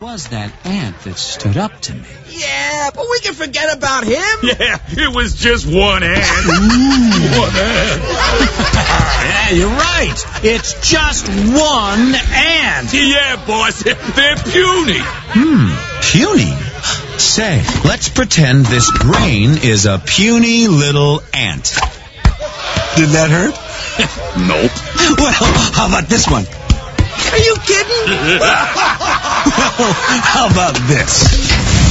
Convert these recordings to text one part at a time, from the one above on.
was that ant that stood up to me. Yeah, but we can forget about him. Yeah, it was just one ant. One ant. Yeah, you're right. It's just one ant. Yeah, boss, they're puny. Puny? Say, let's pretend this brain is a puny little ant. Did that hurt? Nope. Well, how about this one? Are you kidding? Well, how about this?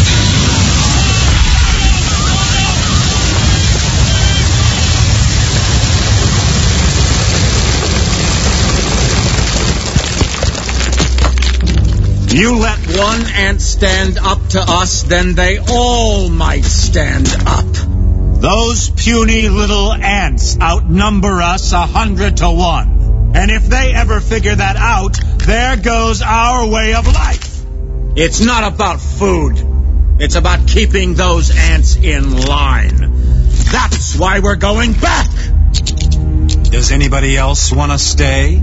You let one ant stand up to us, then they all might stand up. Those puny little ants outnumber us 100 to 1. And if they ever figure that out, there goes our way of life. It's not about food. It's about keeping those ants in line. That's why we're going back. Does anybody else want to stay?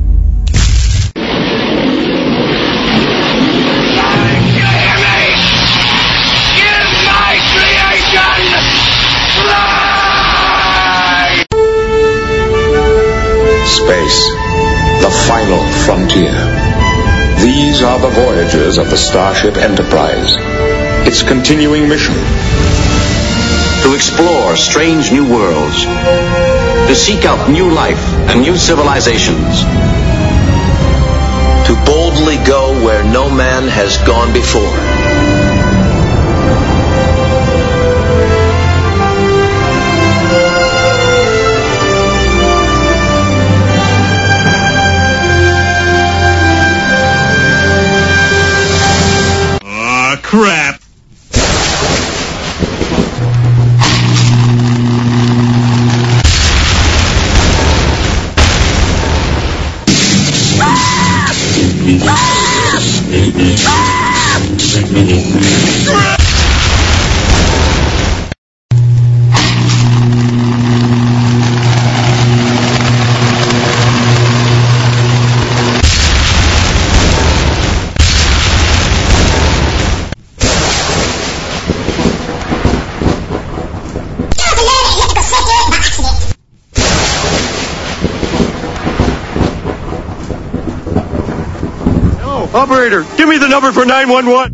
Space, the final frontier. These are the voyages of the Starship Enterprise. Its continuing mission: to explore strange new worlds, to seek out new life and new civilizations, to boldly go where no man has gone before. Crap. Operator, give me the number for 911.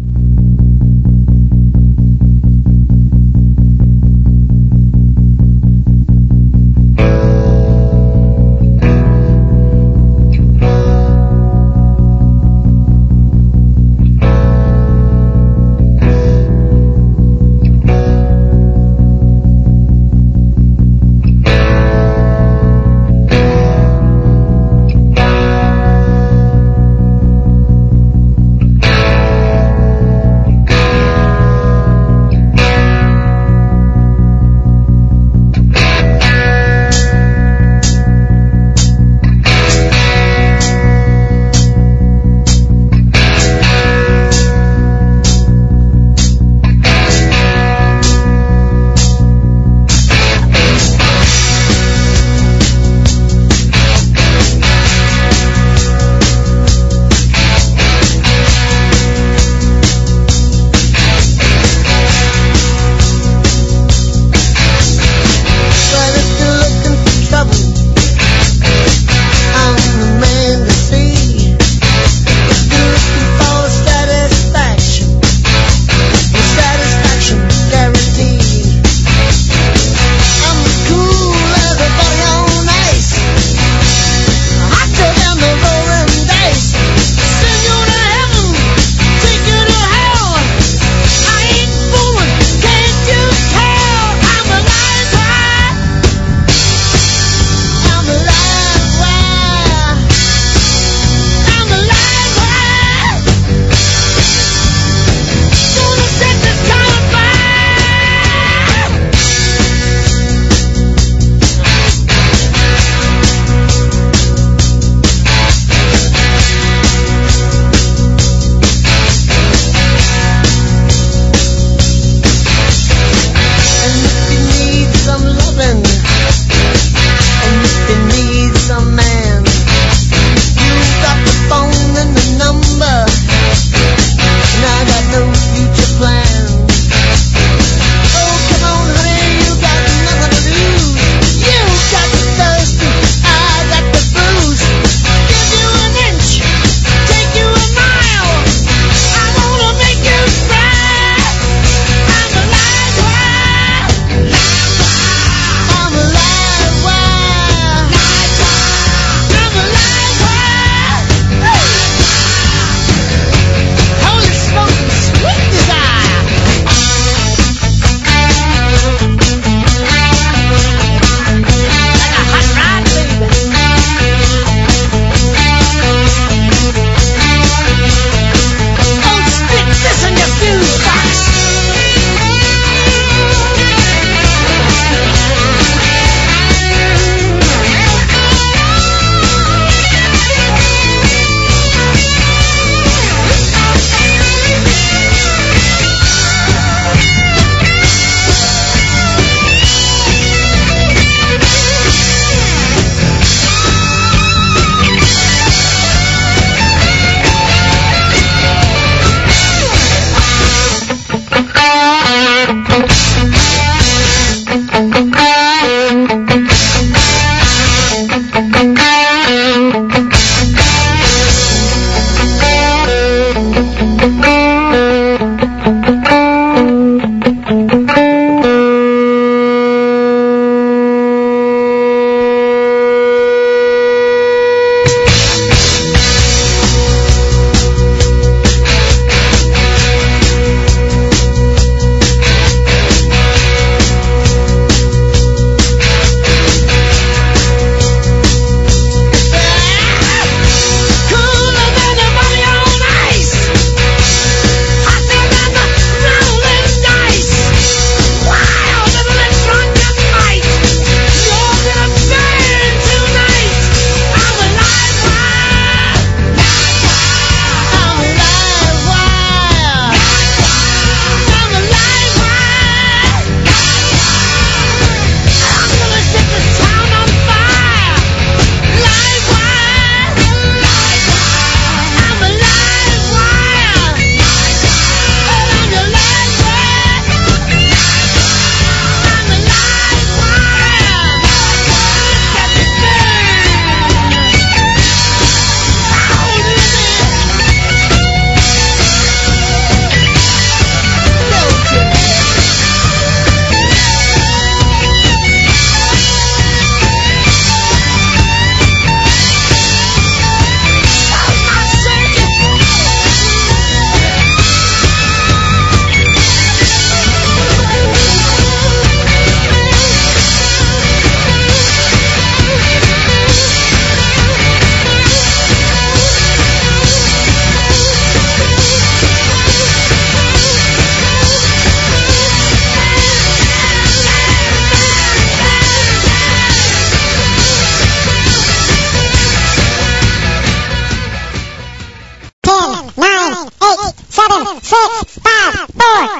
6, 5, 4, 3, 2,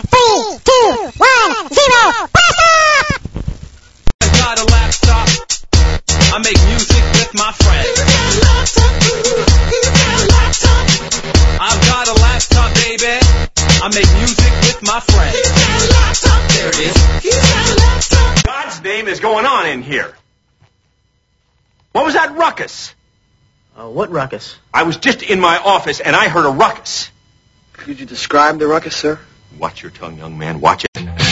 1, 0. Blast off! I got a laptop. I make music with my friends. I've got a laptop, baby. I make music with my friends. There it is. God's name is going on in here? What was that ruckus? What ruckus? I was just in my office and I heard a ruckus. Could you describe the ruckus, sir? Watch your tongue, young man. Watch it.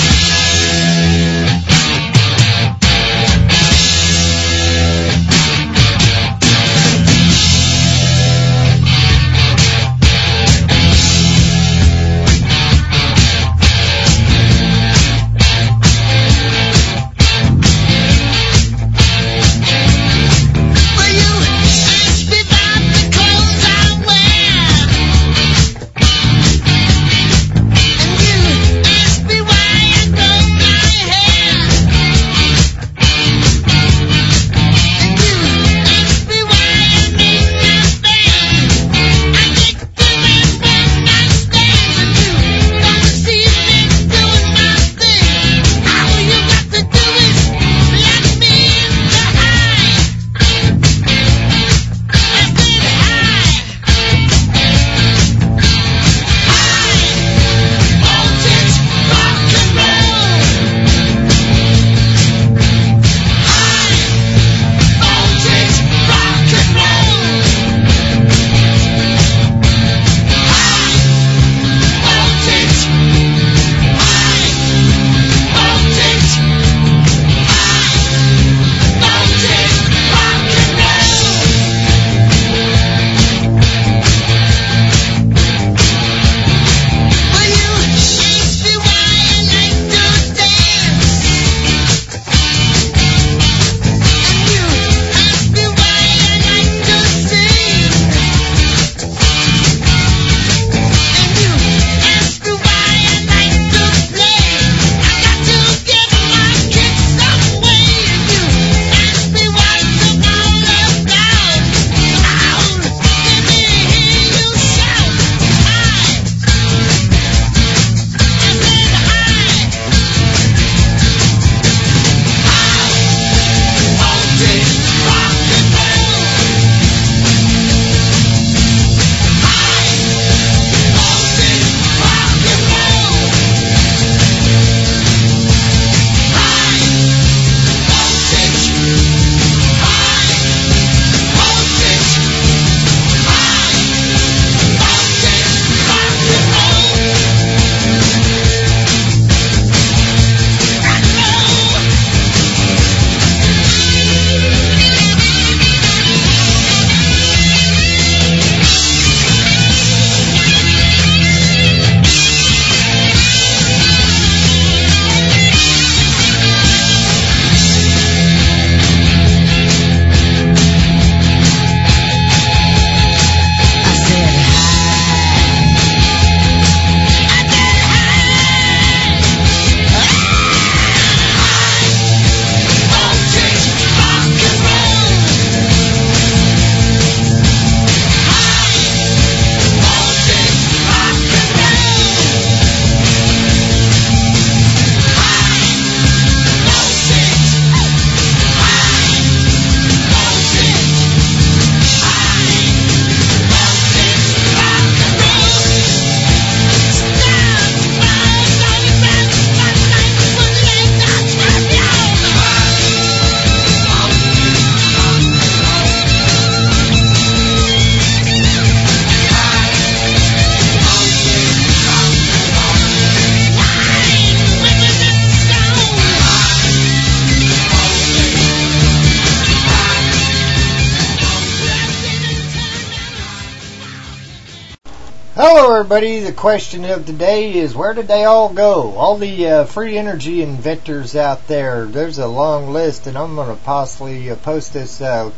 Hello everybody, the question of the day is where did they all go? All the free energy inventors out there. There's a long list and I'm going to possibly post this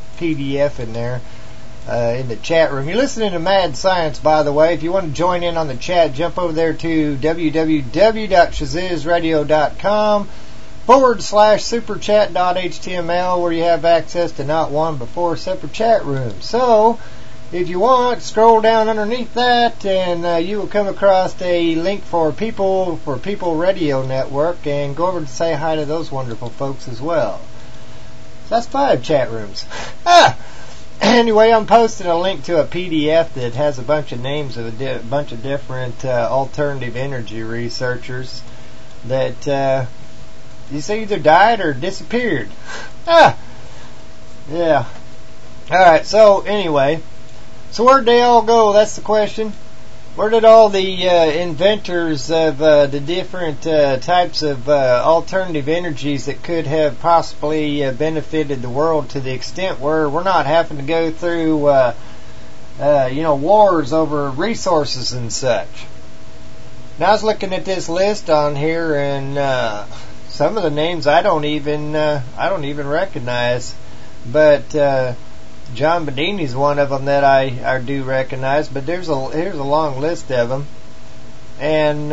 PDF in there in the chat room. You're listening to Mad Science, by the way. If you want to join in on the chat, jump over there to www.shazizradio.com/superchat.html where you have access to not one but four separate chat rooms. So if you want, scroll down underneath that, and you will come across a link for People Radio Network, and go over to say hi to those wonderful folks as well. So that's 5 chat rooms. Anyway, I'm posting a link to a PDF that has a bunch of names of a bunch of different alternative energy researchers that you say either died or disappeared. Yeah. Alright, so anyway, so where'd they all go? That's the question. Where did all the inventors of the different types of alternative energies that could have possibly benefited the world to the extent where we're not having to go through, wars over resources and such? Now I was looking at this list on here, and some of the names I don't even recognize, but John Bedini's one of them that I do recognize, but here's a long list of them, and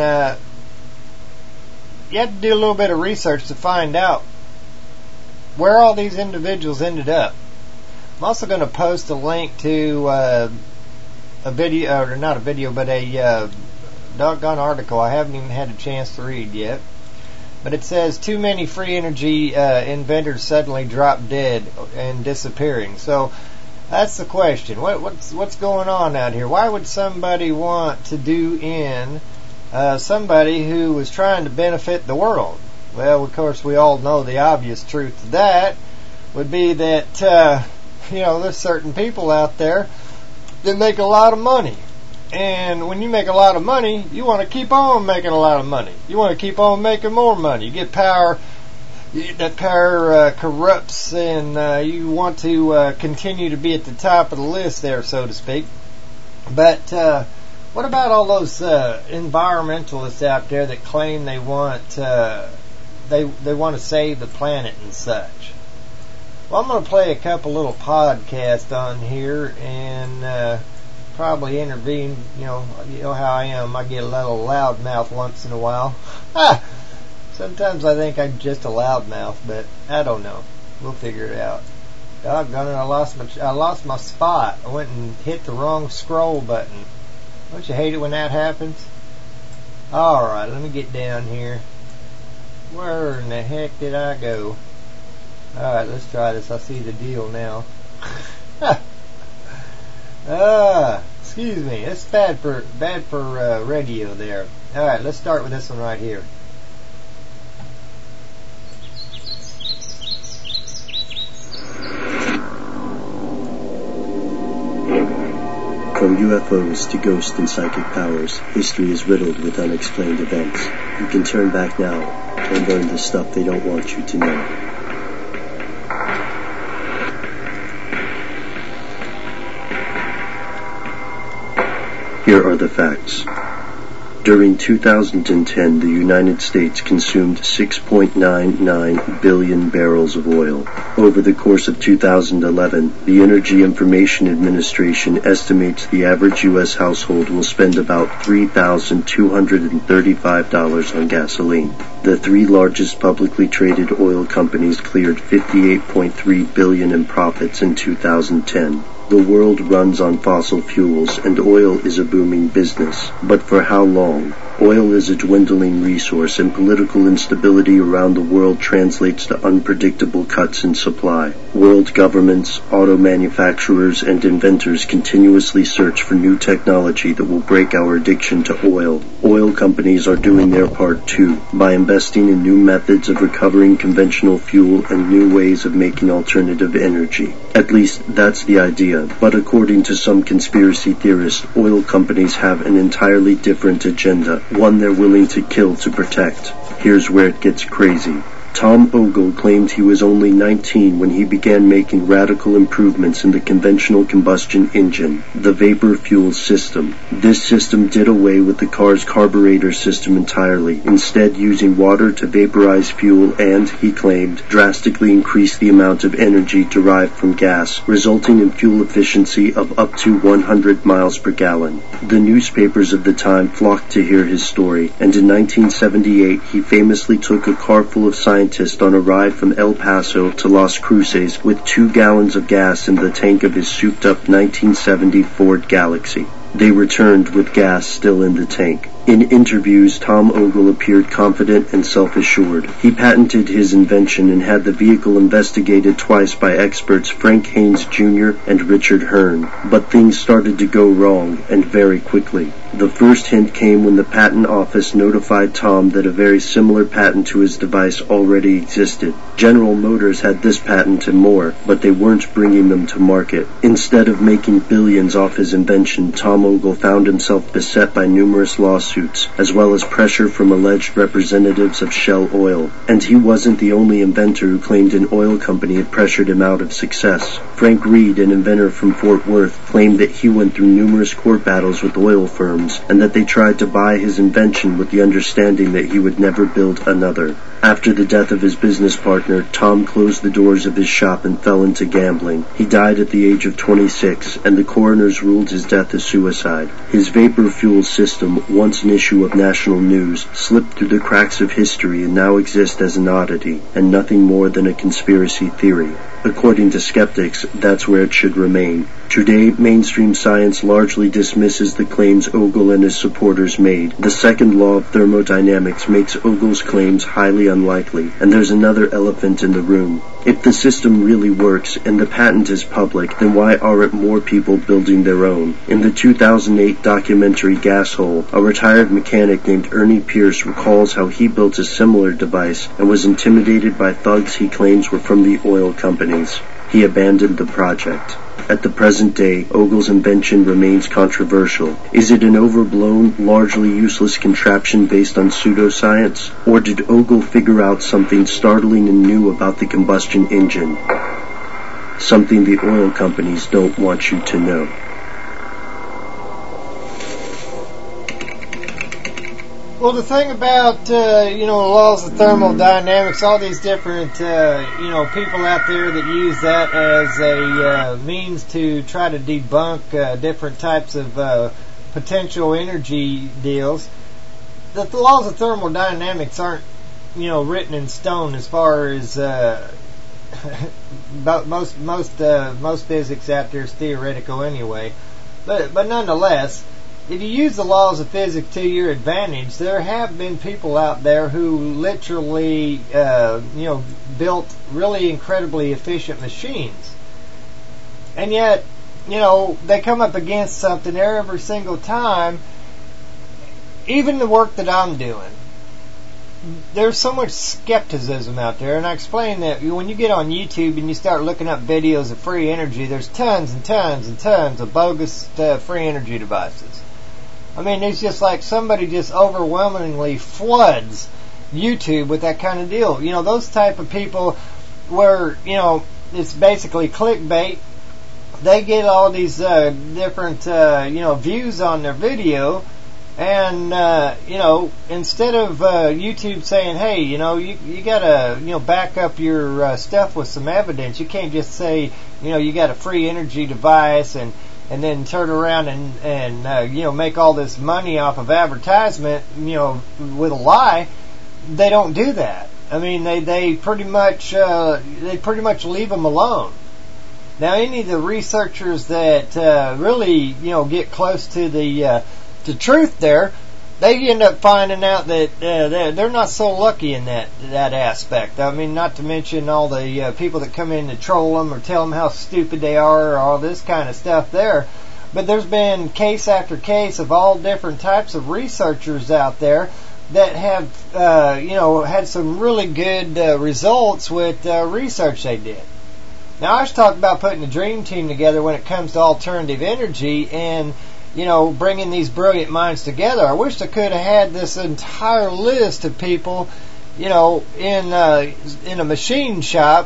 you have to do a little bit of research to find out where all these individuals ended up. I'm also going to post a link to a video, or not a video, but a doggone article I haven't even had a chance to read yet. But it says too many free energy inventors suddenly drop dead and disappearing. So that's the question. What's going on out here? Why would somebody want to do in somebody who was trying to benefit the world? Well, of course, we all know the obvious truth to that would be that there's certain people out there that make a lot of money. And when you make a lot of money, you want to keep on making a lot of money. You want to keep on making more money. You get power. That power corrupts, and you want to continue to be at the top of the list there, so to speak. But what about all those environmentalists out there that claim they want they want to save the planet and such? Well, I'm going to play a couple little podcasts on here, and probably intervene. You know how I am. I get a little loudmouth once in a while. Sometimes I think I'm just a loudmouth, but I don't know. We'll figure it out. Doggone it! I lost my spot. I went and hit the wrong scroll button. Don't you hate it when that happens? All right, let me get down here. Where in the heck did I go? All right, let's try this. I see the deal now. Excuse me. It's bad for radio there. All right, let's start with this one right here. From UFOs to ghost and psychic powers, history is riddled with unexplained events. You can turn back now and learn the stuff they don't want you to know. Here are the facts. During 2010, the United States consumed 6.99 billion barrels of oil. Over the course of 2011, the Energy Information Administration estimates the average U.S. household will spend about $3,235 on gasoline. The three largest publicly traded oil companies cleared $58.3 billion in profits in 2010. The world runs on fossil fuels, and oil is a booming business. But for how long? Oil is a dwindling resource, and political instability around the world translates to unpredictable cuts in supply. World governments, auto manufacturers, and inventors continuously search for new technology that will break our addiction to oil. Oil companies are doing their part too, by investing in new methods of recovering conventional fuel and new ways of making alternative energy. At least, that's the idea. But according to some conspiracy theorists, oil companies have an entirely different agenda, one they're willing to kill to protect. Here's where it gets crazy. Tom Ogle claimed he was only 19 when he began making radical improvements in the conventional combustion engine, the vapor fuel system. This system did away with the car's carburetor system entirely, instead using water to vaporize fuel and, he claimed, drastically increase the amount of energy derived from gas, resulting in fuel efficiency of up to 100 miles per gallon. The newspapers of the time flocked to hear his story, and in 1978 he famously took a car full of scientists scientist on a ride from El Paso to Las Cruces with 2 gallons of gas in the tank of his souped-up 1970 Ford Galaxy. They returned with gas still in the tank. In interviews, Tom Ogle appeared confident and self-assured. He patented his invention and had the vehicle investigated twice by experts Frank Haynes Jr. and Richard Hearn. But things started to go wrong, and very quickly. The first hint came when the patent office notified Tom that a very similar patent to his device already existed. General Motors had this patent and more, but they weren't bringing them to market. Instead of making billions off his invention, Tom Ogle found himself beset by numerous lawsuits, as well as pressure from alleged representatives of Shell Oil. And he wasn't the only inventor who claimed an oil company had pressured him out of success. Frank Reed, an inventor from Fort Worth, claimed that he went through numerous court battles with oil firms, and that they tried to buy his invention with the understanding that he would never build another. After the death of his business partner, Tom closed the doors of his shop and fell into gambling. He died at the age of 26, and the coroners ruled his death a suicide. His vapor fuel system, once an issue of national news, slipped through the cracks of history and now exists as an oddity, and nothing more than a conspiracy theory. According to skeptics, that's where it should remain. Today, mainstream science largely dismisses the claims Ogle and his supporters made. The second law of thermodynamics makes Ogle's claims highly unlikely, and there's another elephant in the room. If the system really works and the patent is public, then why aren't more people building their own? In the 2008 documentary Gashole, a retired mechanic named Ernie Pierce recalls how he built a similar device and was intimidated by thugs he claims were from the oil companies. He abandoned the project. At the present day, Ogle's invention remains controversial. Is it an overblown, largely useless contraption based on pseudoscience? Or did Ogle figure out something startling and new about the combustion engine? Something the oil companies don't want you to know. Well, the thing about, the laws of thermodynamics, all these different, people out there that use that as a means to try to debunk different types of potential energy deals, that the laws of thermodynamics aren't, written in stone as far as most physics out there is theoretical anyway. But nonetheless, if you use the laws of physics to your advantage, there have been people out there who literally, built really incredibly efficient machines. And yet, they come up against something every single time. Even the work that I'm doing, there's so much skepticism out there, and I explain that when you get on YouTube and you start looking up videos of free energy, there's tons and tons and tons of bogus free energy devices. I mean, it's just like somebody just overwhelmingly floods YouTube with that kind of deal. Those type of people where, it's basically clickbait. They get all these different, views on their video. And, instead of YouTube saying, hey, you gotta, back up your stuff with some evidence. You can't just say, you got a free energy device and then turn around and make all this money off of advertisement, with a lie. They don't do that. I mean, they pretty much leave them alone. Now, any of the researchers that really, get close to the truth there, they end up finding out that they're not so lucky in that aspect. I mean, not to mention all the people that come in to troll them or tell them how stupid they are or all this kind of stuff there. But there's been case after case of all different types of researchers out there that have, had some really good results with research they did. Now, I was talking about putting a dream team together when it comes to alternative energy and bringing these brilliant minds together. I wish I could have had this entire list of people, in a machine shop,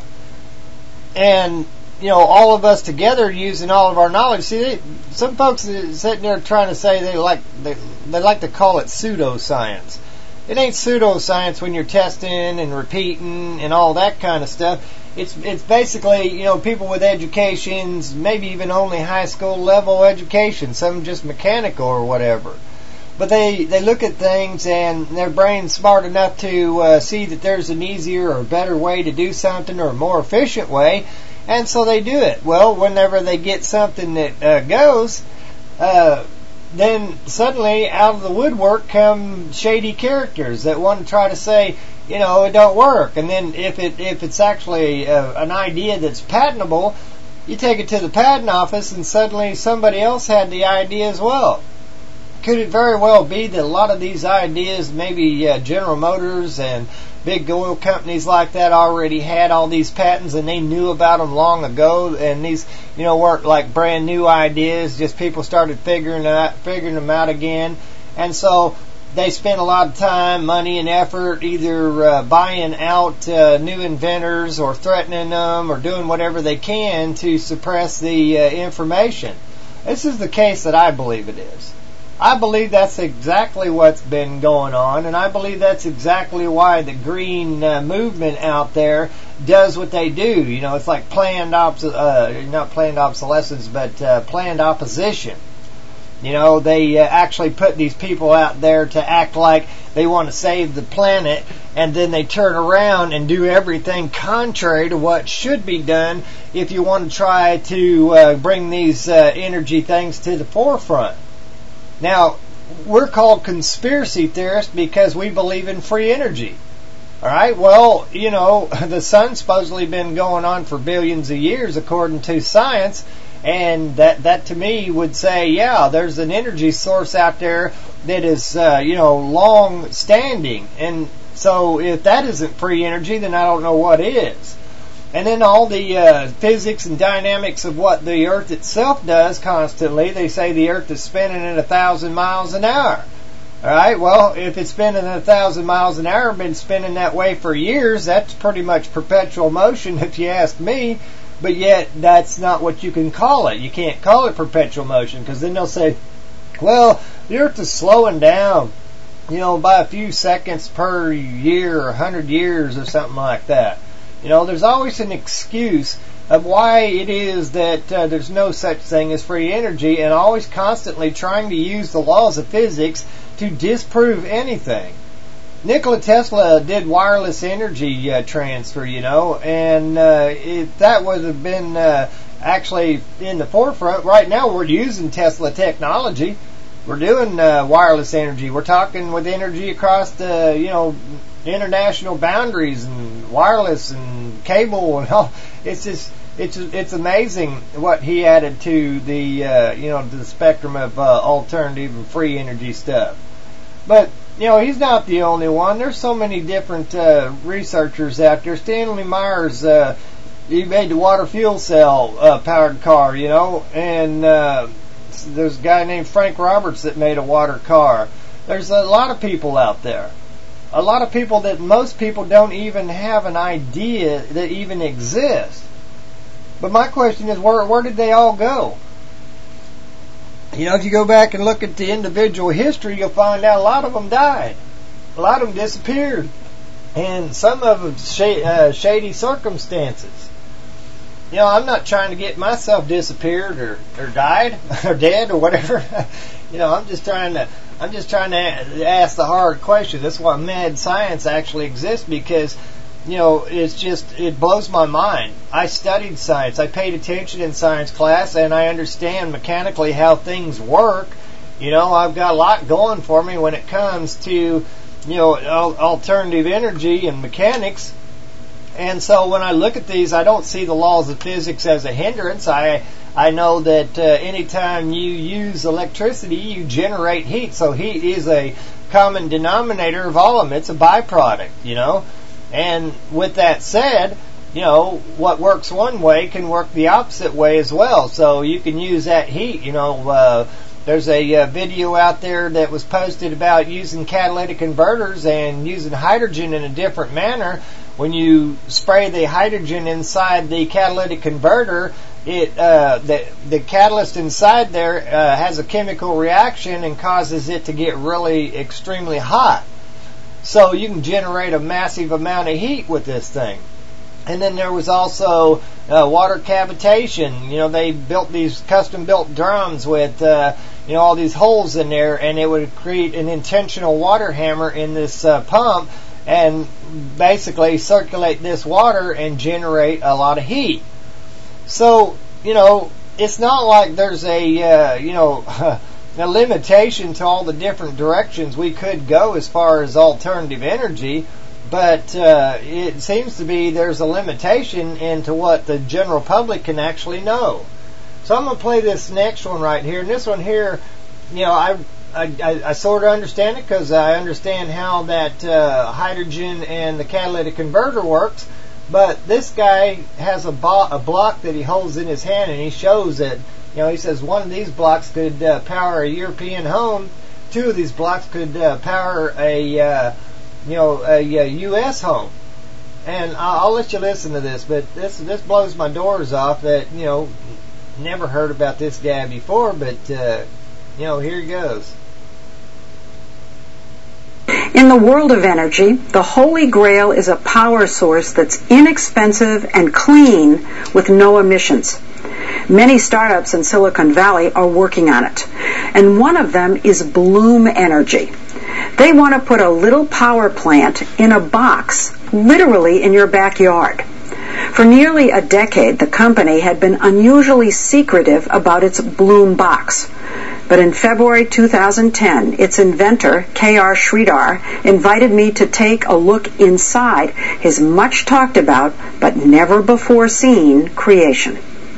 and all of us together using all of our knowledge. See, some folks are sitting there trying to say they like to call it pseudoscience. It ain't pseudoscience when you're testing and repeating and all that kind of stuff. It's basically, people with educations, maybe even only high school level education, some just mechanical or whatever. But they look at things and their brain's smart enough to see that there's an easier or better way to do something or a more efficient way, and so they do it. Well, whenever they get something that goes, then suddenly out of the woodwork come shady characters that want to try to say, it don't work. And then if it's actually an idea that's patentable, you take it to the patent office and suddenly somebody else had the idea as well. Could it very well be that a lot of these ideas, maybe General Motors and big oil companies like that already had all these patents and they knew about them long ago, and these, weren't like brand new ideas, just people started figuring them out again. And so they spent a lot of time, money, and effort either buying out new inventors or threatening them or doing whatever they can to suppress the information. This is the case that I believe it is. I believe that's exactly what's been going on, and I believe that's exactly why the green movement out there does what they do. It's like not planned obsolescence, but planned opposition. They actually put these people out there to act like they want to save the planet, and then they turn around and do everything contrary to what should be done if you want to try to bring these energy things to the forefront. Now, we're called conspiracy theorists because we believe in free energy. All right? Well, the sun's supposedly been going on for billions of years according to science, and that to me would say, yeah, there's an energy source out there that is, long standing. And so if that isn't free energy, then I don't know what is. And then all the physics and dynamics of what the Earth itself does constantly, they say the Earth is spinning at 1,000 miles an hour. All right, well, if it's spinning at 1,000 miles an hour, been spinning that way for years, that's pretty much perpetual motion if you ask me. But yet, that's not what you can call it. You can't call it perpetual motion, because then they'll say, well, the Earth is slowing down, by a few seconds per year or 100 years or something like that. There's always an excuse of why it is that there's no such thing as free energy, and always constantly trying to use the laws of physics to disprove anything. Nikola Tesla did wireless energy transfer, and if that would have been actually in the forefront, right now we're using Tesla technology. We're doing wireless energy. We're talking with energy across the, international boundaries and wireless and cable and all. It's amazing what he added to the to the spectrum of alternative and free energy stuff. But he's not the only one. There's so many different researchers out there. Stanley Myers, he made the water fuel cell powered car, and there's a guy named Frank Roberts that made a water car. There's a lot of people out there. A lot of people that most people don't even have an idea that even exist. But my question is, where did they all go? If you go back and look at the individual history, you'll find out a lot of them died. A lot of them disappeared. And some of them shady circumstances. I'm not trying to get myself disappeared or died or dead or whatever. I'm just trying to ask the hard question. That's why mad science actually exists, because it blows my mind. I studied science. I paid attention in science class, and I understand mechanically how things work. I've got a lot going for me when it comes to alternative energy and mechanics. And so when I look at these, I don't see the laws of physics as a hindrance. I know that anytime you use electricity, you generate heat. So heat is a common denominator of all of them. It's a byproduct, And with that said, what works one way can work the opposite way as well. So you can use that heat, There's a video out there that was posted about using catalytic converters and using hydrogen in a different manner. When you spray the hydrogen inside the catalytic converter, the catalyst inside there has a chemical reaction and causes it to get really extremely hot. So you can generate a massive amount of heat with this thing. And then there was also water cavitation. They built these custom-built drums with, all these holes in there, and it would create an intentional water hammer in this pump and basically circulate this water and generate a lot of heat. So, it's not like there's a limitation to all the different directions we could go as far as alternative energy, but it seems to be there's a limitation into what the general public can actually know. So I'm going to play this next one right here, and this one here, I sort of understand it because I understand how that hydrogen and the catalytic converter works. But this guy has a block that he holds in his hand, and he shows that, he says one of these blocks could power a European home, two of these blocks could power a U.S. home. And I'll let you listen to this, but this blows my doors off that, never heard about this guy before, but, here he goes. In the world of energy, the Holy Grail is a power source that's inexpensive and clean with no emissions. Many startups in Silicon Valley are working on it, and one of them is Bloom Energy. They want to put a little power plant in a box, literally in your backyard. For nearly a decade, the company had been unusually secretive about its Bloom box. But in February 2010, its inventor, K.R. Sridhar, invited me to take a look inside his much talked about but never before seen creation.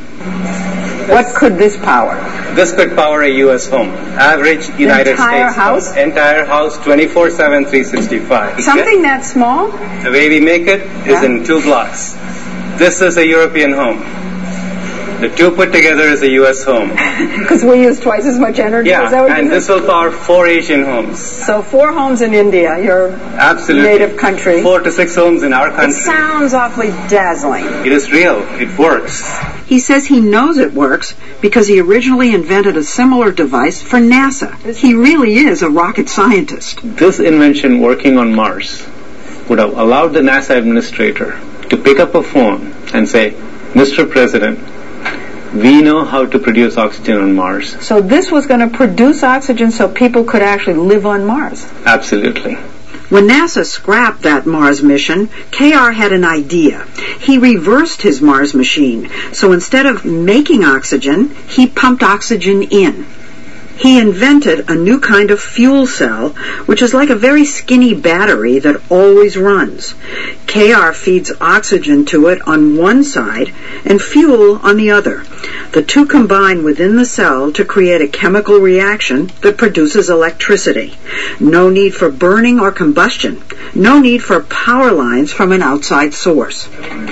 What could this power? This could power a U.S. home. Average United entire States house? Home. Entire house, 24/7, 365. Something that small? The way we make it is in 2 blocks. This is a European home. The 2 put together is a U.S. home. Because we use twice as much energy? Yeah, is that what and this will power 4 Asian homes. So 4 homes in India, your Absolutely. native country. 4 to 6 homes in our country. It sounds awfully dazzling. It is real. It works. He says he knows it works because he originally invented a similar device for NASA. He really is a rocket scientist. This invention working on Mars would have allowed the NASA administrator to pick up a phone and say, Mr. President, we know how to produce oxygen on Mars. So this was going to produce oxygen so people could actually live on Mars? Absolutely. When NASA scrapped that Mars mission, KR had an idea. He reversed his Mars machine. So instead of making oxygen, he pumped oxygen in. He invented a new kind of fuel cell, which is like a very skinny battery that always runs. KR feeds oxygen to it on one side and fuel on the other. The two combine within the cell to create a chemical reaction that produces electricity. No need for burning or combustion. No need for power lines from an outside source.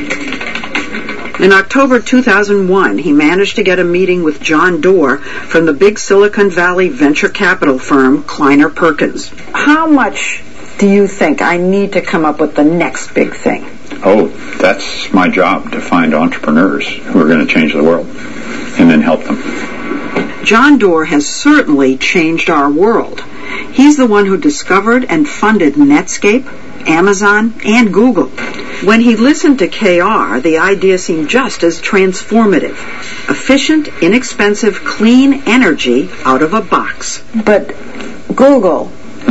In October 2001, he managed to get a meeting with John Doerr from the big Silicon Valley venture capital firm Kleiner Perkins. How much do you think I need to come up with the next big thing? Oh, that's my job, to find entrepreneurs who are going to change the world and then help them. John Doerr has certainly changed our world. He's the one who discovered and funded Netscape, Amazon, and Google. When he listened to KR, the idea seemed just as transformative. Efficient, inexpensive, clean energy out of a box. But Google,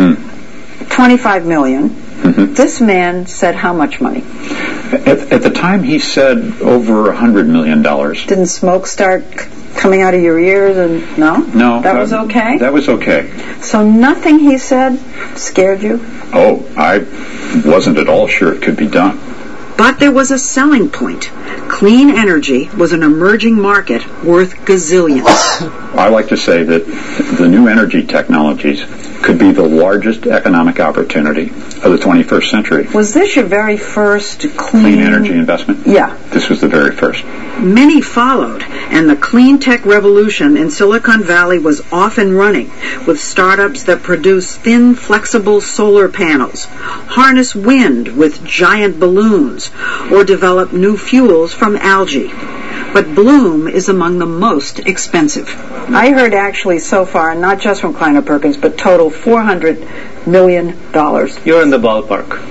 $25 million. Mm-hmm. This man said how much money? At the time, he said over $100 million. Didn't smoke start coming out of your ears? And no? That was okay? That was okay. So nothing he said scared you? Oh, I wasn't at all sure it could be done. But there was a selling point. Clean energy was an emerging market worth gazillions. I like to say that the new energy technologies could be the largest economic opportunity of the 21st century. Was this your very first clean energy investment? Yeah. This was the very first. Many followed, and the clean tech revolution in Silicon Valley was off and running, with startups that produce thin, flexible solar panels, harness wind with giant balloons, or develop new fuels from algae. But Bloom is among the most expensive. I heard actually so far, not just from Kleiner Perkins, but total $400 million. You're in the ballpark.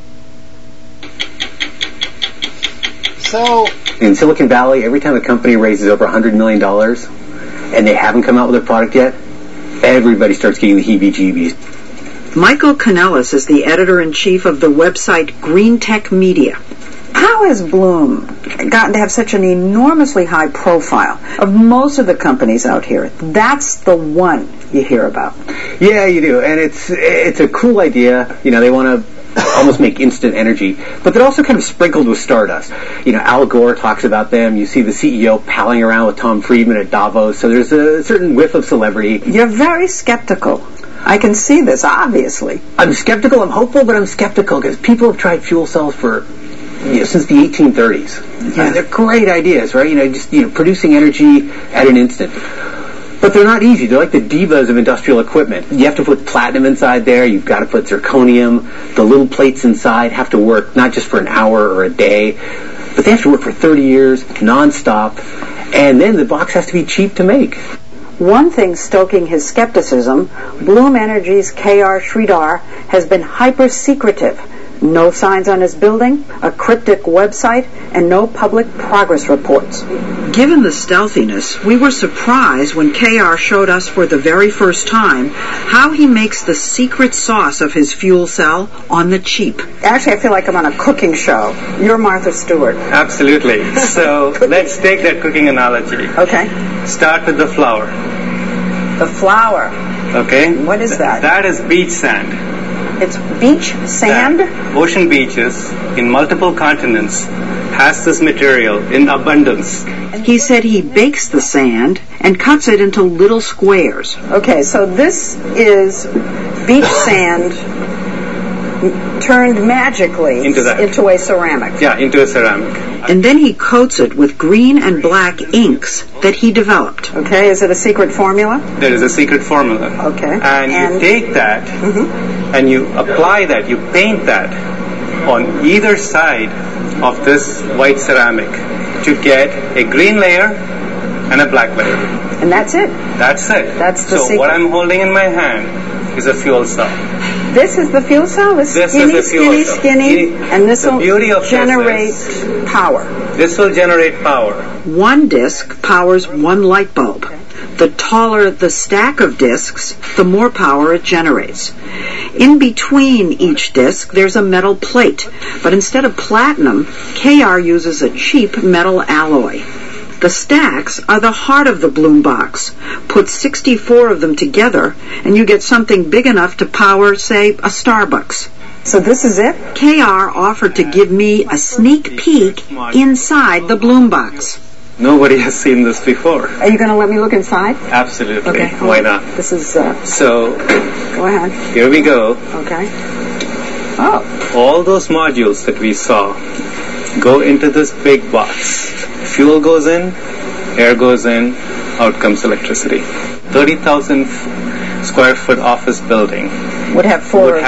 So, in Silicon Valley, every time a company raises over $100 million and they haven't come out with a product yet, everybody starts getting the heebie-jeebies. Michael Kanellis is the editor-in-chief of the website Green Tech Media. How has Bloom gotten to have such an enormously high profile of most of the companies out here? That's the one you hear about. Yeah, you do, and it's a cool idea. They want to almost make instant energy, but they're also kind of sprinkled with stardust. Al Gore talks about them. You see the CEO palling around with Tom Friedman at Davos, so there's a certain whiff of celebrity. You're very skeptical. I can see this, obviously. I'm skeptical, I'm hopeful, but I'm skeptical because people have tried fuel cells for since the 1830s. Yeah. They're great ideas, right? Producing energy at an instant. But they're not easy. They're like the divas of industrial equipment. You have to put platinum inside there. You've got to put zirconium. The little plates inside have to work not just for an hour or a day, but they have to work for 30 years, non-stop. And then the box has to be cheap to make. One thing stoking his skepticism, Bloom Energy's K.R. Sridhar has been hyper-secretive. No signs on his building, a cryptic website, and no public progress reports. Given the stealthiness, we were surprised when K.R. showed us for the very first time how he makes the secret sauce of his fuel cell on the cheap. Actually, I feel like I'm on a cooking show. You're Martha Stewart. Absolutely. So let's take that cooking analogy. Okay. Start with the flour. The flour. Okay. What is that? That is beach sand. It's beach sand? Ocean beaches in multiple continents has this material in abundance. He said he bakes the sand and cuts it into little squares. Okay, so this is beach sand turned magically into a ceramic. Yeah, into a ceramic. And then he coats it with green and black inks that he developed. Okay, is it a secret formula? There is a secret formula. Okay. And you take that and you apply that, you paint that on either side of this white ceramic to get a green layer and a black layer. And that's it? That's it. That's the secret. So what I'm holding in my hand is a fuel cell. This is the fuel cell? This is the fuel cell. Skinny, and this will generate power. This will generate power. One disc powers one light bulb. The taller the stack of discs, the more power it generates. In between each disc, there's a metal plate, but instead of platinum, KR uses a cheap metal alloy. The stacks are the heart of the Bloom box. Put 64 of them together, and you get something big enough to power, say, a Starbucks. So this is it? KR offered to give me a sneak peek inside the Bloom box. Nobody has seen this before. Are you going to let me look inside? Absolutely. Okay. Why not? This is... So... Go ahead. Here we go. Okay. Oh. All those modules that we saw go into this big box. Fuel goes in, air goes in, out comes electricity. 30,000 square foot office building would have four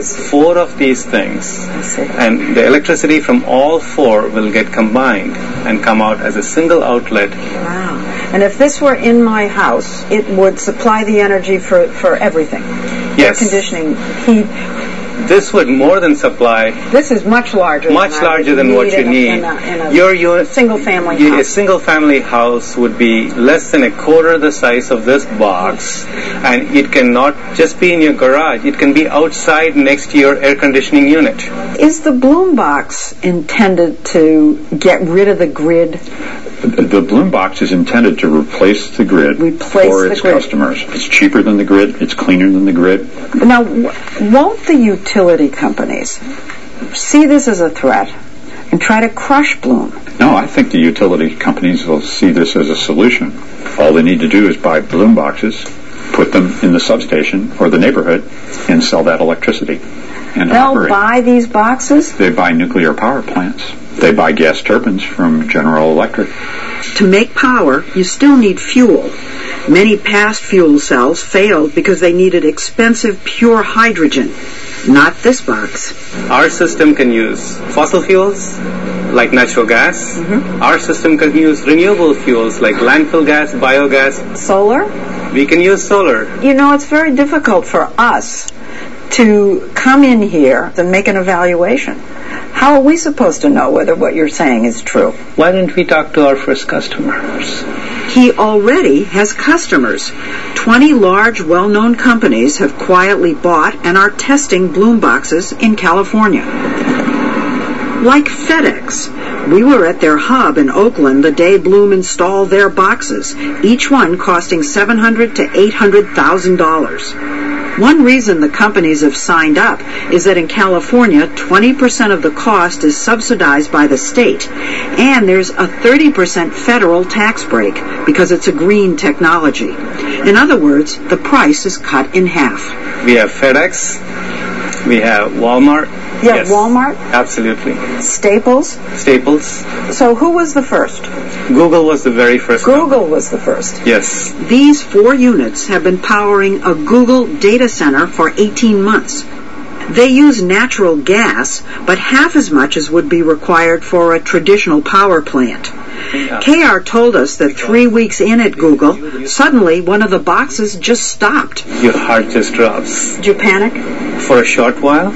of these things. I see. And the electricity from all four will get combined and come out as a single outlet. Wow. And if this were in my house, it would supply the energy for everything. Yes. Air conditioning, heat. This would more than supply. This is much larger. Much larger than what you need. In a single-family house. A single-family house would be less than a quarter the size of this box, and it cannot just be in your garage. It can be outside next to your air conditioning unit. Is the Bloom box intended to get rid of the grid? The Bloom box is intended to replace the grid for its customers. It's cheaper than the grid. It's cleaner than the grid. Now, won't the utility companies see this as a threat and try to crush Bloom? No, I think the utility companies will see this as a solution. All they need to do is buy Bloom boxes, put them in the substation or the neighborhood, and sell that electricity. And they'll buy these boxes? They buy nuclear power plants. They buy gas turbines from General Electric. To make power, you still need fuel. Many past fuel cells failed because they needed expensive pure hydrogen. Not this box. Our system can use fossil fuels, like natural gas. Our system can use renewable fuels, like landfill gas, biogas. Solar? We can use solar. You know, it's very difficult for us to come in here and make an evaluation. How are we supposed to know whether what you're saying is true? Why don't we talk to our first customers? He already has customers. 20 large, well-known companies have quietly bought and are testing Bloom boxes in California. Like FedEx, we were at their hub in Oakland the day Bloom installed their boxes, each one costing $700,000 to $800,000. One reason the companies have signed up is that in California, 20% of the cost is subsidized by the state, and there's a 30% federal tax break because it's a green technology. In other words, the price is cut in half. We have FedEx, we have Walmart. Yeah, yes. Walmart? Absolutely. Staples? So who was the first? Google was the very first. Google was the first. Yes. These 4 units have been powering a Google data center for 18 months. They use natural gas, but half as much as would be required for a traditional power plant. KR told us that 3 weeks in at Google, suddenly one of the boxes just stopped. Your heart just drops. Did you panic? For a short while?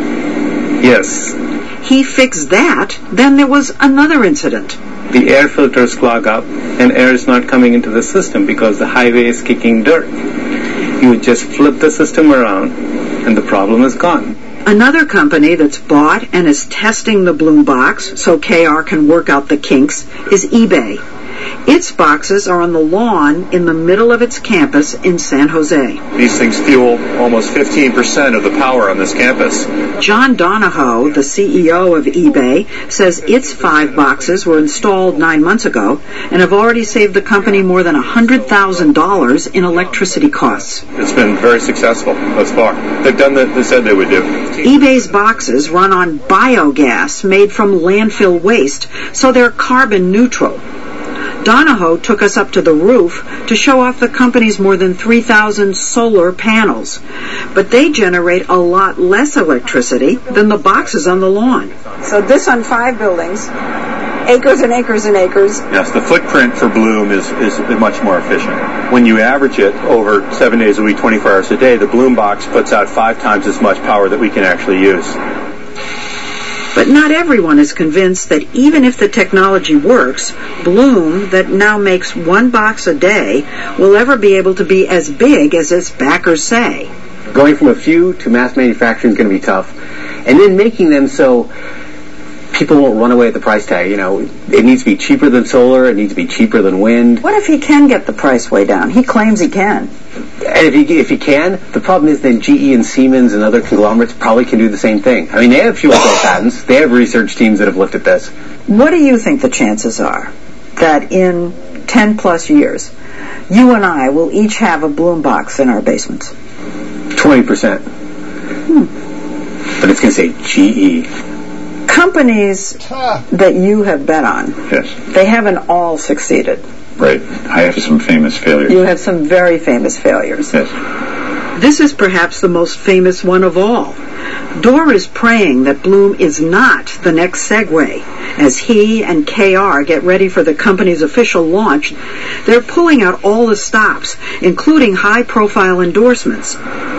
Yes. He fixed that, then there was another incident. The air filters clog up and air is not coming into the system because the highway is kicking dirt. You just flip the system around and the problem is gone. Another company that's bought and is testing the Bloom box so KR can work out the kinks is eBay. Its boxes are on the lawn in the middle of its campus in San Jose. These things fuel almost 15% of the power on this campus. John Donahoe, the CEO of eBay, says its 5 boxes were installed 9 months ago and have already saved the company more than $100,000 in electricity costs. It's been very successful thus far. They've done what they said they would do. eBay's boxes run on biogas made from landfill waste, so they're carbon neutral. Donahoe took us up to the roof to show off the company's more than 3,000 solar panels. But they generate a lot less electricity than the boxes on the lawn. So this on 5 buildings, acres and acres and acres. Yes, the footprint for Bloom is much more efficient. When you average it over 7 days a week, 24 hours a day, the Bloom box puts out 5 times as much power that we can actually use. But not everyone is convinced that even if the technology works, Bloom, that now makes 1 box a day, will ever be able to be as big as its backers say. Going from a few to mass manufacturing is going to be tough. And then making them so people won't run away at the price tag. You know, it needs to be cheaper than solar. It needs to be cheaper than wind. What if he can get the price way down? He claims he can. And if he can, the problem is then GE and Siemens and other conglomerates probably can do the same thing. I mean, they have fuel cell patents. They have research teams that have looked at this. What do you think the chances are that in 10 plus years, you and I will each have a Bloom box in our basements? 20%. But it's going to say GE. Companies that you have bet on, yes, they haven't all succeeded. Right. I have some famous failures. You have some very famous failures. Yes. This is perhaps the most famous one of all. Dor is praying that Bloom is not the next Segway. As he and KR get ready for the company's official launch, they're pulling out all the stops, including high-profile endorsements.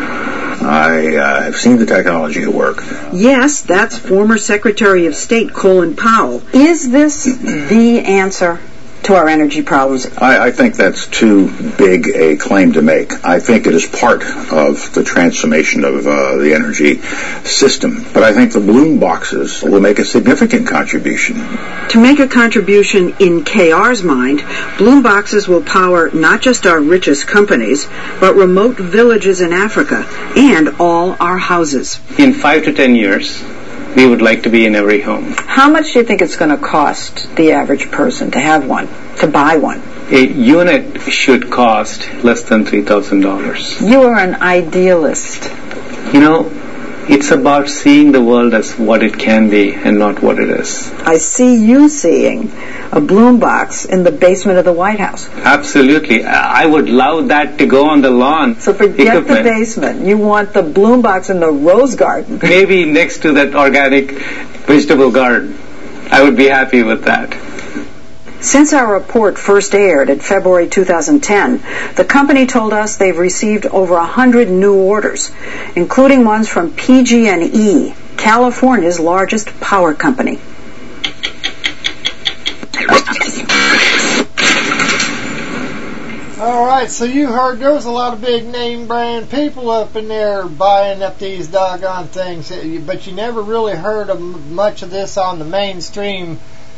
I have seen the technology at work. Yes, that's former Secretary of State Colin Powell. Is this the answer to our energy problems? I think that's too big a claim to make. I think it is part of the transformation of the energy system. But I think the Bloom boxes will make a significant contribution. To make a contribution in KR's mind, Bloom boxes will power not just our richest companies, but remote villages in Africa and all our houses. In 5 to 10 years, we would like to be in every home. How much do you think it's going to cost the average person to have one, to buy one? A unit should cost less than $3,000. You are an idealist. You know, it's about seeing the world as what it can be and not what it is. I see you seeing a Bloom box in the basement of the White House. Absolutely. I would love that to go on the lawn. So forget the basement. You want the Bloom box in the rose garden. Maybe next to that organic vegetable garden. I would be happy with that. Since our report first aired in February 2010, the company told us they've received over 100 new orders, including ones from PG&E, California's largest power company. Alright, so you heard there was a lot of big name brand people up in there buying up these doggone things, but you never really heard of much of this on the mainstream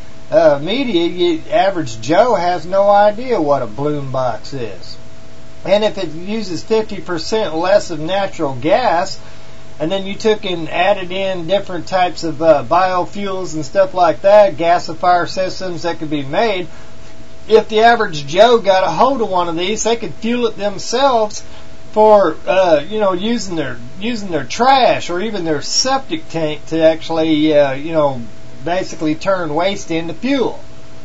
media. Average Joe has no idea what a Bloom box is. And if it uses 50% less of natural gas, and then you took and added in different types of biofuels and stuff like that, gasifier systems that could be made, if the average Joe got a hold of one of these, they could fuel it themselves for using their trash or even their septic tank to actually basically turn waste into fuel.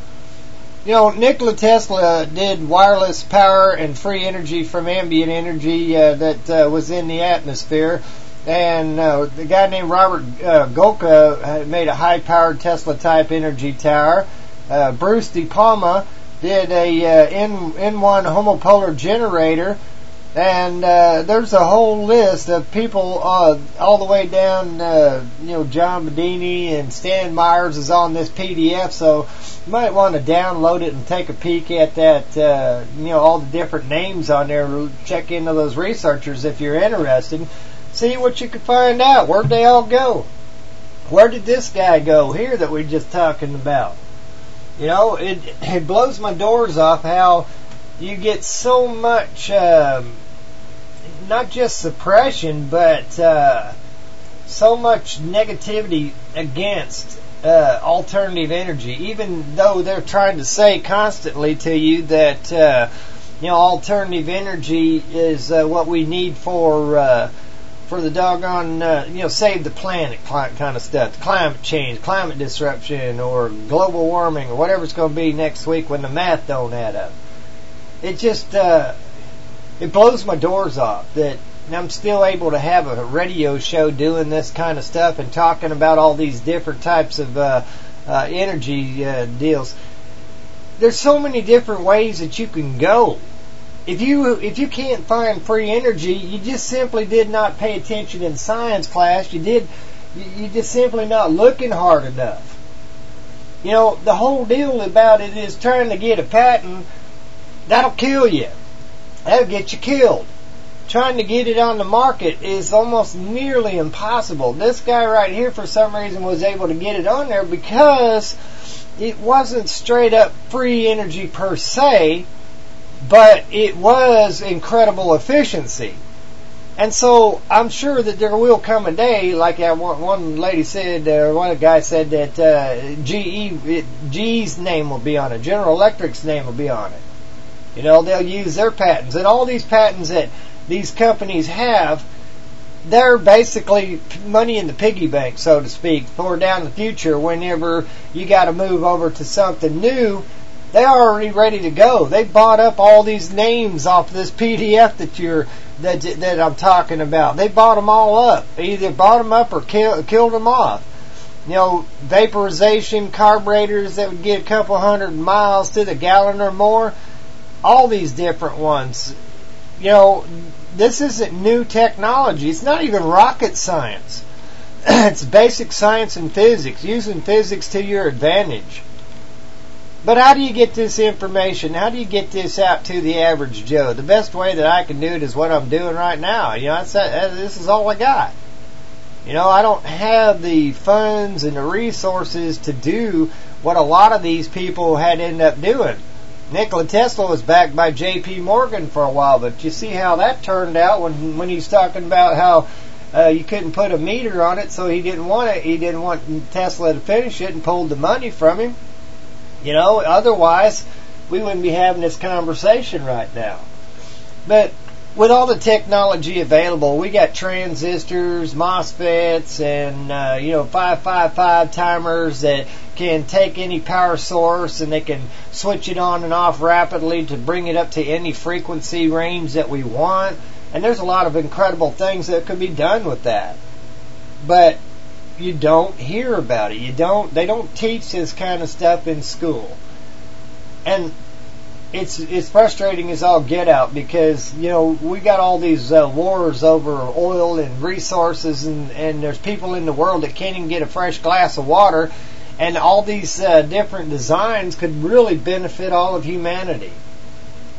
Nikola Tesla did wireless power and free energy from ambient energy that was in the atmosphere. And the guy named Robert Golka made a high-powered Tesla-type energy tower. Bruce De Palma did a N1 homopolar generator. And there's a whole list of people all the way down, John Bedini and Stan Myers is on this PDF, so you might want to download it and take a peek at that, all the different names on there. Check into those researchers if you're interested. See what you can find out. Where'd they all go? Where did this guy go here that we're just talking about? It blows my doors off how you get so much, not just suppression, but so much negativity against alternative energy, even though they're trying to say constantly to you that alternative energy is what we need for the doggone save the planet kind of stuff, climate change, climate disruption, or global warming, or whatever it's going to be next week when the math don't add up. It just it blows my doors off that I'm still able to have a radio show doing this kind of stuff and talking about all these different types of energy deals. There's so many different ways that you can go. If you can't find free energy, you just simply did not pay attention in science class. You just simply not looking hard enough. The whole deal about it is trying to get a patent. That'll kill you. That'll get you killed. Trying to get it on the market is almost nearly impossible. This guy right here, for some reason, was able to get it on there because it wasn't straight up free energy per se, but it was incredible efficiency. And so I'm sure that there will come a day, like one lady said, or one guy said that GE's name will be on it, General Electric's name will be on it. They'll use their patents. And all these patents that these companies have, they're basically money in the piggy bank, so to speak, for down the future whenever you got to move over to something new. They're already ready to go. They bought up all these names off this PDF that I'm talking about. They bought them all up. They either bought them up or killed them off. Vaporization carburetors that would get a couple 100 miles to the gallon or more. All these different ones. This isn't new technology. It's not even rocket science. It's basic science and physics, using physics to your advantage. But how do you get this information? How do you get this out to the average Joe? The best way that I can do it is what I'm doing right now. This is all I got. I don't have the funds and the resources to do what a lot of these people had ended up doing. Nikola Tesla was backed by J.P. Morgan for a while, but you see how that turned out when he's talking about how you couldn't put a meter on it, so he didn't want it. He didn't want Tesla to finish it and pulled the money from him. Otherwise we wouldn't be having this conversation right now. But with all the technology available, we got transistors, MOSFETs, and 555 timers that can take any power source and they can switch it on and off rapidly to bring it up to any frequency range that we want. And there's a lot of incredible things that could be done with that. But you don't hear about it. They don't teach this kind of stuff in school. And it's frustrating as all get out because, we got all these wars over oil and resources and there's people in the world that can't even get a fresh glass of water, and all these different designs could really benefit all of humanity.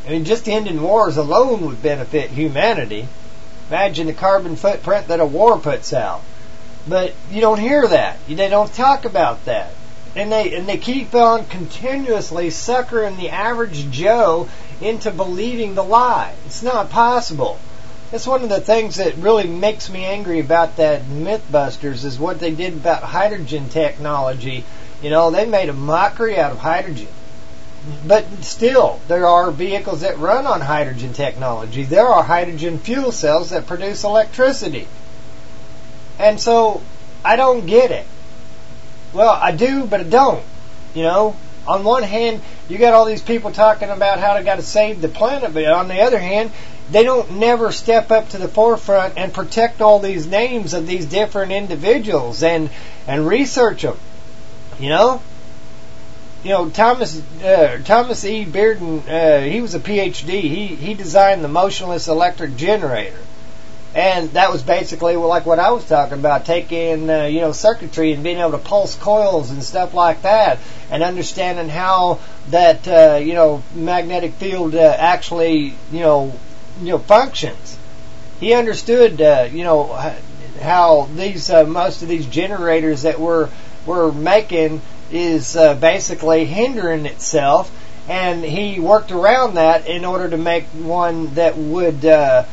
I mean, just ending wars alone would benefit humanity. Imagine the carbon footprint that a war puts out. But you don't hear that. They don't talk about that. And they keep on continuously suckering the average Joe into believing the lie. It's not possible. That's one of the things that really makes me angry about that Mythbusters is what they did about hydrogen technology. You know, they made a mockery out of hydrogen. But still, there are vehicles that run on hydrogen technology. There are hydrogen fuel cells that produce electricity. And so, I don't get it. Well, I do, but I don't. You know, on one hand, you got all these people talking about how they got to save the planet, but on the other hand, they don't never step up to the forefront and protect all these names of these different individuals and research them. You know, Thomas E. Bearden, he was a PhD. He designed the motionless electric generator. And that was basically like what I was talking about, taking, circuitry and being able to pulse coils and stuff like that, and understanding how that, magnetic field actually, functions. He understood, how these, most of these generators that we're making is basically hindering itself, and he worked around that in order to make one that would,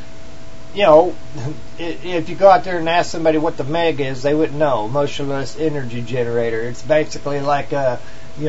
if you go out there and ask somebody what the MEG is, they wouldn't know. Motionless energy generator. It's basically like a,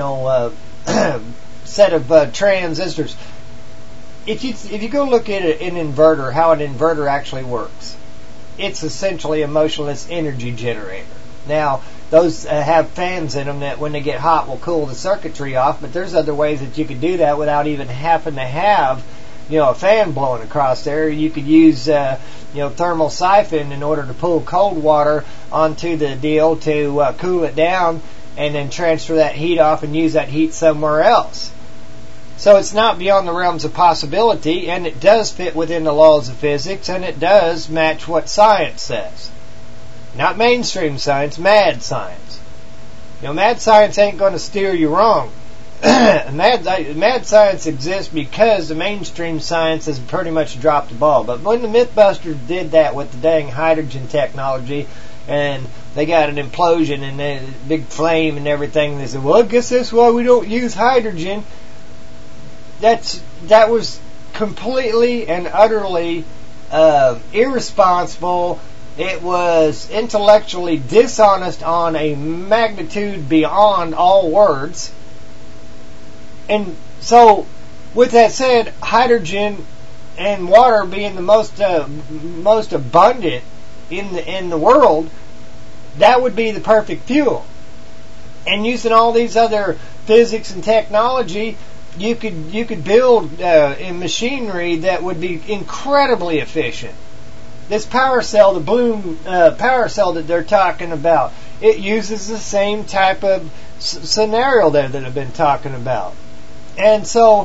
set of transistors. If you go look at an inverter, how an inverter actually works, it's essentially a motionless energy generator. Now, those have fans in them that when they get hot will cool the circuitry off, but there's other ways that you could do that without even having to have a fan blowing across there. You could use, thermal siphon in order to pull cold water onto the deal to cool it down and then transfer that heat off and use that heat somewhere else. So it's not beyond the realms of possibility, and it does fit within the laws of physics, and it does match what science says. Not mainstream science, mad science. Mad science ain't going to steer you wrong. Mad science exists because the mainstream science has pretty much dropped the ball. But when the Mythbusters did that with the dang hydrogen technology, and they got an implosion and a big flame and everything, they said, well, I guess that's why we don't use hydrogen. That was completely and utterly irresponsible. It was intellectually dishonest on a magnitude beyond all words. And so, with that said, hydrogen and water being the most abundant in the world, that would be the perfect fuel. And using all these other physics and technology, you could build machinery that would be incredibly efficient. This power cell, the Bloom power cell that they're talking about, it uses the same type of scenario there that I've been talking about. And so,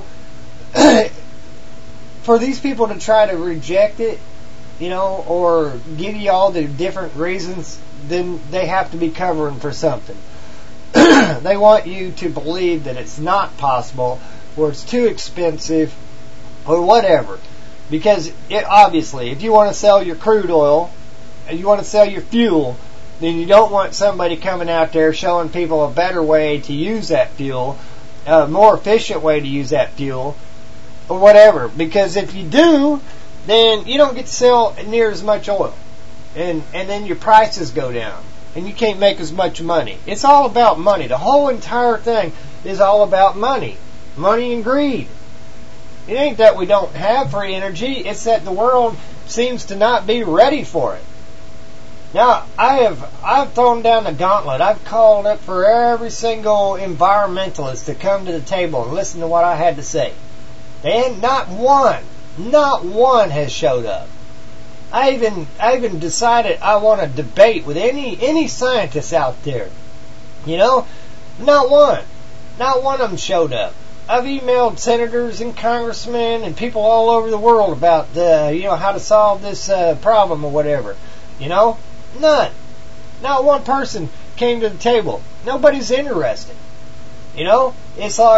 for these people to try to reject it, or give you all the different reasons, then they have to be covering for something. They want you to believe that it's not possible, or it's too expensive, or whatever. Because, obviously, if you want to sell your crude oil, and you want to sell your fuel, then you don't want somebody coming out there showing people a better way to use that fuel, a more efficient way to use that fuel, or whatever. Because if you do, then you don't get to sell near as much oil. And then your prices go down. And you can't make as much money. It's all about money. The whole entire thing is all about money. Money and greed. It ain't that we don't have free energy, it's that the world seems to not be ready for it. Now, I've thrown down the gauntlet. I've called up for every single environmentalist to come to the table and listen to what I had to say. And not one has showed up. I even decided I want to debate with any scientists out there. Not one. Not one of them showed up. I've emailed senators and congressmen and people all over the world about how to solve this problem or whatever. None. Not one person came to the table. Nobody's interested. It's like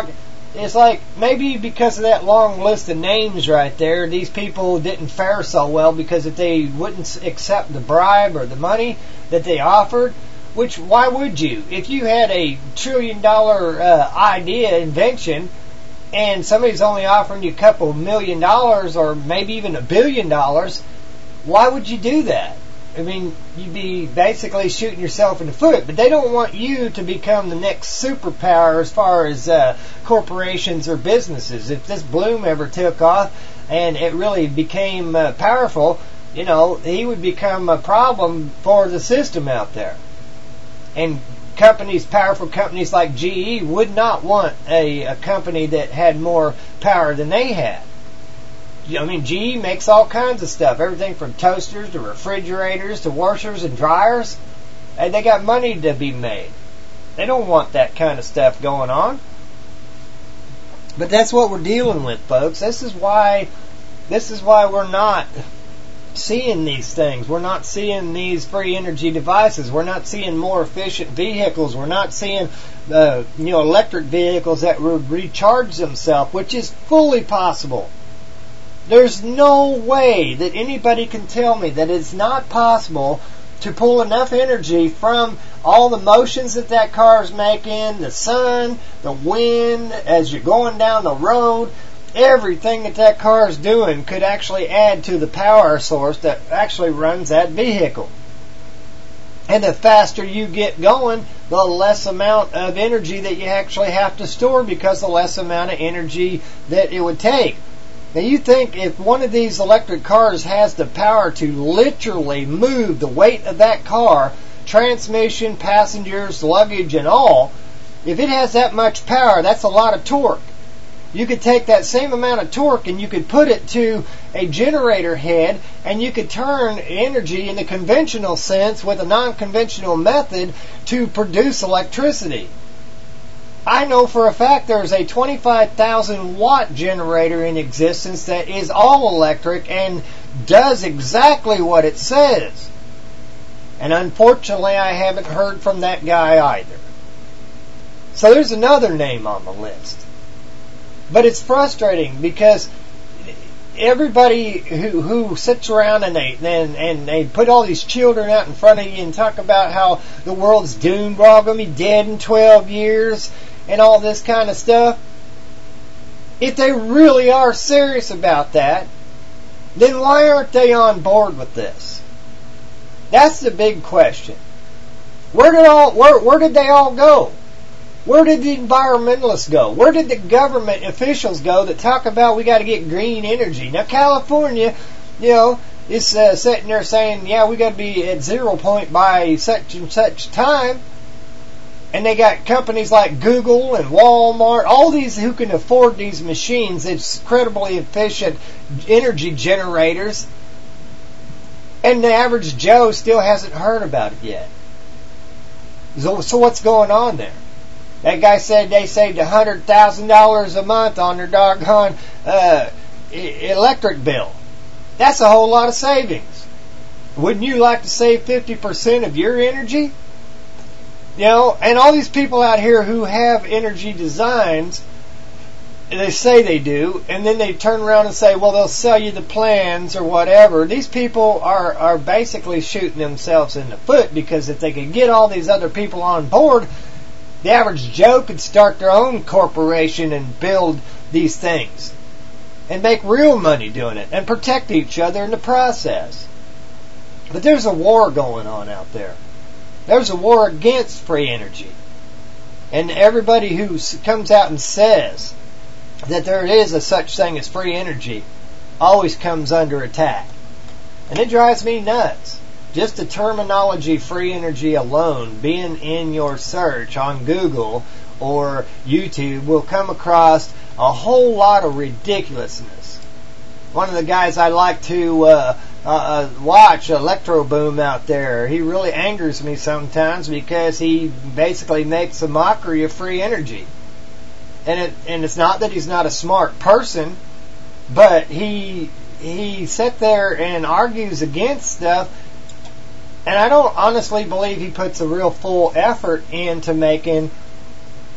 it's like maybe because of that long list of names right there, these people didn't fare so well because if they wouldn't accept the bribe or the money that they offered, which why would you? If you had a $1 trillion idea, invention, and somebody's only offering you a couple $1 million or maybe even $1 billion, why would you do that? I mean, you'd be basically shooting yourself in the foot. But they don't want you to become the next superpower as far as corporations or businesses. If this Bloom ever took off and it really became powerful, he would become a problem for the system out there. And powerful companies like GE would not want a company that had more power than they had. I mean, GE makes all kinds of stuff. Everything from toasters to refrigerators to washers and dryers. And they got money to be made. They don't want that kind of stuff going on. But that's what we're dealing with, folks. This is why we're not seeing these things. We're not seeing these free energy devices. We're not seeing more efficient vehicles. We're not seeing electric vehicles that would recharge themselves, which is fully possible. There's no way that anybody can tell me that it's not possible to pull enough energy from all the motions that car is making, the sun, the wind, as you're going down the road. Everything that car is doing could actually add to the power source that actually runs that vehicle. And the faster you get going, the less amount of energy that you actually have to store because the less amount of energy that it would take. Now you think if one of these electric cars has the power to literally move the weight of that car, transmission, passengers, luggage and all, if it has that much power, that's a lot of torque. You could take that same amount of torque and you could put it to a generator head and you could turn energy in the conventional sense with a non-conventional method to produce electricity. I know for a fact there's a 25,000 watt generator in existence that is all electric and does exactly what it says. And unfortunately I haven't heard from that guy either. So there's another name on the list. But it's frustrating because everybody who sits around and they put all these children out in front of you and talk about how the world's doomed, we're all going to be dead in 12 years and all this kind of stuff. If they really are serious about that, then why aren't they on board with this? That's the big question. Where did they all go? Where did the environmentalists go? Where did the government officials go that talk about we got to get green energy? Now California, is sitting there saying, yeah, we got to be at 0 point by such and such time. And they got companies like Google and Walmart, all these who can afford these machines, it's incredibly efficient energy generators. And the average Joe still hasn't heard about it yet. So what's going on there? That guy said they saved $100,000 a month on their doggone electric bill. That's a whole lot of savings. Wouldn't you like to save 50% of your energy? And all these people out here who have energy designs, they say they do, and then they turn around and say, well, they'll sell you the plans or whatever. These people are basically shooting themselves in the foot because if they could get all these other people on board, the average Joe could start their own corporation and build these things and make real money doing it and protect each other in the process. But there's a war going on out there. There's a war against free energy. And everybody who comes out and says that there is a such thing as free energy always comes under attack. And it drives me nuts. Just the terminology free energy alone, being in your search on Google or YouTube, will come across a whole lot of ridiculousness. One of the guys I like to watch, Electro Boom out there, he really angers me sometimes because he basically makes a mockery of free energy. And it's not that he's not a smart person, but he sits there and argues against stuff. And I don't honestly believe he puts a real full effort into making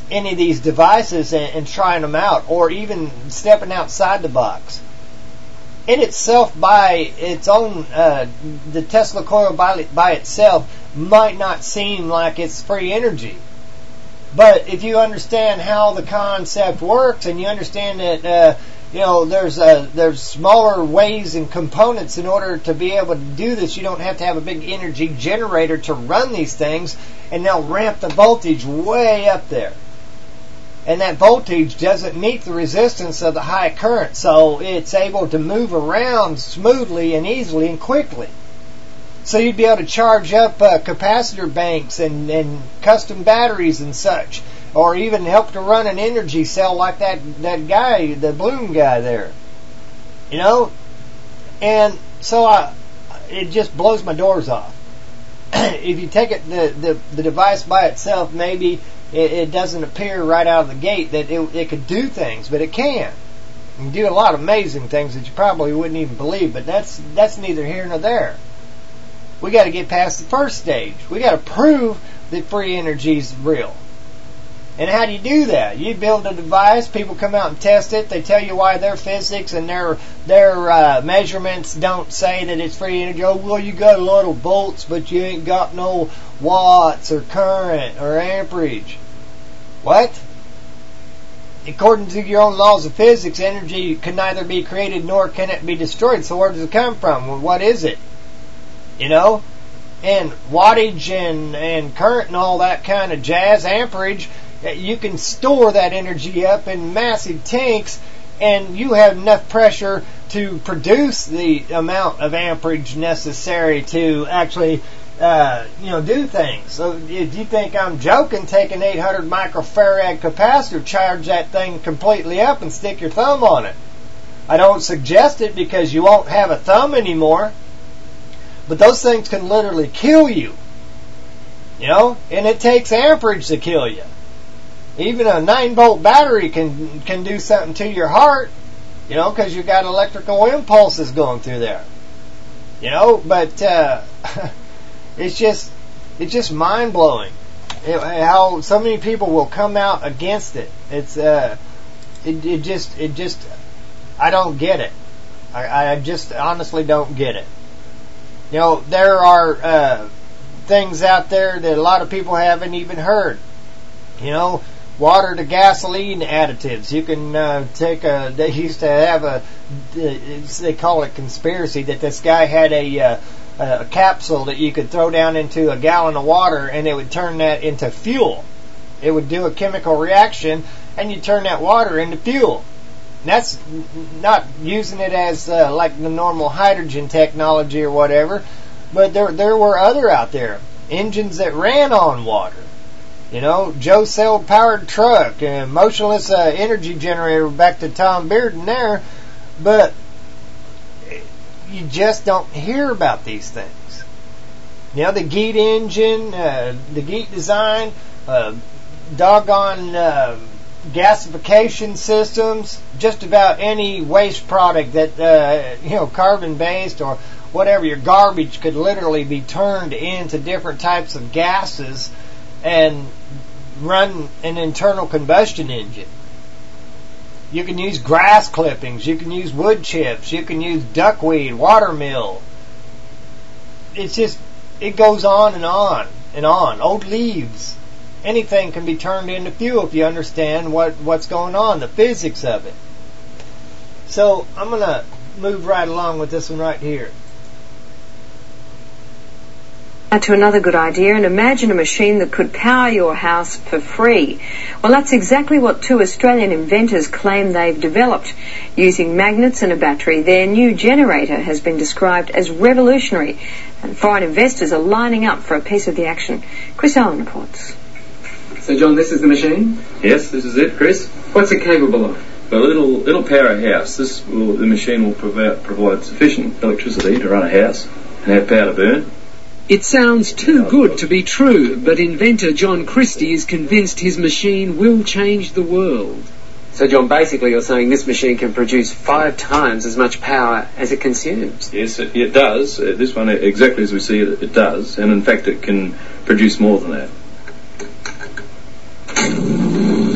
any of these devices and trying them out, or even stepping outside the box. In itself, by its own, the Tesla coil by itself might not seem like it's free energy. But if you understand how the concept works, and you understand that there's smaller ways and components in order to be able to do this, you don't have to have a big energy generator to run these things, and they'll ramp the voltage way up there. And that voltage doesn't meet the resistance of the high current, so it's able to move around smoothly and easily and quickly. So you'd be able to charge up capacitor banks and custom batteries and such, or even help to run an energy cell like that guy, the Bloom guy there. And so it just blows my doors off. If you take it, the device by itself, maybe it doesn't appear right out of the gate that it could do things, but it can. It can do a lot of amazing things that you probably wouldn't even believe, but that's neither here nor there. We got to get past the first stage. We got to prove that free energy is real. And how do you do that? You build a device, people come out and test it, they tell you why their physics and their measurements don't say that it's free energy. Oh, well, you got a lot of volts, but you ain't got no watts or current or amperage. What? According to your own laws of physics, energy can neither be created nor can it be destroyed. So where does it come from? Well, what is it? And wattage and current and all that kind of jazz, amperage, you can store that energy up in massive tanks, and you have enough pressure to produce the amount of amperage necessary to actually do things. So if you think I'm joking, take an 800 microfarad capacitor, charge that thing completely up and stick your thumb on it. I don't suggest it because you won't have a thumb anymore, but those things can literally kill you. And it takes amperage to kill you. Even a 9-volt battery can do something to your heart, because you've got electrical impulses going through there. But it's just mind blowing how so many people will come out against it. It's it just I don't get it. I just honestly don't get it. There are things out there that a lot of people haven't even heard. Water to gasoline additives. You can they used to have they call it conspiracy, that this guy had a capsule that you could throw down into a gallon of water and it would turn that into fuel. It would do a chemical reaction and you turn that water into fuel. And that's not using it as like the normal hydrogen technology or whatever, but there were other out there. Engines that ran on water. Joe Cell powered truck, motionless energy generator, back to Tom Bearden there, but you just don't hear about these things. The Geet engine, the Geet design, doggone gasification systems, just about any waste product that, carbon based or whatever, your garbage could literally be turned into different types of gases and run an internal combustion engine. You can use grass clippings, you can use wood chips, you can use duckweed, watermill. It goes on and on and on. Old leaves. Anything can be turned into fuel if you understand what's going on, the physics of it. So I'm going to move right along with this one right here. To another good idea, and imagine a machine that could power your house for free. Well, that's exactly what two Australian inventors claim they've developed. Using magnets and a battery, their new generator has been described as revolutionary, and foreign investors are lining up for a piece of the action. Chris Allen reports. So, John, this is the machine? Yes, this is it, Chris. What's it capable of? Well, it'll power a house. The machine will provide sufficient electricity to run a house and have power to burn. It sounds too good to be true, but inventor John Christie is convinced his machine will change the world. So, John, basically you're saying this machine can produce 5 times as much power as it consumes? Yes, it does. This one, exactly as we see it, it does. And in fact, it can produce more than that.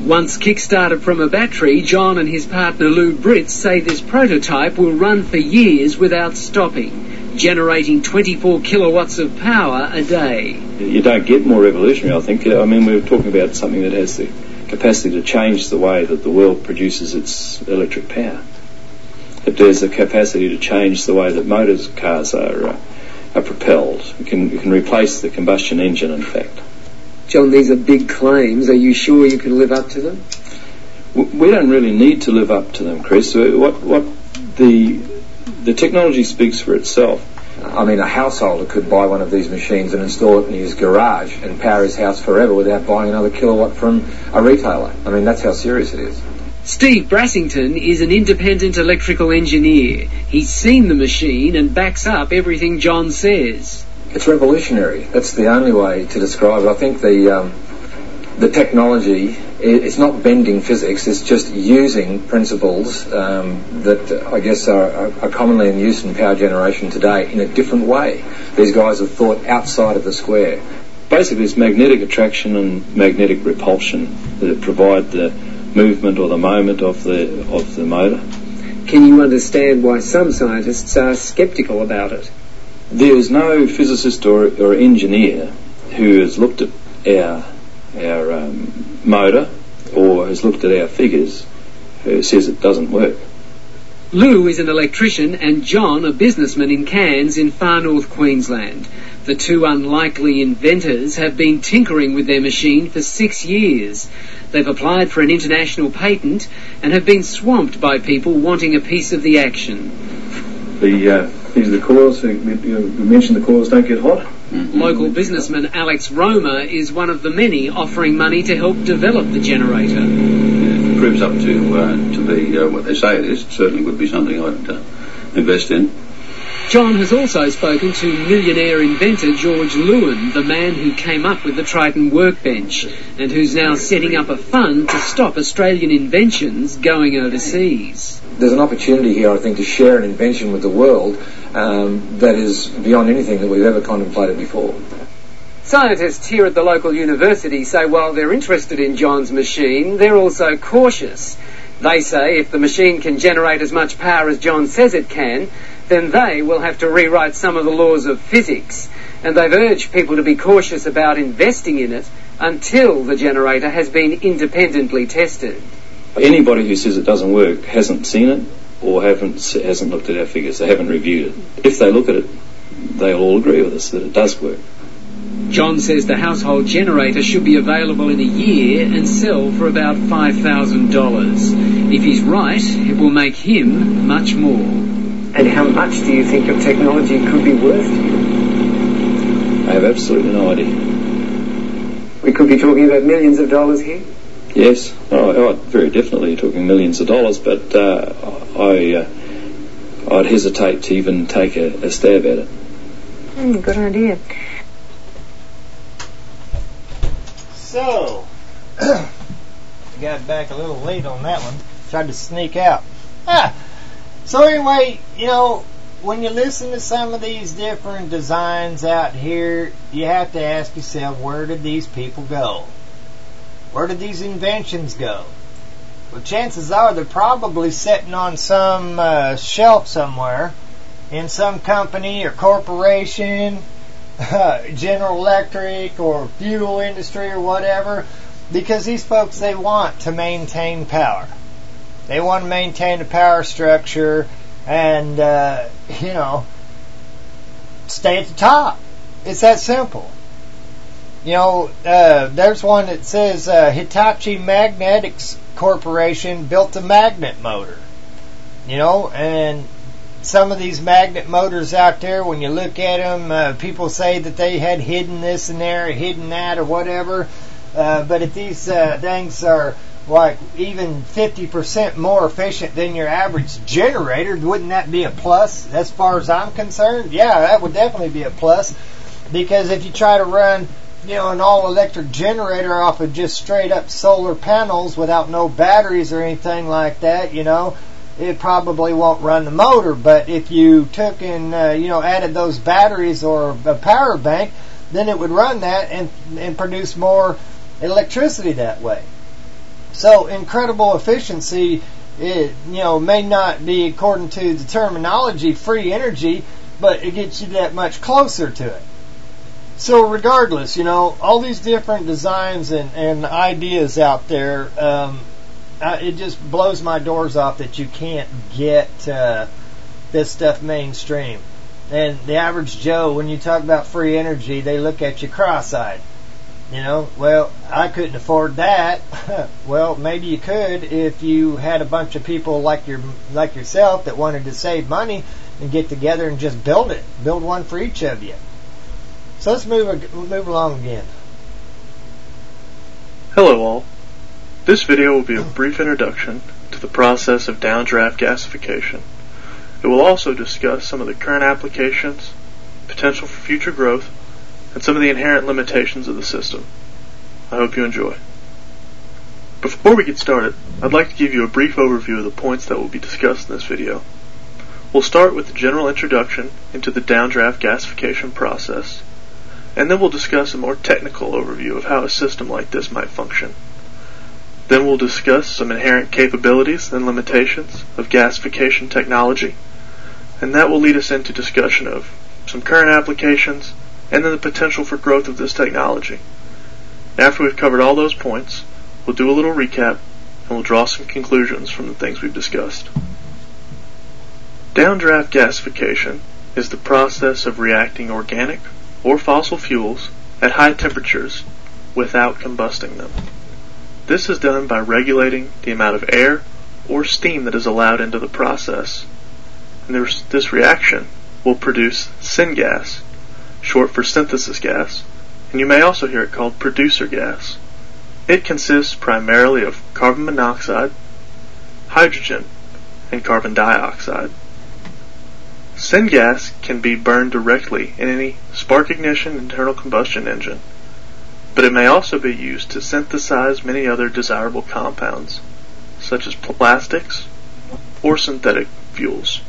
Once kick-started from a battery, John and his partner Lou Britz say this prototype will run for years without stopping, generating 24 kilowatts of power a day. You don't get more revolutionary, I think. I mean, we're talking about something that has the capacity to change the way that the world produces its electric power. It has the capacity to change the way that cars are propelled. It can replace the combustion engine, in fact. John, these are big claims. Are you sure you can live up to them? We don't really need to live up to them, Chris. What the technology speaks for itself. I mean, a householder could buy one of these machines and install it in his garage and power his house forever without buying another kilowatt from a retailer. I mean, that's how serious it is. Steve Brassington is an independent electrical engineer. He's seen the machine and backs up everything John says. It's revolutionary. That's the only way to describe it. I think the technology, it's not bending physics, it's just using principles that I guess are commonly in use in power generation today in a different way. These guys have thought outside of the square. Basically, it's magnetic attraction and magnetic repulsion that provide the movement or the moment of the motor. Can you understand why some scientists are sceptical about it? There is no physicist or engineer who has looked at our motor or has looked at our figures who says it doesn't work. Lou is an electrician and John a businessman in Cairns in far north Queensland. The two unlikely inventors have been tinkering with their machine for 6 years. They've applied for an international patent and have been swamped by people wanting a piece of the action. These are the coils. We mentioned the coils don't get hot. Mm-hmm. Local businessman Alex Roma is one of the many offering money to help develop the generator. If it proves up to be what they say it is, it certainly would be something I'd invest in. John has also spoken to millionaire inventor George Lewin, the man who came up with the Triton workbench, and who's now setting up a fund to stop Australian inventions going overseas. There's an opportunity here, I think, to share an invention with the world that is beyond anything that we've ever contemplated before. Scientists here at the local university say while they're interested in John's machine, they're also cautious. They say if the machine can generate as much power as John says it can, then they will have to rewrite some of the laws of physics. And they've urged people to be cautious about investing in it until the generator has been independently tested. Anybody who says it doesn't work hasn't seen it or hasn't looked at our figures. They haven't reviewed it. If they look at it, they'll all agree with us that it does work. John says the household generator should be available in a year and sell for about $5,000. If he's right, it will make him much more. And how much do you think your technology could be worth to you? I have absolutely no idea. We could be talking about millions of dollars here? Yes, very definitely talking millions of dollars, but I'd hesitate to even take a stab at it. Good idea. So, got back a little late on that one. Tried to sneak out. So anyway, when you listen to some of these different designs out here, you have to ask yourself, where did these people go? Where did these inventions go? Well, chances are they're probably sitting on some shelf somewhere in some company or corporation, General Electric or fuel industry or whatever, because these folks, they want to maintain power. They want to maintain the power structure and, stay at the top. It's that simple. There's one that says Hitachi Magnetics Corporation built a magnet motor. And some of these magnet motors out there, when you look at them, people say that they had hidden this and there, hidden that or whatever. But if these things are like even 50% more efficient than your average generator, wouldn't that be a plus as far as I'm concerned? Yeah, that would definitely be a plus, because if you try to run an all-electric generator off of just straight-up solar panels without no batteries or anything like that, it probably won't run the motor. But if you took and added those batteries or a power bank, then it would run that and produce more electricity that way. So incredible efficiency, it, may not be, according to the terminology, free energy, but it gets you that much closer to it. So regardless, all these different designs and ideas out there, it just blows my doors off that you can't get this stuff mainstream. And the average Joe, when you talk about free energy, they look at you cross-eyed. Well, I couldn't afford that. Well, maybe you could if you had a bunch of people like yourself that wanted to save money and get together and just build it. Build one for each of you. So let's move along again. Hello all. This video will be a brief introduction to the process of downdraft gasification. It will also discuss some of the current applications, potential for future growth, and some of the inherent limitations of the system. I hope you enjoy. Before we get started, I'd like to give you a brief overview of the points that will be discussed in this video. We'll start with the general introduction into the downdraft gasification process, and then we'll discuss a more technical overview of how a system like this might function. Then we'll discuss some inherent capabilities and limitations of gasification technology, and that will lead us into discussion of some current applications and then the potential for growth of this technology. After we've covered all those points, we'll do a little recap and we'll draw some conclusions from the things we've discussed. Downdraft gasification is the process of reacting organic or fossil fuels at high temperatures without combusting them. This is done by regulating the amount of air or steam that is allowed into the process. And this reaction will produce syngas, short for synthesis gas, and you may also hear it called producer gas. It consists primarily of carbon monoxide, hydrogen, and carbon dioxide. Syngas can be burned directly in any spark ignition internal combustion engine, but it may also be used to synthesize many other desirable compounds, such as plastics or synthetic fuels.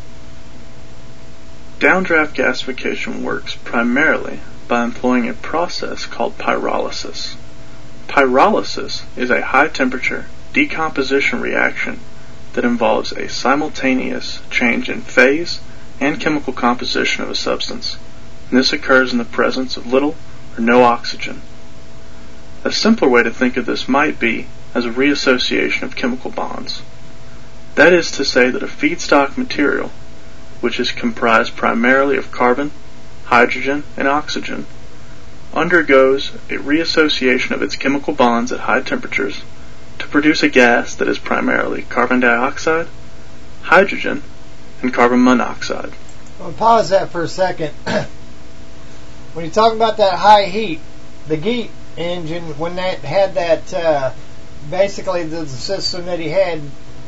Downdraft gasification works primarily by employing a process called pyrolysis. Pyrolysis is a high-temperature decomposition reaction that involves a simultaneous change in phase and chemical composition of a substance, and this occurs in the presence of little or no oxygen. A simpler way to think of this might be as a reassociation of chemical bonds. That is to say that a feedstock material, which is comprised primarily of carbon, hydrogen, and oxygen, undergoes a reassociation of its chemical bonds at high temperatures to produce a gas that is primarily carbon dioxide, hydrogen, and carbon monoxide. I'll pause that for a second. When you talk about that high heat, the GEAT engine, when that had that, basically the system that he had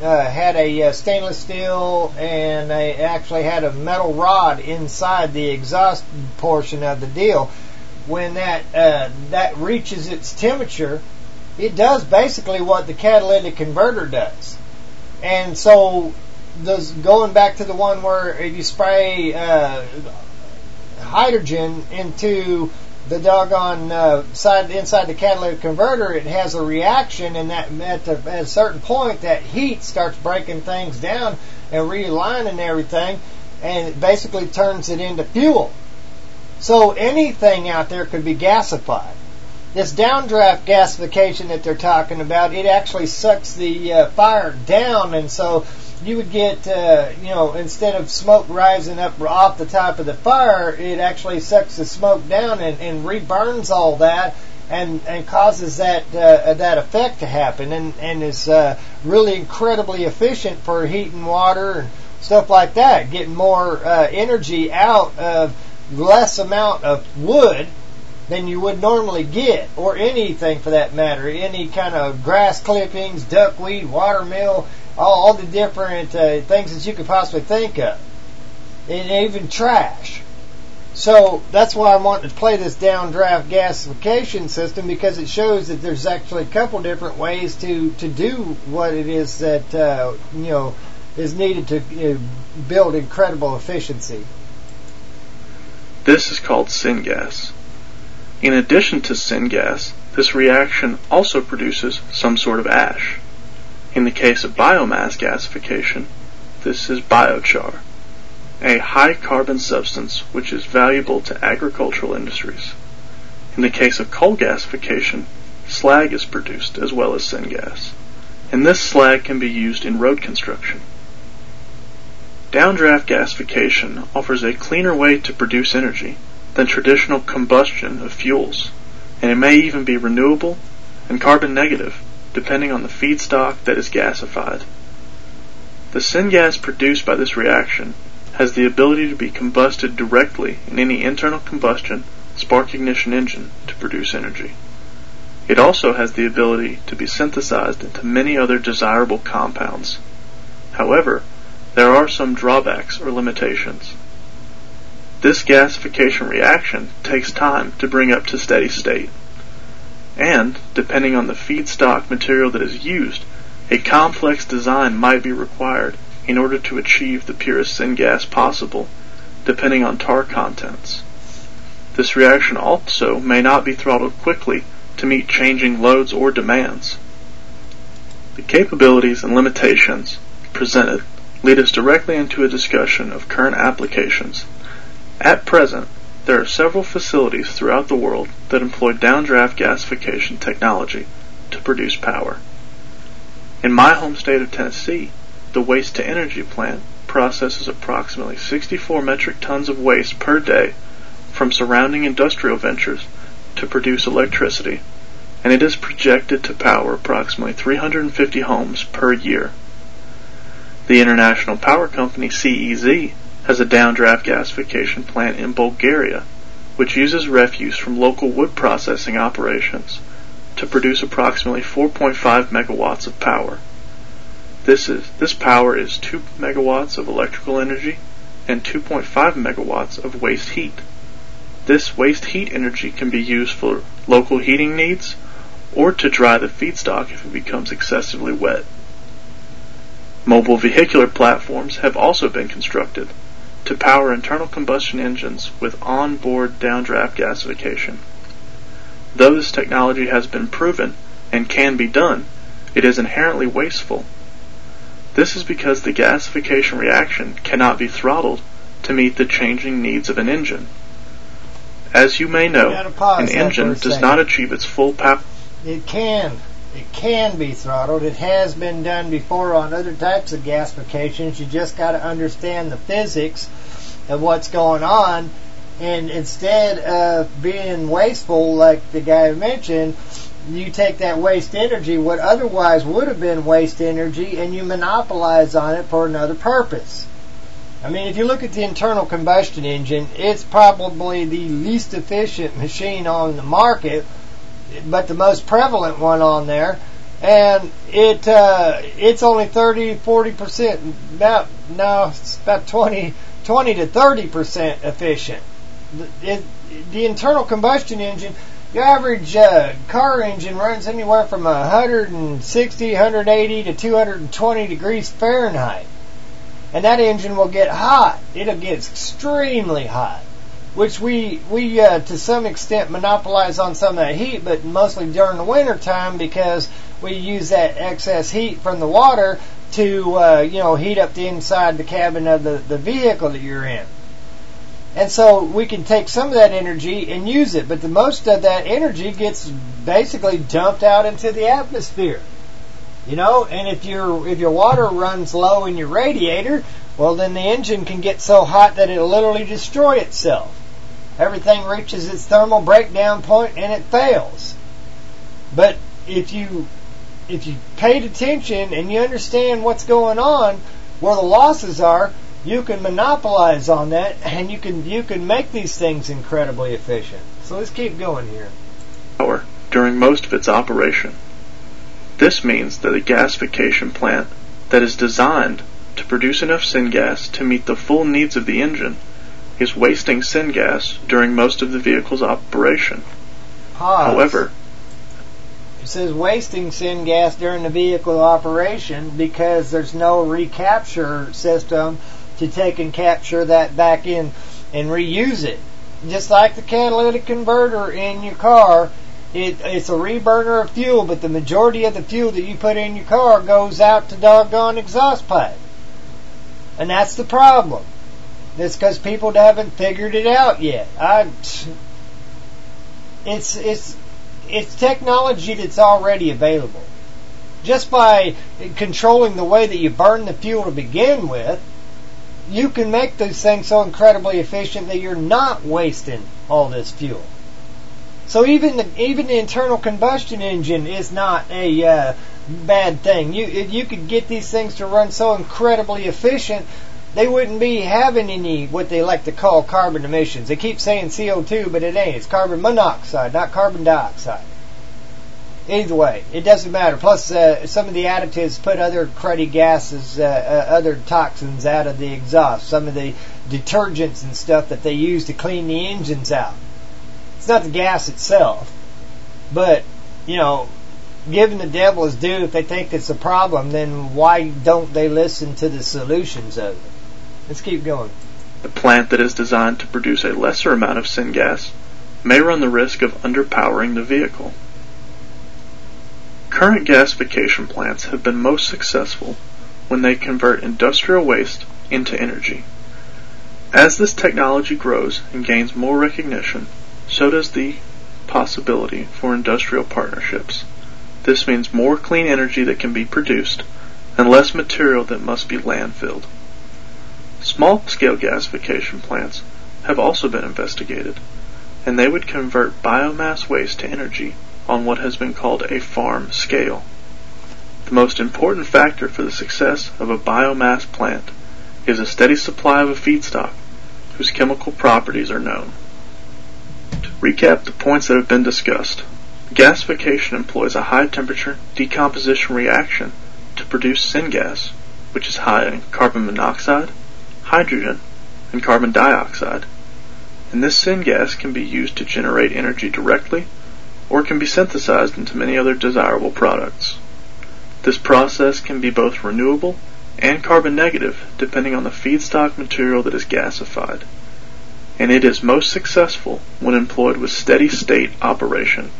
a stainless steel, and they actually had a metal rod inside the exhaust portion of the deal. When that reaches its temperature, it does basically what the catalytic converter does. And so, going back to the one where if you spray hydrogen into the doggone inside the catalytic converter, it has a reaction, and that at a certain point, that heat starts breaking things down and realigning everything, and it basically turns it into fuel. So anything out there could be gasified. This downdraft gasification that they're talking about, it actually sucks the fire down, and so you would get, instead of smoke rising up off the top of the fire, it actually sucks the smoke down and reburns all that and causes that effect to happen, and is really incredibly efficient for heating water and stuff like that, getting more energy out of less amount of wood than you would normally get, or anything for that matter, any kind of grass clippings, duckweed, watermill, all the different things that you could possibly think of, and even trash. So that's why I wanted to play this downdraft gasification system, because it shows that there's actually a couple different ways to do what it is that is needed to build incredible efficiency. This is called syngas. In addition to syngas, this reaction also produces some sort of ash. In the case of biomass gasification, this is biochar, a high carbon substance which is valuable to agricultural industries. In the case of coal gasification, slag is produced as well as syngas, and this slag can be used in road construction. Downdraft gasification offers a cleaner way to produce energy than traditional combustion of fuels, and it may even be renewable and carbon negative depending on the feedstock that is gasified. The syngas produced by this reaction has the ability to be combusted directly in any internal combustion spark ignition engine to produce energy. It also has the ability to be synthesized into many other desirable compounds. However, there are some drawbacks or limitations. This gasification reaction takes time to bring up to steady state, and, depending on the feedstock material that is used, a complex design might be required in order to achieve the purest syngas possible, depending on tar contents. This reaction also may not be throttled quickly to meet changing loads or demands. The capabilities and limitations presented lead us directly into a discussion of current applications. At present, there are several facilities throughout the world that employ downdraft gasification technology to produce power. In my home state of Tennessee, the waste-to-energy plant processes approximately 64 metric tons of waste per day from surrounding industrial ventures to produce electricity, and it is projected to power approximately 350 homes per year. The international power company CEZ has a downdraft gasification plant in Bulgaria, which uses refuse from local wood processing operations to produce approximately 4.5 megawatts of power. This power is 2 megawatts of electrical energy and 2.5 megawatts of waste heat. This waste heat energy can be used for local heating needs or to dry the feedstock if it becomes excessively wet. Mobile vehicular platforms have also been constructed to power internal combustion engines with on-board downdraft gasification. Though this technology has been proven and can be done, it is inherently wasteful. This is because the gasification reaction cannot be throttled to meet the changing needs of an engine. As you may know, an engine does not achieve its full power. It can be throttled. It has been done before on other types of gasifications. You just got to understand the physics of what's going on, and instead of being wasteful like the guy mentioned, you take that waste energy, what otherwise would have been waste energy, and you monopolize on it for another purpose. I mean, if you look at the internal combustion engine, it's probably the least efficient machine on the market, but the most prevalent one on there, and it's only 30-40%, it's about 20 to 30% efficient. The internal combustion engine, your average car engine runs anywhere from 160, 180 to 220 degrees Fahrenheit. And that engine will get hot. It'll get extremely hot, which we to some extent monopolize on some of that heat, but mostly during the winter time because we use that excess heat from the water to heat up the inside the cabin of the vehicle that you're in. And so we can take some of that energy and use it, but the most of that energy gets basically dumped out into the atmosphere. And if your water runs low in your radiator, well, then the engine can get so hot that it'll literally destroy itself. Everything reaches its thermal breakdown point and it fails. But if you paid attention and you understand what's going on, where the losses are, you can monopolize on that, and you can make these things incredibly efficient. So let's keep going here. Power during most of its operation. This means that a gasification plant that is designed to produce enough syngas to meet the full needs of the engine is wasting syngas during most of the vehicle's operation. Pause. However, it says wasting syngas during the vehicle operation because there's no recapture system to take and capture that back in and reuse it. Just like the catalytic converter in your car, It's a reburner of fuel, but the majority of the fuel that you put in your car goes out the doggone exhaust pipe. And that's the problem. It's because people haven't figured it out yet. It's technology that's already available. Just by controlling the way that you burn the fuel to begin with, you can make those things so incredibly efficient that you're not wasting all this fuel. So even the internal combustion engine is not a bad thing. You could get these things to run so incredibly efficient, they wouldn't be having any what they like to call carbon emissions. They keep saying CO2, but it ain't. It's carbon monoxide, not carbon dioxide. Either way, it doesn't matter. Plus, some of the additives put other cruddy gases, other toxins out of the exhaust. Some of the detergents and stuff that they use to clean the engines out. It's not the gas itself. But, giving the devil his due, if they think it's a problem, then why don't they listen to the solutions of it? Let's keep going. A plant that is designed to produce a lesser amount of syngas may run the risk of underpowering the vehicle. Current gasification plants have been most successful when they convert industrial waste into energy. As this technology grows and gains more recognition, so does the possibility for industrial partnerships. This means more clean energy that can be produced and less material that must be landfilled. Small-scale gasification plants have also been investigated, and they would convert biomass waste to energy on what has been called a farm scale. The most important factor for the success of a biomass plant is a steady supply of a feedstock whose chemical properties are known. To recap the points that have been discussed, gasification employs a high-temperature decomposition reaction to produce syngas, which is high in carbon monoxide, hydrogen, and carbon dioxide. And this syngas can be used to generate energy directly, or can be synthesized into many other desirable products. This process can be both renewable and carbon negative depending on the feedstock material that is gasified, and it is most successful when employed with steady state operation.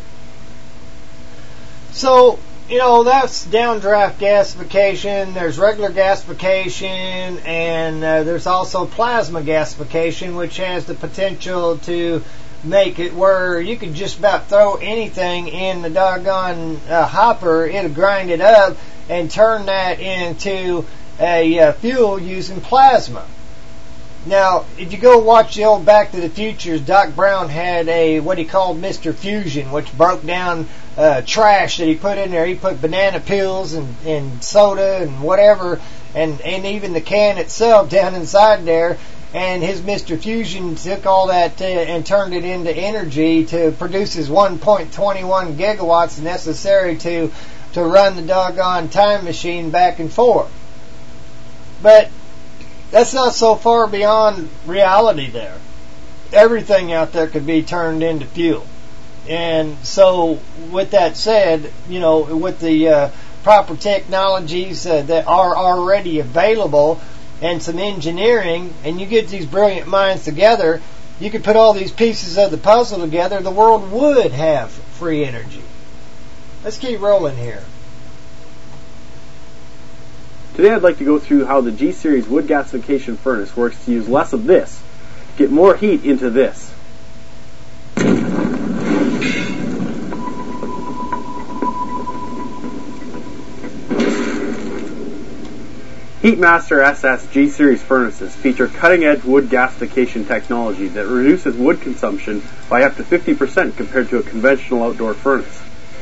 So, that's downdraft gasification, there's regular gasification, and there's also plasma gasification, which has the potential to make it where you could just about throw anything in the doggone hopper, it'll grind it up and turn that into a fuel using plasma. Now, if you go watch the old Back to the Futures, Doc Brown had what he called Mr. Fusion, which broke down trash that he put in there. He put banana peels and soda and whatever, and even the can itself down inside there. And his Mr. Fusion took all that and turned it into energy to produce his 1.21 gigawatts necessary to run the doggone time machine back and forth. But that's not so far beyond reality there. Everything out there could be turned into fuel. And so, with that said, with the proper technologies that are already available, and some engineering, and you get these brilliant minds together, you could put all these pieces of the puzzle together, the world would have free energy. Let's keep rolling here. Today I'd like to go through how the G-Series wood gasification furnace works to use less of this, get more heat into this. Heatmaster SS G-Series furnaces feature cutting-edge wood gasification technology that reduces wood consumption by up to 50% compared to a conventional outdoor furnace.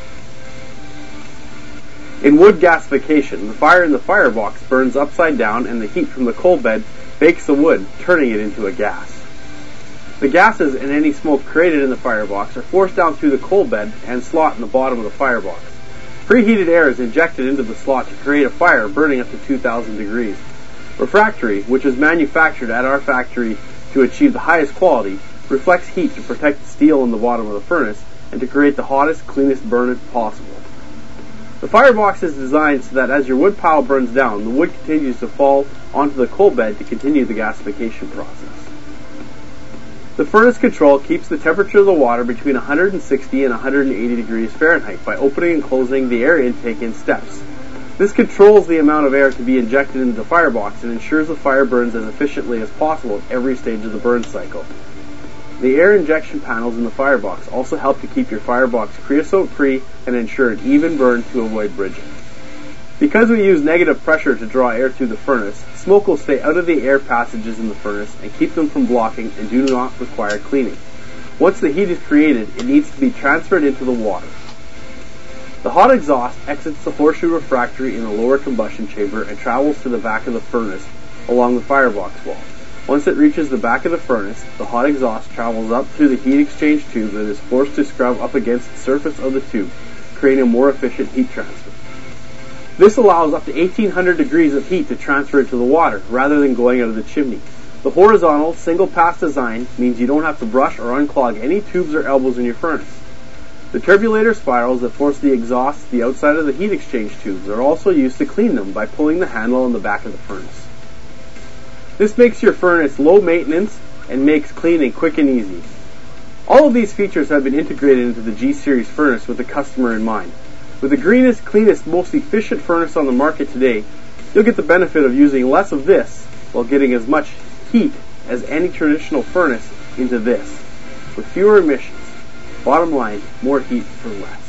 In wood gasification, the fire in the firebox burns upside down and the heat from the coal bed bakes the wood, turning it into a gas. The gases and any smoke created in the firebox are forced down through the coal bed and slot in the bottom of the firebox. Preheated air is injected into the slot to create a fire burning up to 2,000 degrees. Refractory, which is manufactured at our factory to achieve the highest quality, reflects heat to protect the steel in the bottom of the furnace and to create the hottest, cleanest burn possible. The firebox is designed so that as your wood pile burns down, the wood continues to fall onto the coal bed to continue the gasification process. The furnace control keeps the temperature of the water between 160 and 180 degrees Fahrenheit by opening and closing the air intake in steps. This controls the amount of air to be injected into the firebox and ensures the fire burns as efficiently as possible at every stage of the burn cycle. The air injection panels in the firebox also help to keep your firebox creosote-free and ensure an even burn to avoid bridging. Because we use negative pressure to draw air through the furnace, smoke will stay out of the air passages in the furnace and keep them from blocking and do not require cleaning. Once the heat is created, it needs to be transferred into the water. The hot exhaust exits the horseshoe refractory in the lower combustion chamber and travels to the back of the furnace along the firebox wall. Once it reaches the back of the furnace, the hot exhaust travels up through the heat exchange tube that is forced to scrub up against the surface of the tube, creating a more efficient heat transfer. This allows up to 1800 degrees of heat to transfer into the water, rather than going out of the chimney. The horizontal, single-pass design means you don't have to brush or unclog any tubes or elbows in your furnace. The turbulator spirals that force the exhaust to the outside of the heat exchange tubes are also used to clean them by pulling the handle on the back of the furnace. This makes your furnace low maintenance and makes cleaning quick and easy. All of these features have been integrated into the G-Series furnace with the customer in mind. With the greenest, cleanest, most efficient furnace on the market today, you'll get the benefit of using less of this while getting as much heat as any traditional furnace into this, with fewer emissions. Bottom line, more heat for less.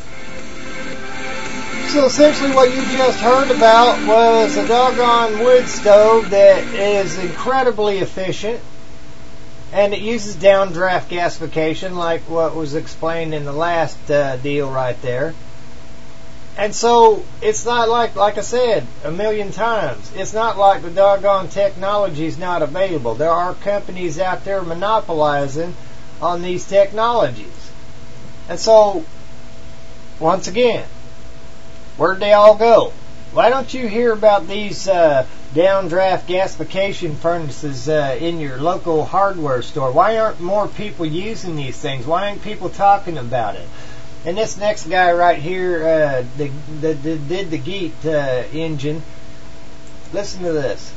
So essentially what you just heard about was a doggone wood stove that is incredibly efficient, and it uses downdraft gasification like what was explained in the last deal right there. And so it's not like I said a million times, it's not like the doggone technology is not available. There are companies out there monopolizing on these technologies. And so, once again, where'd they all go? Why don't you hear about these downdraft gasification furnaces in your local hardware store? Why aren't more people using these things? Why aren't people talking about it? And this next guy right here did the GEAT engine. Listen to this.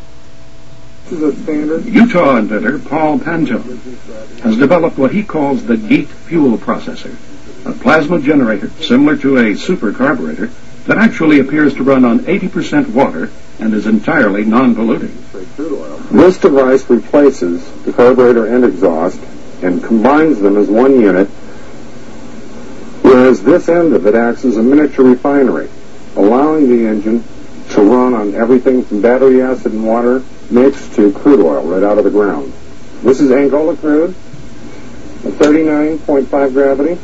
Utah inventor Paul Panjo has developed what he calls the GEAT fuel processor, a plasma generator similar to a super carburetor that actually appears to run on 80% water and is entirely non-polluting. This device replaces the carburetor and exhaust and combines them as one unit, whereas this end of it acts as a miniature refinery, allowing the engine to run on everything from battery acid and water mixed to crude oil right out of the ground. This is Angola crude, a 39.5 gravity.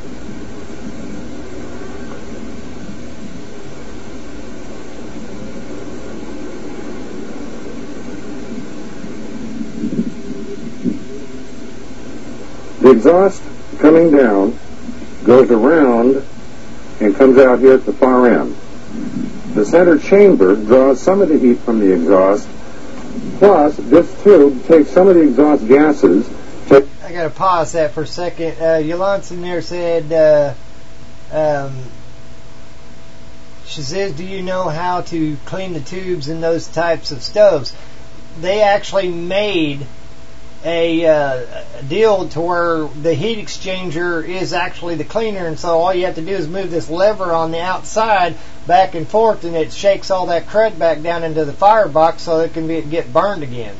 The exhaust coming down goes around and comes out here at the far end. The center chamber draws some of the heat from the exhaust, plus this tube takes some of the exhaust gases. I gotta pause that for a second. Yolanson there said, she says, do you know how to clean the tubes in those types of stoves? They actually made a deal to where the heat exchanger is actually the cleaner, and so all you have to do is move this lever on the outside back and forth, and it shakes all that crud back down into the firebox so it can get burned again.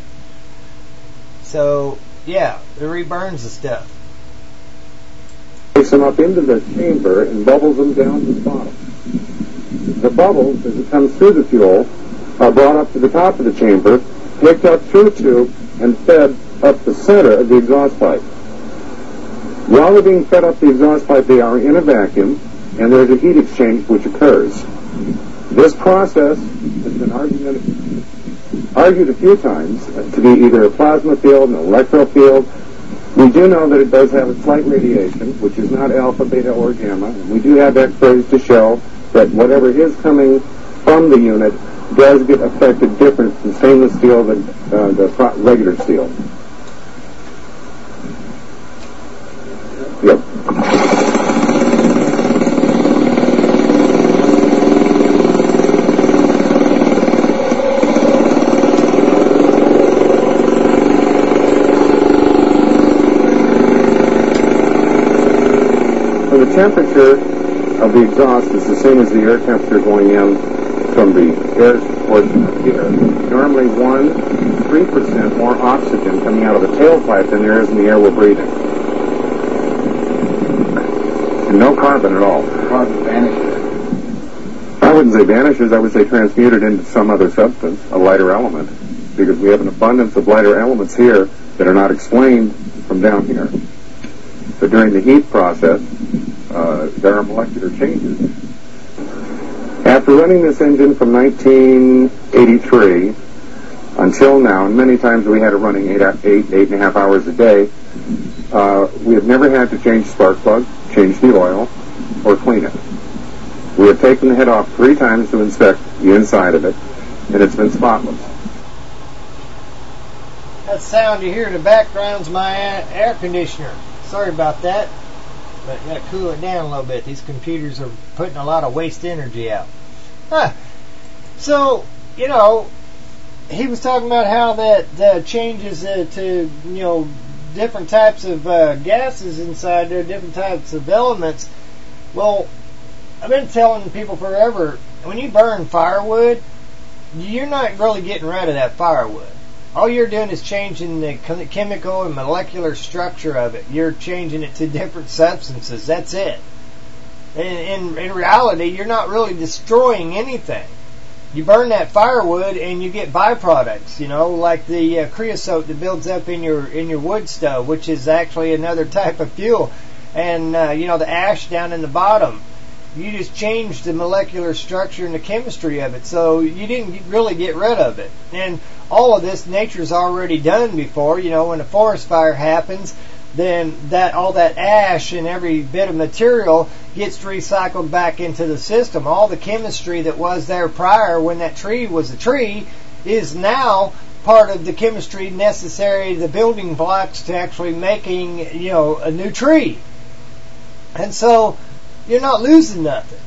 So yeah, it reburns the stuff. Takes them up into the chamber and bubbles them down to the bottom. The bubbles, as it comes through the fuel, are brought up to the top of the chamber, picked up through a tube, and fed up the center of the exhaust pipe. While they're being fed up the exhaust pipe, they are in a vacuum, and there's a heat exchange which occurs. This process has been argued a few times to be either a plasma field, an electro field. We do know that it does have a slight radiation, which is not alpha, beta, or gamma, and we do have X-rays to show that whatever is coming from the unit does get affected different from stainless steel than the regular steel. Yep. temperature of the exhaust is the same as the air temperature going in from the air portion of here. Normally 3% more oxygen coming out of the tailpipe than there is in the air we're breathing. And no carbon at all. Carbon vanishes. I wouldn't say vanishes, I would say transmuted into some other substance, a lighter element, because we have an abundance of lighter elements here that are not explained from down here. So during the heat process, there are molecular changes. After running this engine from 1983 until now, and many times we had it running 8.5 hours a day, we have never had to change spark plug, change the oil, or clean it. We have taken the head off 3 times to inspect the inside of it, and it's been spotless. That sound you hear in the background's my air conditioner. Sorry about that, but got to cool it down a little bit. These computers are putting a lot of waste energy out. So, he was talking about how that changes to, different types of gases inside there, different types of elements. Well, I've been telling people forever, when you burn firewood, you're not really getting rid of that firewood. All you're doing is changing the chemical and molecular structure of it. You're changing it to different substances. That's it. In reality, you're not really destroying anything. You burn that firewood and you get byproducts, like the creosote that builds up in your wood stove, which is actually another type of fuel. And, the ash down in the bottom. You just changed the molecular structure and the chemistry of it, so you didn't really get rid of it. And all of this nature's already done before. When a forest fire happens, then all that ash and every bit of material gets recycled back into the system. All the chemistry that was there prior when that tree was a tree is now part of the chemistry necessary, the building blocks to actually making, a new tree. And so you're not losing nothing.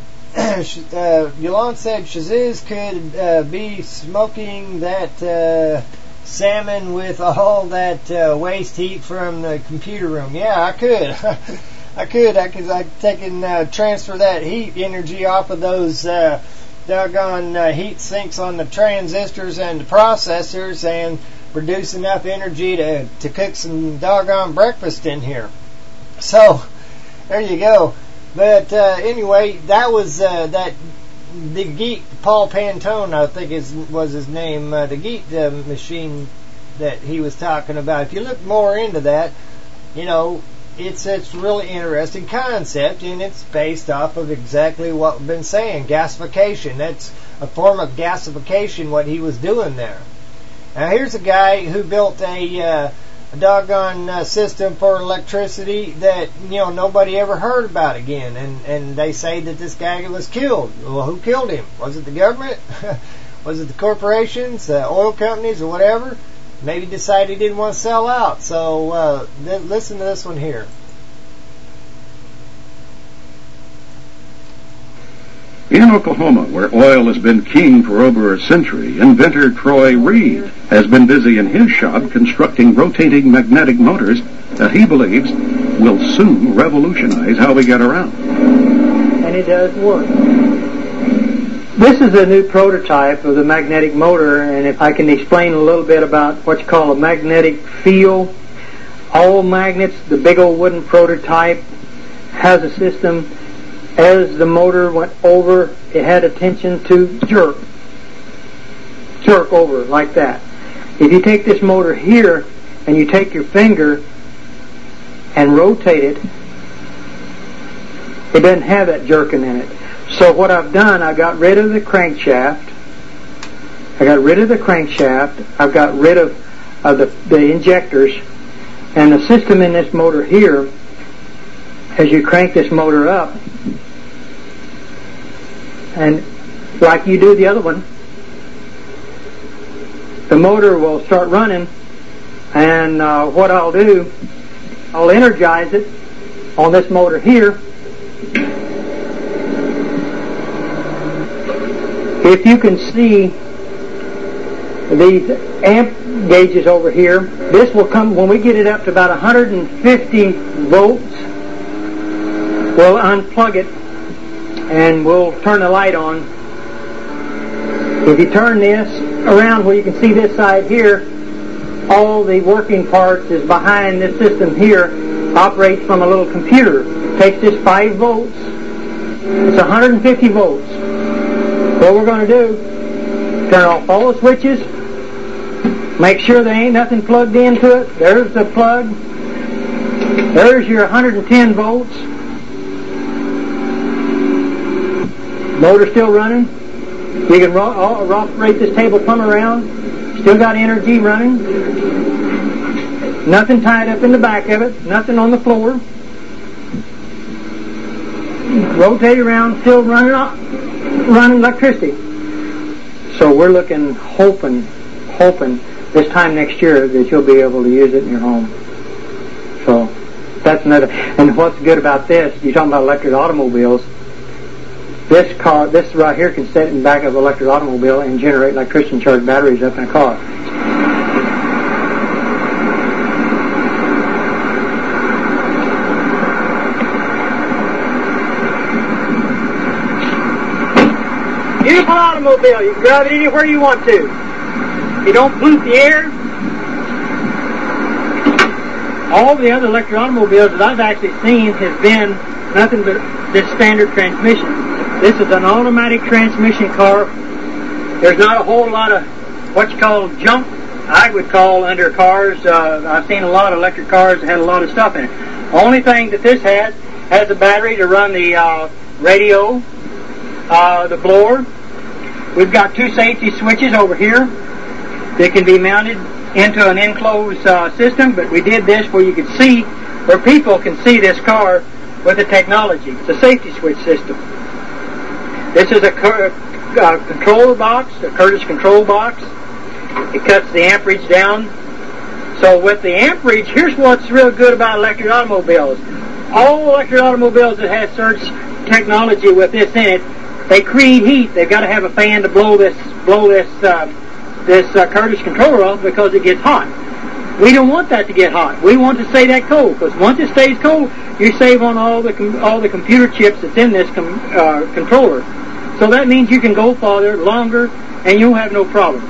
Yolande said Shaziz could be smoking that salmon with all that waste heat from the computer room. Yeah, I could. I could take and transfer that heat energy off of those doggone heat sinks on the transistors and the processors and produce enough energy to cook some doggone breakfast in here. So, there you go. But anyway, that was the Geet, Paul Pantone, I think was his name, the Geet machine that he was talking about. If you look more into that, it's a really interesting concept, and it's based off of exactly what we've been saying, gasification. That's a form of gasification, what he was doing there. Now here's a guy who built a doggone system for electricity that nobody ever heard about again, and they say that this guy was killed. Well, who killed him? Was it the government? Was it the corporations, oil companies, or whatever? Maybe decided he didn't want to sell out. So listen to this one here. In Oklahoma, where oil has been king for over a century, inventor Troy Reed has been busy in his shop constructing rotating magnetic motors that he believes will soon revolutionize how we get around. And it does work. This is a new prototype of the magnetic motor, and if I can explain a little bit about what you call a magnetic field. All magnets, the big old wooden prototype, has a system. As the motor went over, it had a tension to jerk over like that. If you take this motor here and you take your finger and rotate it, it doesn't have that jerking in it. So what I've done, I got rid of the crankshaft. I've got rid of the injectors, and the system in this motor here, as you crank this motor up, and like you do the other one, the motor will start running, and what I'll do, I'll energize it on this motor here. If you can see these amp gauges over here, this will come, when we get it up to about 150 volts, We'll unplug it and we'll turn the light on. If you turn this around where you can see this side here, all the working parts is behind this system here, operates from a little computer. Takes this 5 volts. It's 150 volts. What we're going to do, turn off all the switches, make sure there ain't nothing plugged into it. There's the plug. There's your 110 volts. Motor still running. You can operate this table plumb around. Still got energy running. Nothing tied up in the back of it. Nothing on the floor. Rotate around, still running electricity. So we're looking, hoping this time next year that you'll be able to use it in your home. So that's another. And what's good about this? You're talking about electric automobiles. This right here can sit in the back of an electric automobile and generate electricity and charge batteries up in a car. Beautiful automobile. You can drive it anywhere you want to. You don't pollute the air. All the other electric automobiles that I've actually seen has been nothing but this standard transmission. This is an automatic transmission car. There's not a whole lot of what you call junk, I would call, under cars. I've seen a lot of electric cars that had a lot of stuff in it. The only thing that this has a battery to run the radio, the blower. We've got 2 safety switches over here that can be mounted into an enclosed system, but we did this where you can see, where people can see this car with the technology. It's a safety switch system. This is a controller box, a Curtis control box. It cuts the amperage down. So with the amperage, here's what's real good about electric automobiles. All electric automobiles that have surge technology with this in it, they create heat. They've got to have a fan to blow this Curtis controller off because it gets hot. We don't want that to get hot. We want to stay that cold, because once it stays cold, you save on all the computer chips that's in this controller. So that means you can go farther, longer, and you'll have no problems.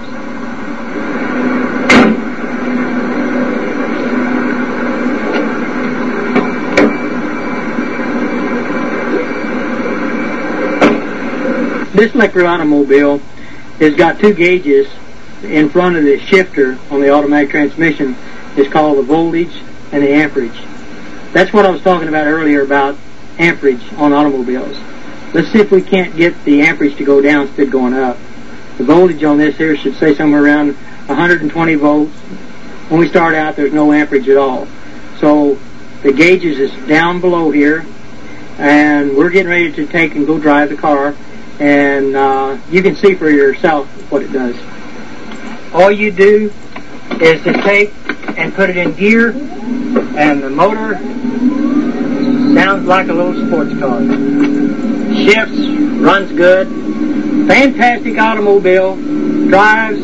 This electric automobile has got 2 gauges in front of the shifter on the automatic transmission. It's called the voltage and the amperage. That's what I was talking about earlier about amperage on automobiles. Let's see if we can't get the amperage to go down instead of going up. The voltage on this here should say somewhere around 120 volts. When we start out, there's no amperage at all. So the gauges is down below here, and we're getting ready to take and go drive the car, and you can see for yourself what it does. All you do is to take and put it in gear, and the motor sounds like a little sports car. Shifts, runs good, fantastic automobile, drives.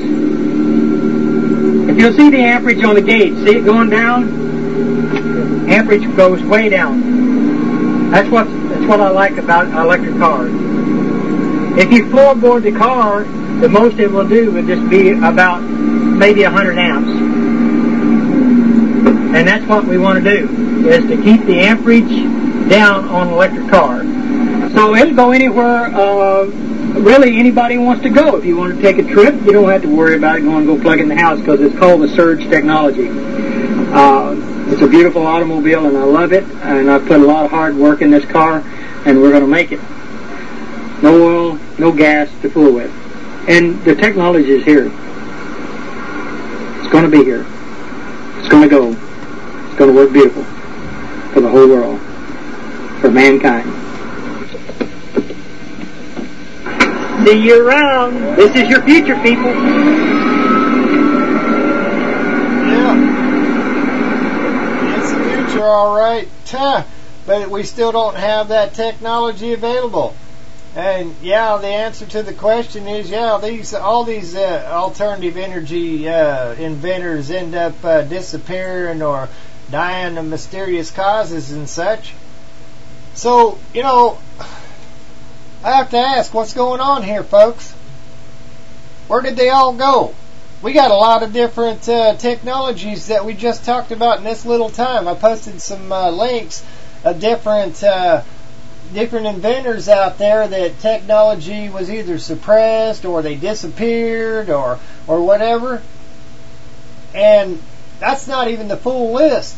If you'll see the amperage on the gauge, see it going down? Amperage goes way down. That's what I like about electric cars. If you floorboard the car, the most it will do would just be about maybe 100 amps. And that's what we want to do, is to keep the amperage down on an electric car. So it'll go anywhere really anybody wants to go. If you want to take a trip, you don't have to worry about it going to go plug in the house, because it's called the Surge technology. It's a beautiful automobile, and I love it, and I put a lot of hard work in this car, and we're going to make it. No oil, no gas to fool with. And the technology is here. It's going to be here. It's going to go. It's going to work beautiful for the whole world, for mankind. See you around. This is your future, people. Yeah. It's the future, all right. But we still don't have that technology available. And yeah, the answer to the question is all these alternative energy inventors end up disappearing or dying of mysterious causes and such. So, you know, I have to ask, what's going on here, folks? Where did they all go? We got a lot of different technologies that we just talked about in this little time. I posted some links of different inventors out there that technology was either suppressed or they disappeared or whatever. And that's not even the full list.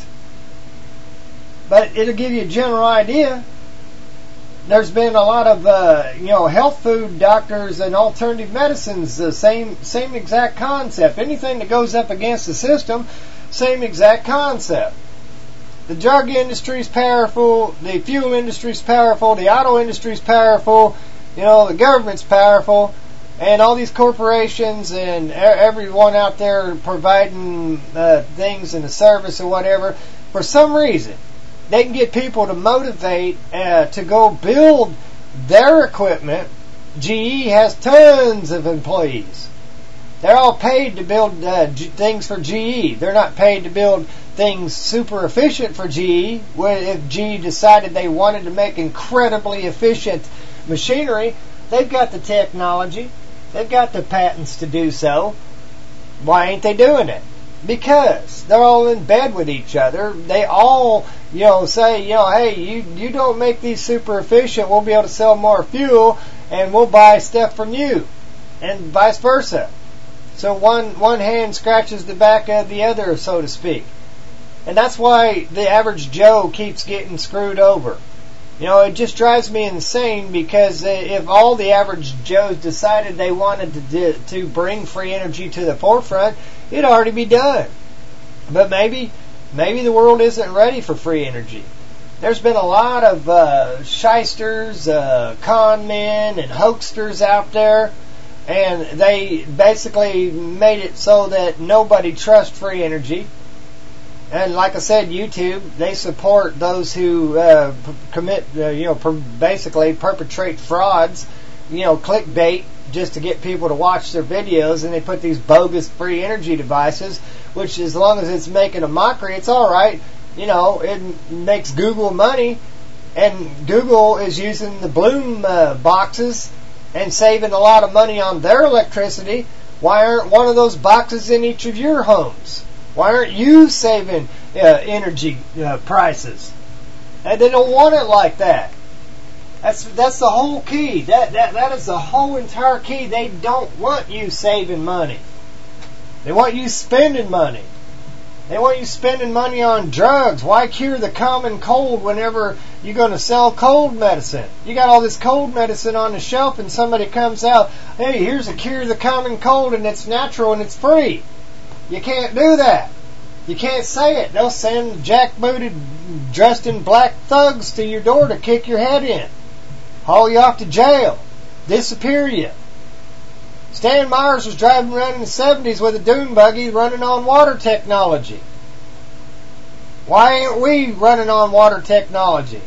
But it'll give you a general idea. There's been a lot of health food doctors and alternative medicines, the same exact concept. Anything that goes up against the system, same exact concept. The drug industry's powerful, the fuel industry's powerful, the auto industry's powerful, the government's powerful, and all these corporations and everyone out there providing things in the service or whatever, for some reason, they can get people to motivate to go build their equipment. GE has tons of employees. They're all paid to build things for GE. They're not paid to build things super efficient for GE. If GE decided they wanted to make incredibly efficient machinery, they've got the technology. They've got the patents to do so. Why ain't they doing it? Because they're all in bed with each other. They all, say, hey, you don't make these super efficient, we'll be able to sell more fuel and we'll buy stuff from you. And vice versa. So one hand scratches the back of the other, so to speak. And that's why the average Joe keeps getting screwed over. It just drives me insane, because if all the average Joes decided they wanted to bring free energy to the forefront, it'd already be done. But maybe the world isn't ready for free energy. There's been a lot of shysters, con men, and hoaxsters out there, and they basically made it so that nobody trusts free energy. And like I said, YouTube, they support those who basically perpetrate frauds, clickbait, just to get people to watch their videos, and they put these bogus free energy devices, which as long as it's making a mockery, it's alright. It makes Google money, and Google is using the Bloom boxes and saving a lot of money on their electricity. Why aren't one of those boxes in each of your homes? Why aren't you saving energy prices? And they don't want it like that. That's the whole key. That is the whole entire key. They don't want you saving money. They want you spending money. They want you spending money on drugs. Why cure the common cold whenever you're going to sell cold medicine? You got all this cold medicine on the shelf, and somebody comes out, hey, here's a cure the common cold, and it's natural and it's free. You can't do that. You can't say it. They'll send jackbooted, dressed in black thugs to your door to kick your head in, haul you off to jail, disappear you. Stan Myers was driving around in the 70s with a dune buggy running on water technology. Why ain't we running on water technology?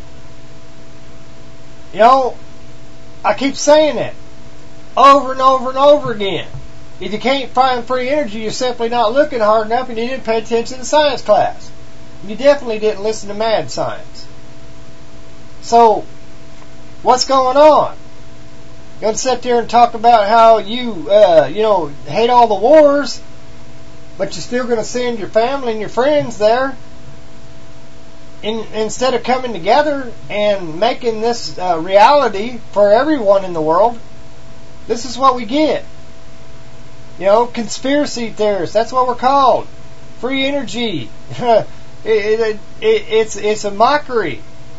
I keep saying it over and over and over again. If you can't find free energy, you're simply not looking hard enough, and you didn't pay attention to science class. You definitely didn't listen to Mad Science. So, what's going on? You're going to sit there and talk about how you hate all the wars, but you're still going to send your family and your friends there. Instead of coming together and making this reality for everyone in the world. This is what we get. Conspiracy theorists, that's what we're called. Free energy. It's a mockery.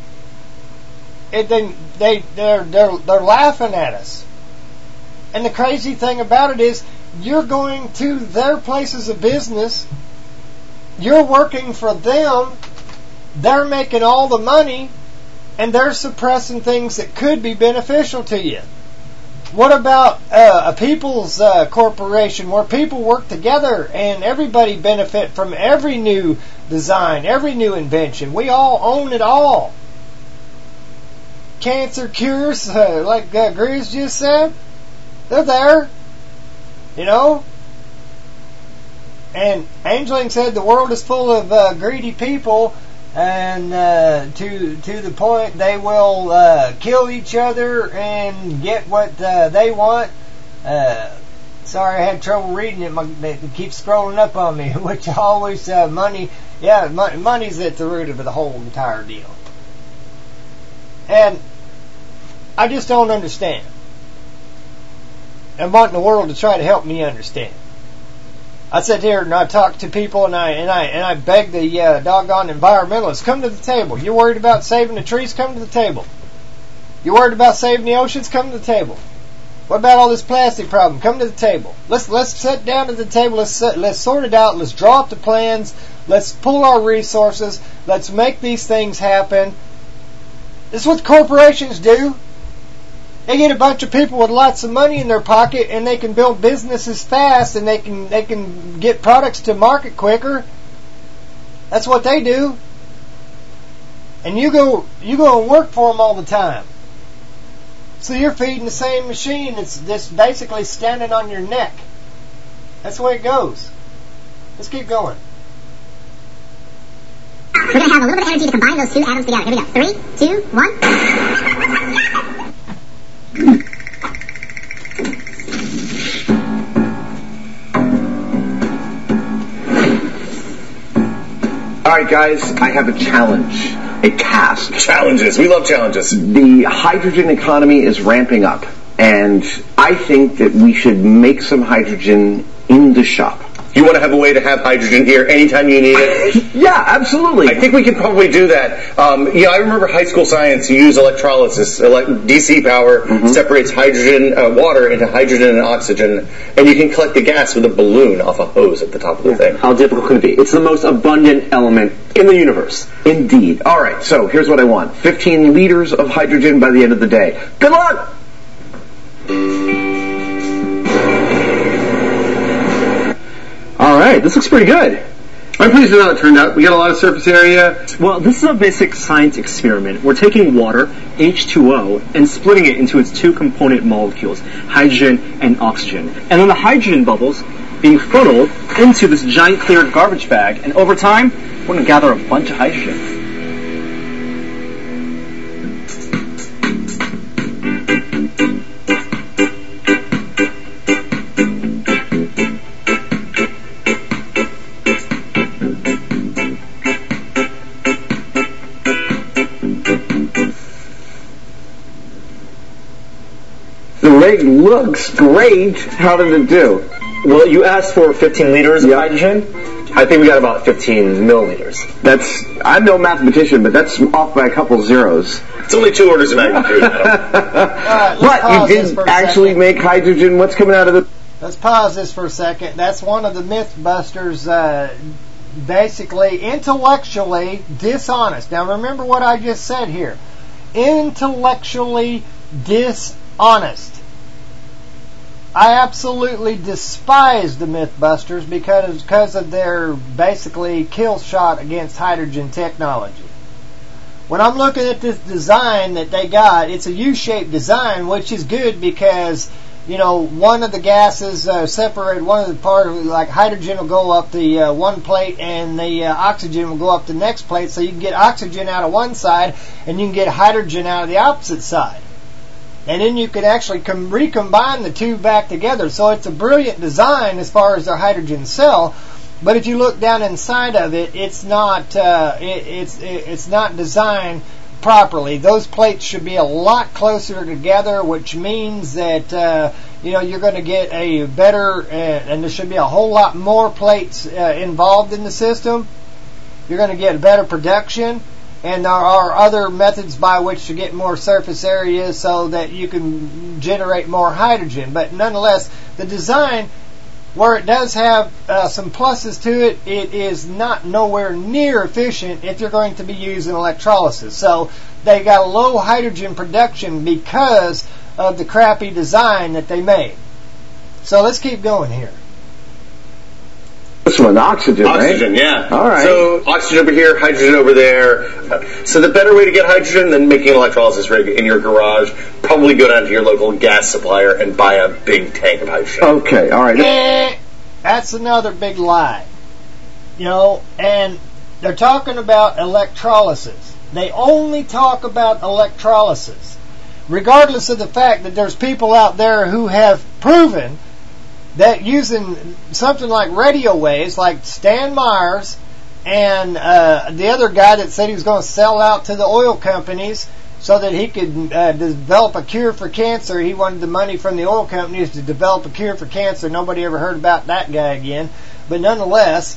They're laughing at us. And the crazy thing about it is, you're going to their places of business, you're working for them, they're making all the money, and they're suppressing things that could be beneficial to you. What about a people's corporation where people work together and everybody benefit from every new design, every new invention? We all own it all. Cancer cures, like Greaves just said, they're there. And Angeling said the world is full of greedy people, and to the point they will kill each other and get what they want. Sorry, I had trouble reading it. It keeps scrolling up on me, which always money. Yeah, money's at the root of the whole entire deal. And I just don't understand. I'm wanting the world to try to help me understand. I sit here and I talk to people and I beg the doggone environmentalists, come to the table. You're worried about saving the trees? Come to the table. You're worried about saving the oceans? Come to the table. What about all this plastic problem? Come to the table. Let's sit down at the table. Let's sort it out. Let's draw up the plans. Let's pull our resources. Let's make these things happen. This is what corporations do. They get a bunch of people with lots of money in their pocket, and they can build businesses fast, and they can get products to market quicker. That's what they do. And you go and work for them all the time. So you're feeding the same machine that's basically standing on your neck. That's the way it goes. Let's keep going. We're going to have a little bit of energy to combine those two atoms together. Here we go. 3, 2, 1. All right, guys, I have a challenge. A task. Challenges. We love challenges. The hydrogen economy is ramping up, and I think that we should make some hydrogen in the shop. You want to have a way to have hydrogen here anytime you need it? Yeah, absolutely. I think we can probably do that. I remember high school science. You use electrolysis. DC power separates hydrogen, water into hydrogen and oxygen, and you can collect the gas with a balloon off a hose at the top of the thing. How difficult can it be? It's the most abundant element in the universe. Indeed. All right, so here's what I want. 15 liters of hydrogen by the end of the day. Good luck! All right, this looks pretty good. I'm pleased with how it turned out. We got a lot of surface area. Well, this is a basic science experiment. We're taking water, H2O, and splitting it into its two component molecules, hydrogen and oxygen. And then the hydrogen bubbles being funneled into this giant clear garbage bag, and over time, we're going to gather a bunch of hydrogen. The rig looks great. How did it do? Well, you asked for 15 liters of hydrogen. I think we got about 15 milliliters. I'm no mathematician, but that's off by a couple zeros. It's only 2 orders of magnitude. But you did actually make hydrogen. What's coming out of the... Let's pause this for a second. That's one of the Mythbusters, basically intellectually dishonest. Now remember what I just said here. Intellectually dishonest. I absolutely despise the Mythbusters because of their basically kill shot against hydrogen technology. When I'm looking at this design that they got, it's a U-shaped design, which is good because, one of the gases separated, one of the parts, like hydrogen will go up the one plate and the oxygen will go up the next plate, so you can get oxygen out of one side and you can get hydrogen out of the opposite side. And then you can actually recombine the two back together. So it's a brilliant design as far as their hydrogen cell. But if you look down inside of it, it's not it's not designed properly. Those plates should be a lot closer together, which means that you're going to get a better and there should be a whole lot more plates involved in the system. You're going to get a better production. And there are other methods by which to get more surface area so that you can generate more hydrogen. But nonetheless, the design, where it does have some pluses to it, it is not nowhere near efficient if you're going to be using electrolysis. So they got a low hydrogen production because of the crappy design that they made. So let's keep going here. This one, oxygen, right? Oxygen, yeah. All right. So oxygen over here, hydrogen over there. So the better way to get hydrogen than making an electrolysis rig in your garage, probably go down to your local gas supplier and buy a big tank of hydrogen. Okay, all right. That's another big lie. And they're talking about electrolysis. They only talk about electrolysis, regardless of the fact that there's people out there who have proven that using something like radio waves, like Stan Myers and the other guy that said he was going to sell out to the oil companies so that he could develop a cure for cancer. He wanted the money from the oil companies to develop a cure for cancer. Nobody ever heard about that guy again. But nonetheless,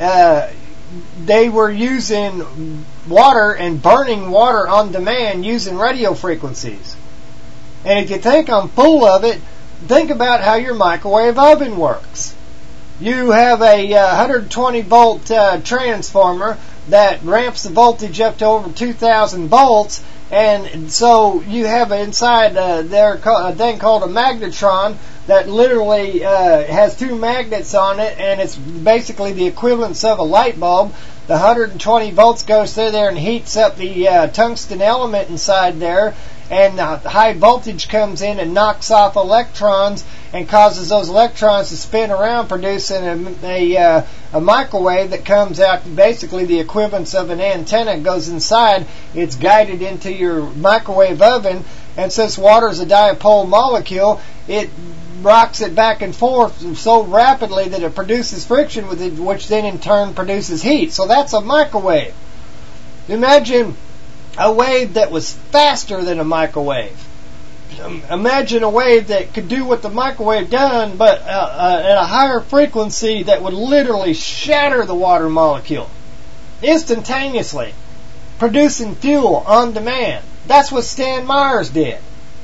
they were using water and burning water on demand using radio frequencies. And if you think I'm full of it, think about how your microwave oven works. You have a 120 volt transformer that ramps the voltage up to over 2,000 volts, and so you have inside there a thing called a magnetron that literally has two magnets on it, and it's basically the equivalence of a light bulb. The 120 volts goes through there and heats up the tungsten element inside there, and the high voltage comes in and knocks off electrons and causes those electrons to spin around, producing a microwave that comes out basically the equivalence of an antenna. Goes inside, it's guided into your microwave oven, and since water is a dipole molecule, it rocks it back and forth so rapidly that it produces friction with it, which then in turn produces heat. So that's a microwave. Imagine a wave that was faster than a microwave. Imagine a wave that could do what the microwave done, but at a higher frequency that would literally shatter the water molecule instantaneously, producing fuel on demand. That's what Stan Myers did.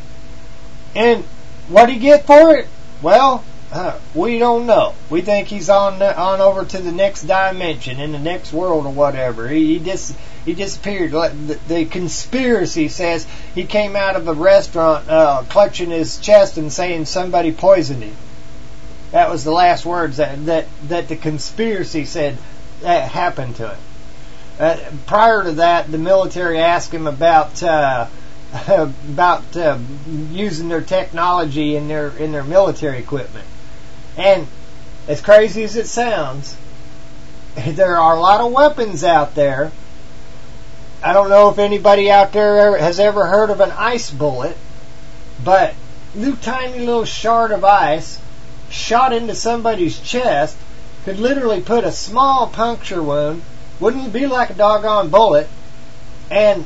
And what did he get for it? Well, we don't know. We think he's on over to the next dimension, in the next world or whatever. He disappeared. The conspiracy says he came out of a restaurant clutching his chest and saying somebody poisoned him. That was the last words that the conspiracy said that happened to him. Prior to that, the military asked him about using their technology in their military equipment. And as crazy as it sounds, there are a lot of weapons out there. I don't know if anybody out there has ever heard of an ice bullet, but tiny little shard of ice shot into somebody's chest could literally put a small puncture wound, wouldn't be like a doggone bullet, and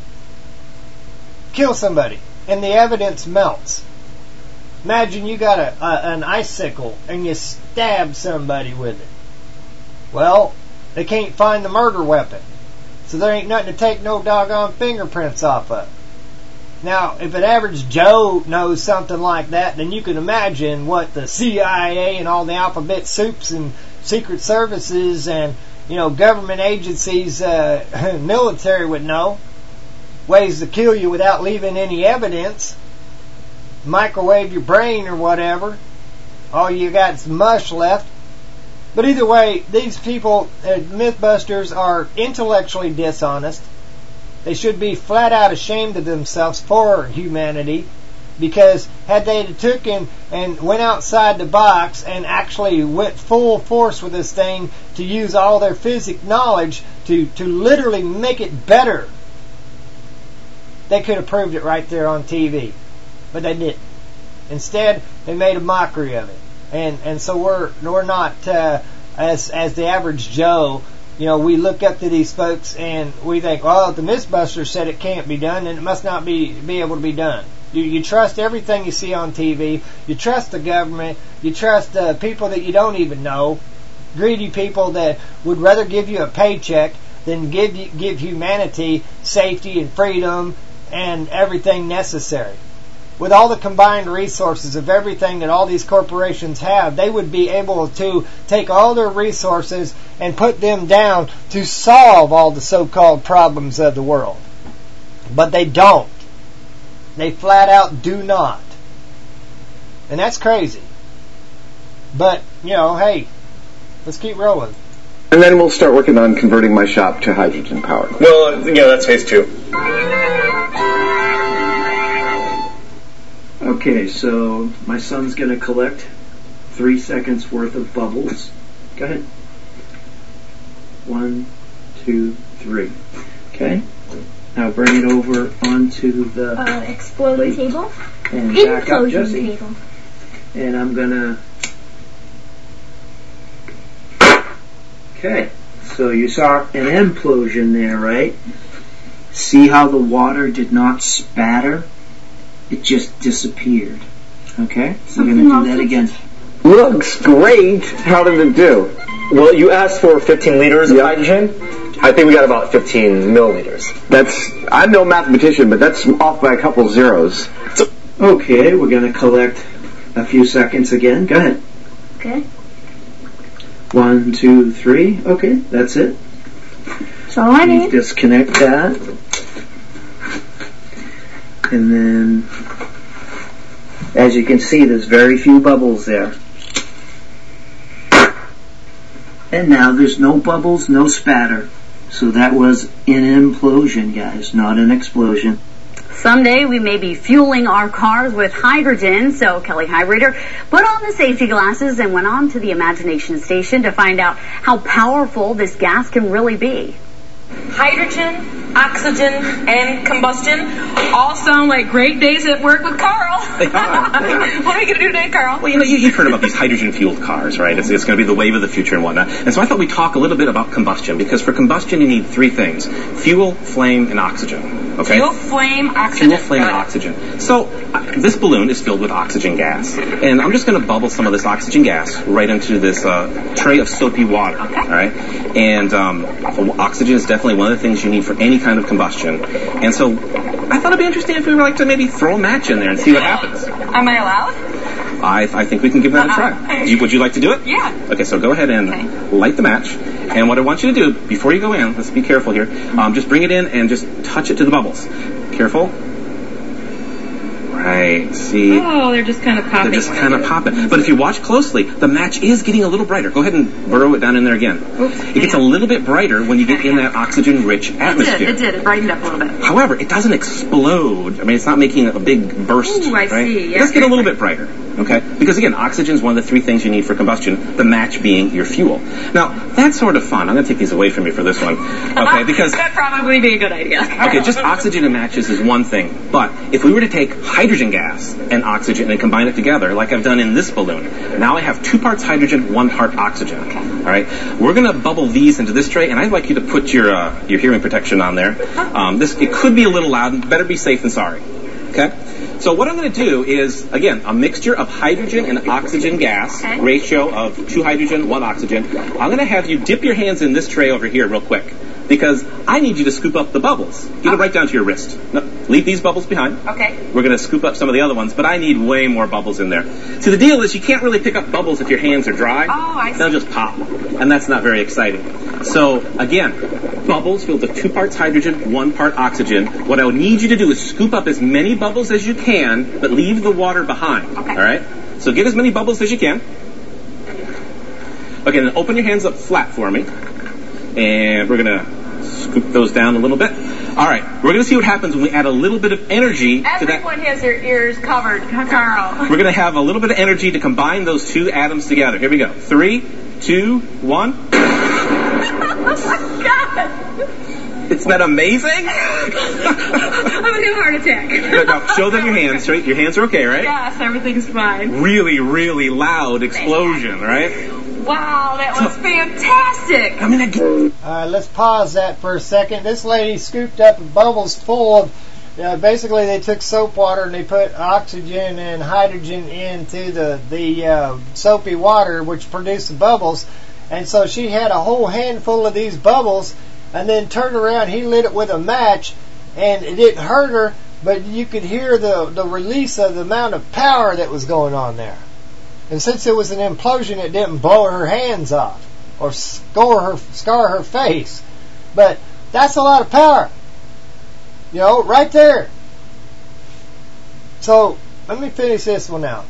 kill somebody, and the evidence melts. Imagine you got an icicle and you stab somebody with it. Well, they can't find the murder weapon, so there ain't nothing to take no doggone fingerprints off of. Now, if an average Joe knows something like that, then you can imagine what the CIA and all the alphabet soups and secret services and government agencies, military would know. Ways to kill you without leaving any evidence. Microwave your brain or whatever. All you got is mush left. But either way, these people, Mythbusters, are intellectually dishonest. They should be flat out ashamed of themselves for humanity, because had they taken and went outside the box and actually went full force with this thing to use all their physics knowledge to literally make it better, they could have proved it right there on TV. But they didn't. Instead, they made a mockery of it. And so we're not, as the average Joe, we look up to these folks and we think, well, the Mythbusters said it can't be done, and it must not be able to be done. You trust everything you see on TV. You trust the government. You trust people that you don't even know. Greedy people that would rather give you a paycheck than give humanity safety and freedom and everything necessary. With all the combined resources of everything that all these corporations have, they would be able to take all their resources and put them down to solve all the so-called problems of the world. But they don't. They flat out do not. And that's crazy. But, hey, let's keep rolling. And then we'll start working on converting my shop to hydrogen power. Well, that's phase 2. Okay, so my son's going to collect 3 seconds worth of bubbles. Go ahead. 1, 2, 3. Okay. Now bring it over onto the exploding table. and back up, Implosion Jesse. table. And I'm gonna. Okay. So you saw an implosion there, right? See how the water did not spatter? It just disappeared. Okay? So we're going to do that again. Looks great. How did it do? Well, you asked for 15 liters of hydrogen. I think we got about 15 milliliters. I'm no mathematician, but that's off by a couple zeros. Okay, we're going to collect a few seconds again. Go ahead. Okay. 1, 2, 3. Okay, that's it. That's all I need. Disconnect that. And then, as you can see, there's very few bubbles there. And now there's no bubbles, no spatter. So that was an implosion, guys, not an explosion. Someday we may be fueling our cars with hydrogen, so Kelly Hybrader put on the safety glasses and went on to the Imagination Station to find out how powerful this gas can really be. Hydrogen, oxygen, and combustion all sound like great days at work with Carl. They are. What are we going to do today, Carl? Well, you've heard about these hydrogen-fueled cars, right? It's going to be the wave of the future and whatnot. And so I thought we'd talk a little bit about combustion, because for combustion you need three things: fuel, flame, and oxygen. Okay? Fuel, flame, oxygen. Fuel, flame, and oxygen. So this balloon is filled with oxygen gas. And I'm just going to bubble some of this oxygen gas right into this tray of soapy water. Okay. All right? And oxygen is definitely one of the things you need for any kind of combustion. And so I thought it'd be interesting if we were like to maybe throw a match in there and see what happens. Am I allowed? I think we can give that a try. Would you like to do it? Yeah. Okay, so go ahead and light the match. And what I want you to do, before you go in, let's be careful here, just bring it in and just touch it to the bubbles. Careful. Right, see? Oh, they're just kind of popping. They're just kind of popping. But if you watch closely, the match is getting a little brighter. Go ahead and burrow it down in there again. Oops, it gets a little bit brighter when you get in that oxygen-rich atmosphere. It did. It brightened up a little bit. However, it doesn't explode. I mean, it's not making a big burst. Ooh, I right? see. It does get a little bit brighter. Okay? Because again, oxygen is one of the three things you need for combustion, the match being your fuel. Now, that's sort of fun. I'm going to take these away from you for this one. Okay? Because that'd probably be a good idea. okay, just oxygen and matches is one thing. But if we were to take hydrogen gas and oxygen and combine it together, like I've done in this balloon, now I have 2 parts hydrogen, 1 part oxygen. Okay. All right? We're going to bubble these into this tray, and I'd like you to put your hearing protection on there. It could be a little loud. Better be safe than sorry. Okay? So what I'm going to do is, again, a mixture of hydrogen and oxygen gas, ratio of 2 hydrogen, 1 oxygen. I'm going to have you dip your hands in this tray over here real quick, because I need you to scoop up the bubbles. Get it right down to your wrist. No, leave these bubbles behind. Okay. We're going to scoop up some of the other ones, but I need way more bubbles in there. See, the deal is you can't really pick up bubbles if your hands are dry. Oh, I see. They'll just pop, and that's not very exciting. So, again, bubbles filled with 2 parts hydrogen, 1 part oxygen. What I would need you to do is scoop up as many bubbles as you can, but leave the water behind. Okay. All right? So get as many bubbles as you can. Okay, then open your hands up flat for me. And we're going to scoop those down a little bit. All right, we're going to see what happens when we add a little bit of energy to that. Everyone has their ears covered, Carl. We're going to have a little bit of energy to combine those 2 atoms together. Here we go. 3, 2, 1. Oh, God. Isn't that amazing? I'm going to have a heart attack. Now, show them your hands, right? Your hands are okay, right? Yes, everything's fine. Really, really loud explosion, right? Wow, that was fantastic. I mean, let's pause that for a second. This lady scooped up bubbles full of, basically they took soap water and they put oxygen and hydrogen into the soapy water, which produced the bubbles. And so she had a whole handful of these bubbles, and then turned around, he lit it with a match, and it didn't hurt her, but you could hear the release of the amount of power that was going on there. And since it was an implosion, it didn't blow her hands off or scar her face. But that's a lot of power. You know, right there. So, let me finish this one out.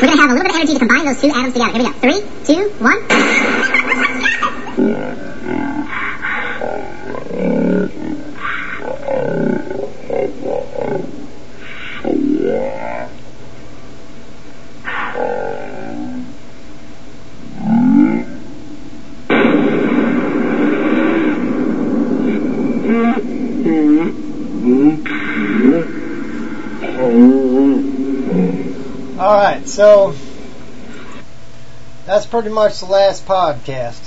We're going to have a little bit of energy to combine those two atoms together. Here we go. 3, 2, 1. Alright, so that's pretty much the last podcast.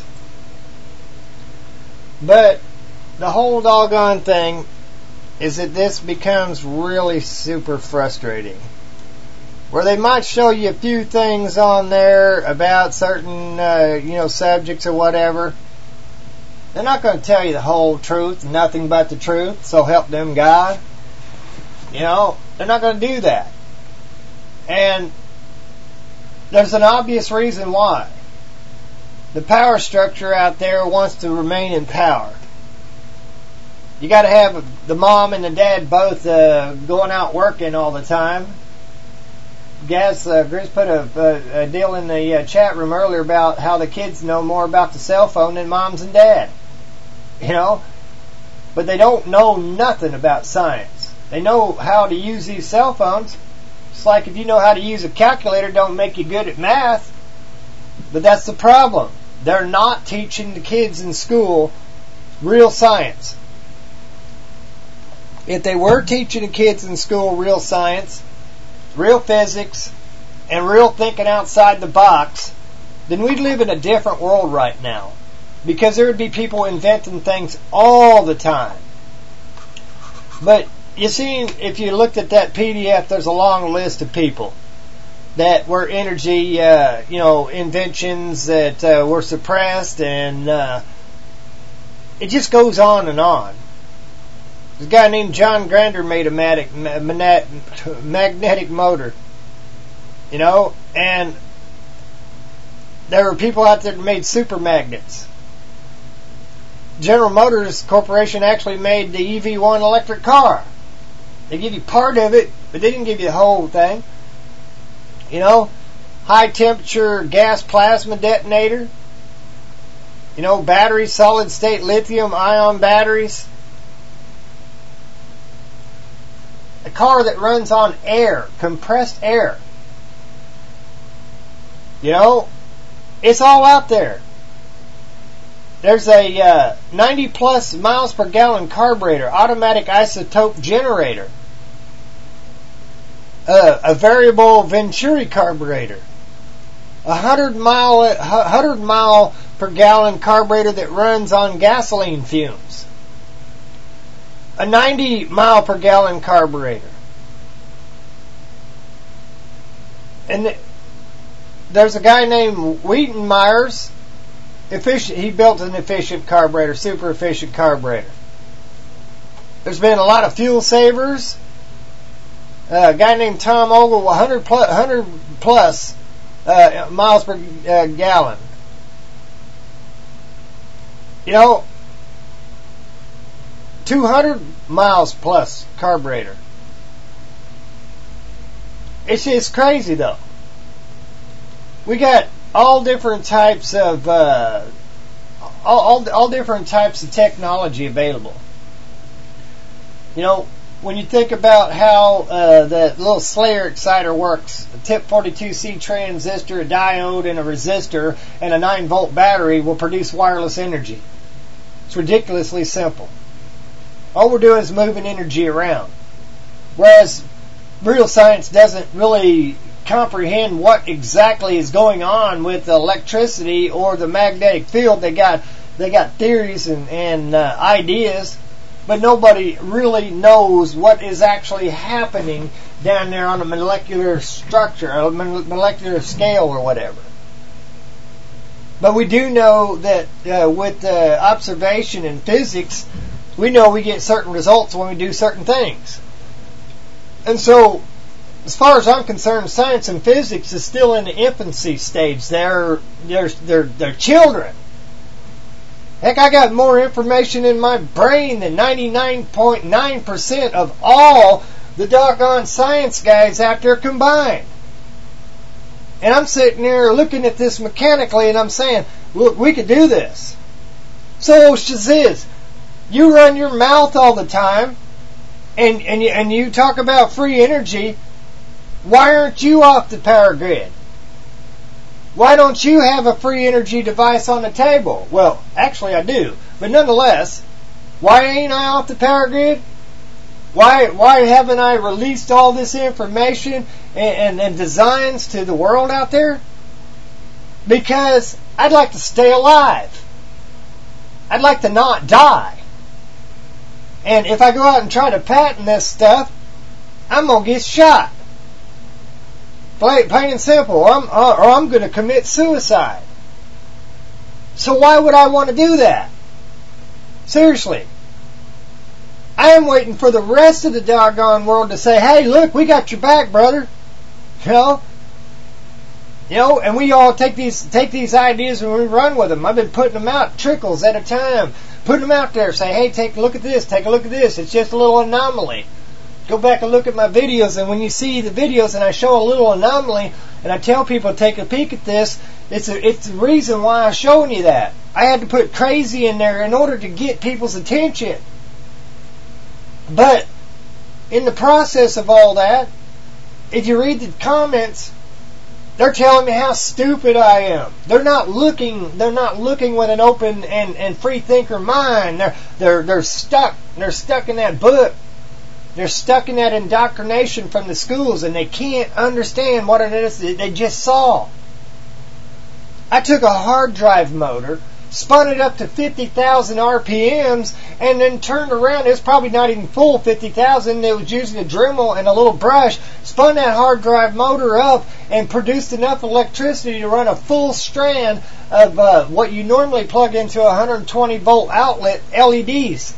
But the whole doggone thing is that this becomes really super frustrating. Where they might show you a few things on there about certain, subjects or whatever. They're not going to tell you the whole truth, nothing but the truth, so help them God. They're not going to do that. And there's an obvious reason why. The power structure out there wants to remain in power. You got to have the mom and the dad both going out working all the time. Gaz Grizz put a deal in the chat room earlier about how the kids know more about the cell phone than moms and dad. But they don't know nothing about science. They know how to use these cell phones. It's like if you know how to use a calculator, don't make you good at math. But that's the problem. They're not teaching the kids in school real science. If they were teaching the kids in school real science, real physics, and real thinking outside the box, then we'd live in a different world right now. Because there would be people inventing things all the time. But you see, if you looked at that PDF, there's a long list of people that were energy, inventions that were suppressed, and it just goes on and on. This guy named John Grander made a magnetic motor, and there were people out there that made super magnets. General Motors Corporation actually made the EV1 electric car. They give you part of it, but they didn't give you the whole thing. High temperature gas plasma detonator. Batteries, solid state lithium ion batteries. A car that runs on air, compressed air. It's all out there. There's a 90 plus miles per gallon carburetor, automatic isotope generator, a variable Venturi carburetor, 100 mile per gallon carburetor that runs on gasoline fumes, a 90 mile per gallon carburetor, and there's a guy named Wheaton Myers. He built an efficient carburetor, super efficient carburetor. There's been a lot of fuel savers. A guy named Tom Ogle, 100 plus miles per gallon. 200 miles plus carburetor. It's just crazy though. We got all different types of all different types of technology available. When you think about how that little Slayer exciter works, a tip 42C transistor, a diode, and a resistor, and a 9-volt battery will produce wireless energy. It's ridiculously simple. All we're doing is moving energy around. Whereas real science doesn't really comprehend what exactly is going on with the electricity or the magnetic field. They got theories and ideas, but nobody really knows what is actually happening down there on a molecular structure, a molecular scale or whatever. But we do know that with observation and physics, we know we get certain results when we do certain things. And so, as far as I'm concerned, science and physics is still in the infancy stage. They're children. Heck, I got more information in my brain than 99.9% of all the doggone science guys out there combined. And I'm sitting there looking at this mechanically, and I'm saying, look, we could do this. So, Shaziz, you run your mouth all the time, and you talk about free energy. Why aren't you off the power grid? Why don't you have a free energy device on the table? Well, actually I do. But nonetheless, why ain't I off the power grid? Why haven't I released all this information and designs to the world out there? Because I'd like to stay alive. I'd like to not die. And if I go out and try to patent this stuff, I'm going to get shot. Plain and simple. Or I'm going to commit suicide. So why would I want to do that? Seriously. I am waiting for the rest of the doggone world to say, hey, look, we got your back, brother. You know, and we all take these ideas and we run with them. I've been putting them out trickles at a time. Putting them out there. Say, hey, take a look at this. Take a look at this. It's just a little anomaly. Go back and look at my videos, and when you see the videos and I show a little anomaly and I tell people to take a peek at this, it's the reason why I'm showing you that. I had to put crazy in there in order to get people's attention. But in the process of all that, if you read the comments, they're telling me how stupid I am. They're not looking with an open and free thinker mind. They're stuck. They're stuck in that book. They're stuck in that indoctrination from the schools, and they can't understand what it is that they just saw. I took a hard drive motor, spun it up to 50,000 RPMs, and then turned around. It was probably not even full 50,000. It was using a Dremel and a little brush. Spun that hard drive motor up and produced enough electricity to run a full strand of what you normally plug into a 120 volt outlet LEDs.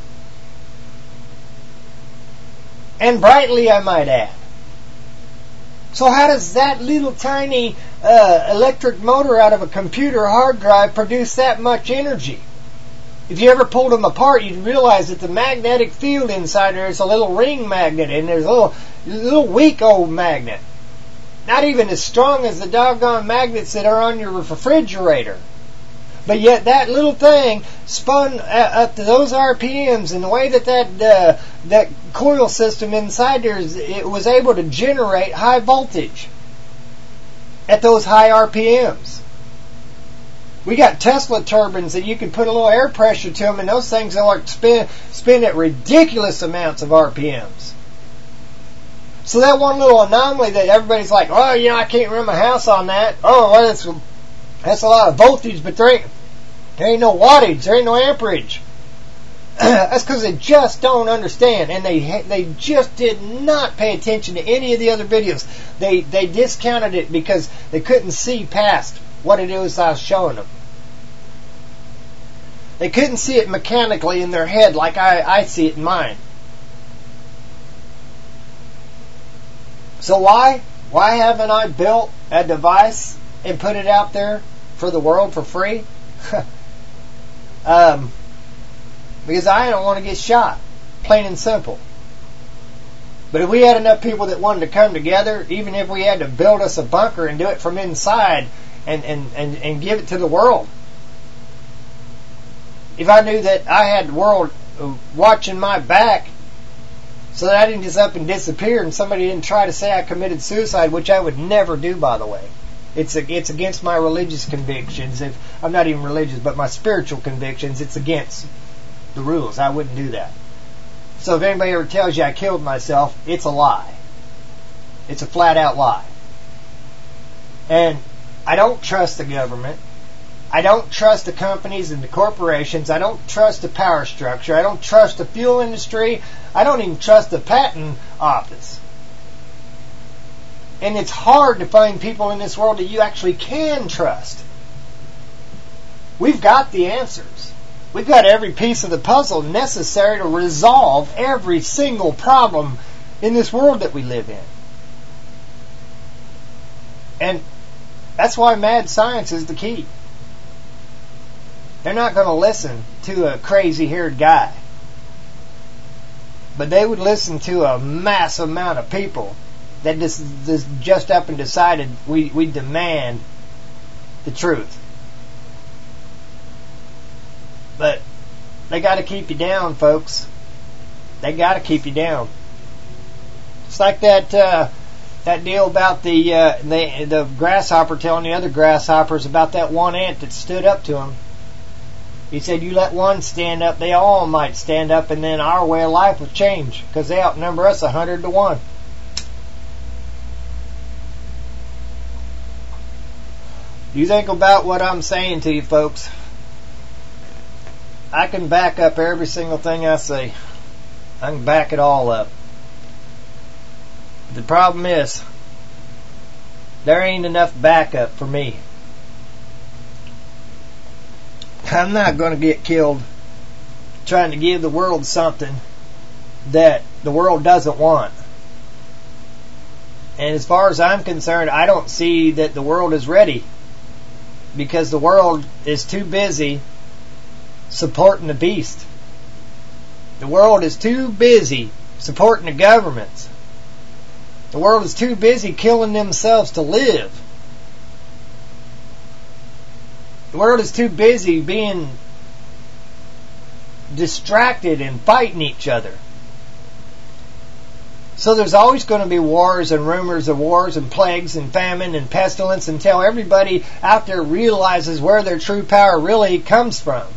And brightly, I might add. So how does that little tiny electric motor out of a computer hard drive produce that much energy? If you ever pulled them apart, you'd realize that the magnetic field inside there is a little ring magnet, and there's a little weak old magnet. Not even as strong as the doggone magnets that are on your refrigerator. But yet that little thing spun up to those RPMs, and the way that coil system inside there, it was able to generate high voltage at those high RPMs. We got Tesla turbines that you can put a little air pressure to them, and those things will spin at ridiculous amounts of RPMs. So that one little anomaly that everybody's like, oh, you know, I can't run my house on that. Oh, well, that's a lot of voltage, but there ain't no wattage, there ain't no amperage. That's because they just don't understand, and they just did not pay attention to any of the other videos. They discounted it because they couldn't see past what it is I was showing them. They couldn't see it mechanically in their head like I see it in mine. So why haven't I built a device and put it out there for the world for free? Because I don't want to get shot, plain and simple. But if we had enough people that wanted to come together, even if we had to build us a bunker and do it from inside and give it to the world. If I knew that I had the world watching my back so that I didn't just up and disappear and somebody didn't try to say I committed suicide, which I would never do, by the way. It's against my religious convictions. I'm not even religious, but my spiritual convictions, it's against the rules. I wouldn't do that. So if anybody ever tells you I killed myself, it's a lie. It's a flat out lie. And I don't trust the government. I don't trust the companies and the corporations. I don't trust the power structure. I don't trust the fuel industry. I don't even trust the patent office. And it's hard to find people in this world that you actually can trust. We've got the answers. We've got every piece of the puzzle necessary to resolve every single problem in this world that we live in. And that's why mad science is the key. They're not going to listen to a crazy-haired guy. But they would listen to a mass amount of people that just up and decided we demand the truth. But they got to keep you down, folks. They got to keep you down. It's like that deal about the grasshopper telling the other grasshoppers about that one ant that stood up to him. He said, you let one stand up, they all might stand up, and then our way of life will change, because they outnumber us 100 to 1. You think about what I'm saying to you, folks. I can back up every single thing I say. I can back it all up. The problem is, there ain't enough backup for me. I'm not going to get killed trying to give the world something that the world doesn't want. And as far as I'm concerned, I don't see that the world is ready, because the world is too busy supporting the beast. The world is too busy supporting the governments. The world is too busy killing themselves to live. The world is too busy being distracted and fighting each other. So there's always going to be wars and rumors of wars and plagues and famine and pestilence until everybody out there realizes where their true power really comes from.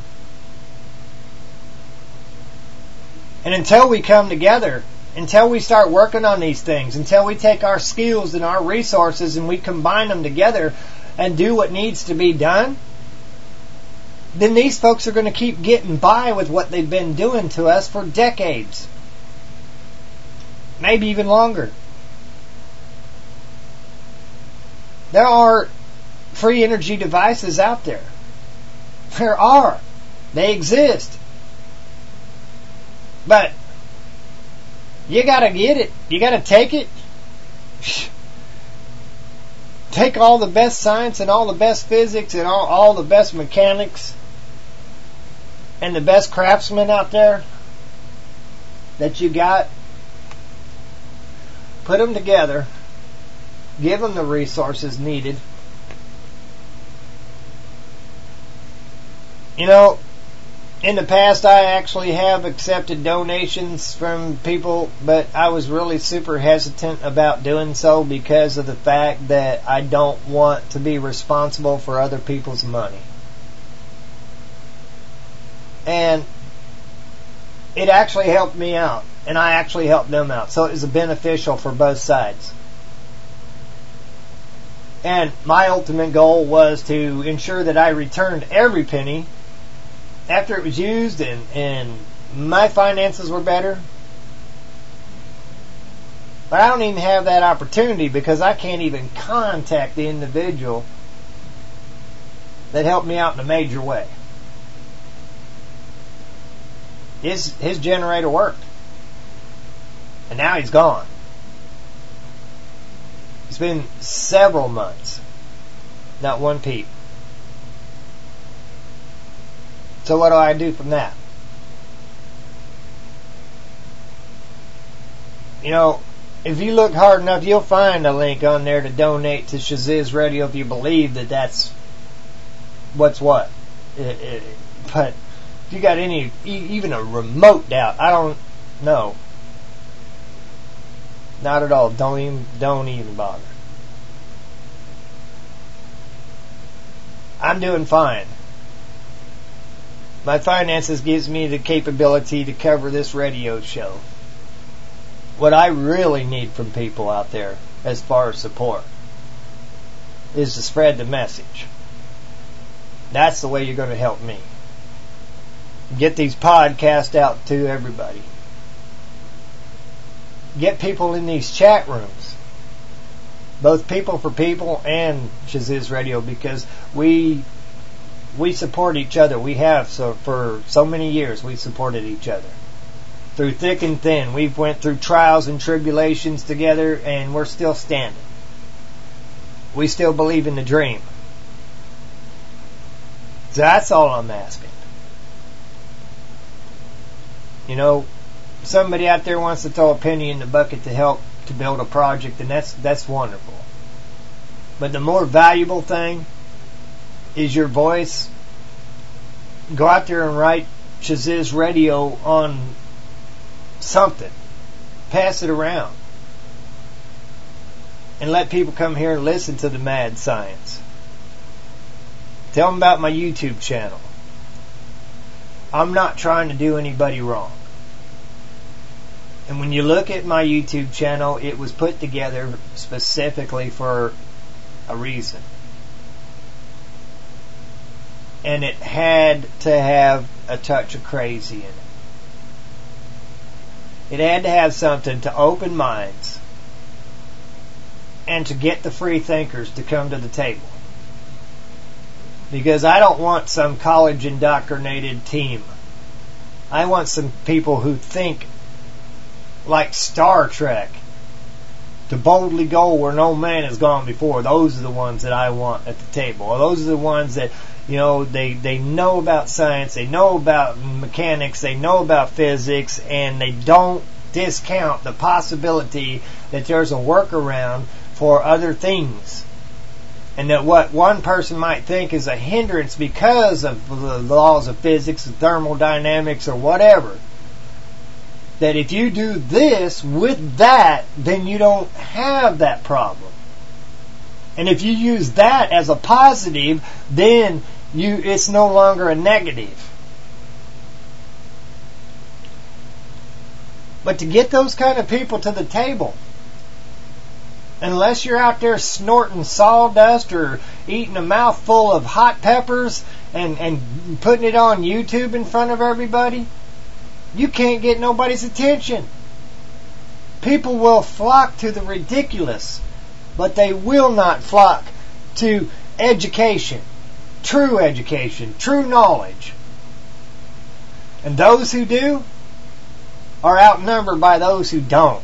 And until we come together, until we start working on these things, until we take our skills and our resources and we combine them together and do what needs to be done, then these folks are going to keep getting by with what they've been doing to us for decades. Maybe even longer. There are free energy devices out there. There are. They exist. But you got to get it. You got to take it. Take all the best science and all the best physics and all the best mechanics and the best craftsmen out there that you got. Put them together. Give them the resources needed. You know, in the past I actually have accepted donations from people, but I was really super hesitant about doing so because of the fact that I don't want to be responsible for other people's money. And it actually helped me out, and I actually helped them out, so it was beneficial for both sides. And my ultimate goal was to ensure that I returned every penny after it was used and my finances were better. But I don't even have that opportunity because I can't even contact the individual that helped me out in a major way. His generator worked. And now he's gone. It's been several months. Not one peep. So what do I do from that? You know, if you look hard enough, you'll find a link on there to donate to Shaziz Radio if you believe that that's what's what. But if you got even a remote doubt, I don't know. Not at all. Don't even bother. I'm doing fine. My finances gives me the capability to cover this radio show. What I really need from people out there, as far as support, is to spread the message. That's the way you're going to help me. Get these podcasts out to everybody. Get people in these chat rooms. Both People for People and Shaziz Radio, because we support each other. We have, so for so many years we supported each other. Through thick and thin. We've went through trials and tribulations together, and we're still standing. We still believe in the dream. So that's all I'm asking. You know, somebody out there wants to throw a penny in the bucket to help to build a project, and that's wonderful. But the more valuable thing is your voice. Go out there and write Shaziz Radio on something. Pass it around. And let people come here and listen to the mad science. Tell them about my YouTube channel. I'm not trying to do anybody wrong. And when you look at my YouTube channel, it was put together specifically for a reason. And it had to have a touch of crazy in it. It had to have something to open minds and to get the free thinkers to come to the table. Because I don't want some college indoctrinated team. I want some people who think like Star Trek, to boldly go where no man has gone before. Those are the ones that I want at the table. Or those are the ones that, you know, they know about science, they know about mechanics, they know about physics, and they don't discount the possibility that there's a workaround for other things. And that what one person might think is a hindrance because of the laws of physics, thermodynamics, or whatever, that if you do this with that, then you don't have that problem. And if you use that as a positive, then it's no longer a negative. But to get those kind of people to the table, unless you're out there snorting sawdust or eating a mouthful of hot peppers and putting it on YouTube in front of everybody, you can't get nobody's attention. People will flock to the ridiculous, but they will not flock to education, true knowledge. And those who do are outnumbered by those who don't.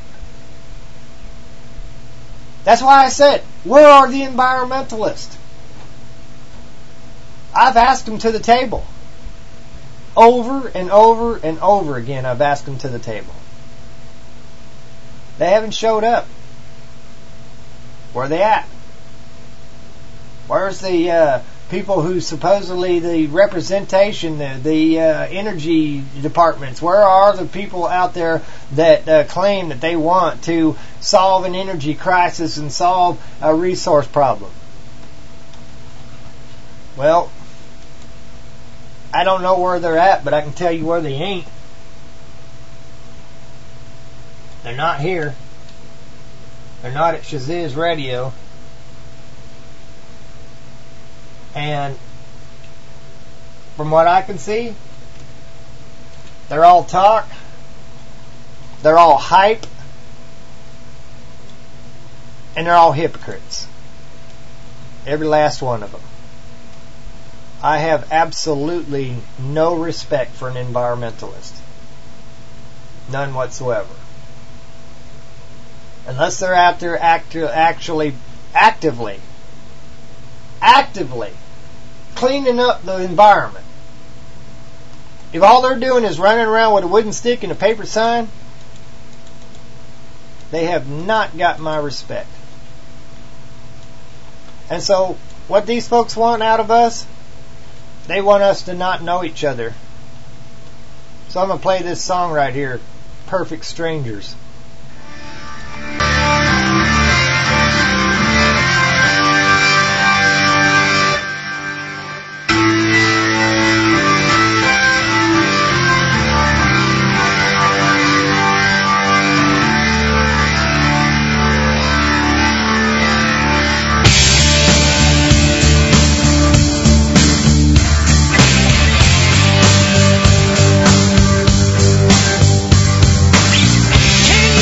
That's why I said, where are the environmentalists? I've asked them to the table. Over and over and over again, I've asked them to the table. They haven't showed up. Where are they at? Where's the people who supposedly the representation, the energy departments? Where are the people out there that claim that they want to solve an energy crisis and solve a resource problem? Well, I don't know where they're at, but I can tell you where they ain't. They're not here. They're not at Shaziz Radio. And from what I can see, they're all talk. They're all hype. And they're all hypocrites. Every last one of them. I have absolutely no respect for an environmentalist. None whatsoever. Unless they're out there actively cleaning up the environment. If all they're doing is running around with a wooden stick and a paper sign, they have not got my respect. And so, what these folks want out of us, they want us to not know each other. So I'm going to play this song right here, Perfect Strangers. Can't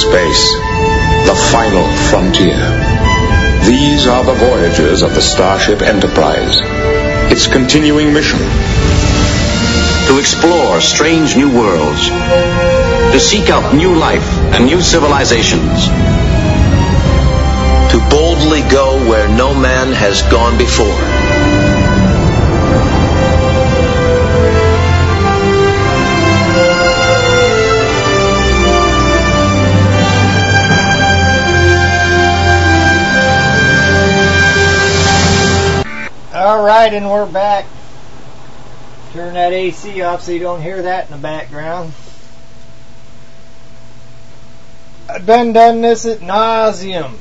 space, the final frontier. These are the voyages of the Starship Enterprise, its continuing mission. To explore strange new worlds, to seek out new life and new civilizations, to boldly go where no man has gone before. Alright, and we're back. Turn that AC off so you don't hear that in the background. I've done this ad nauseum.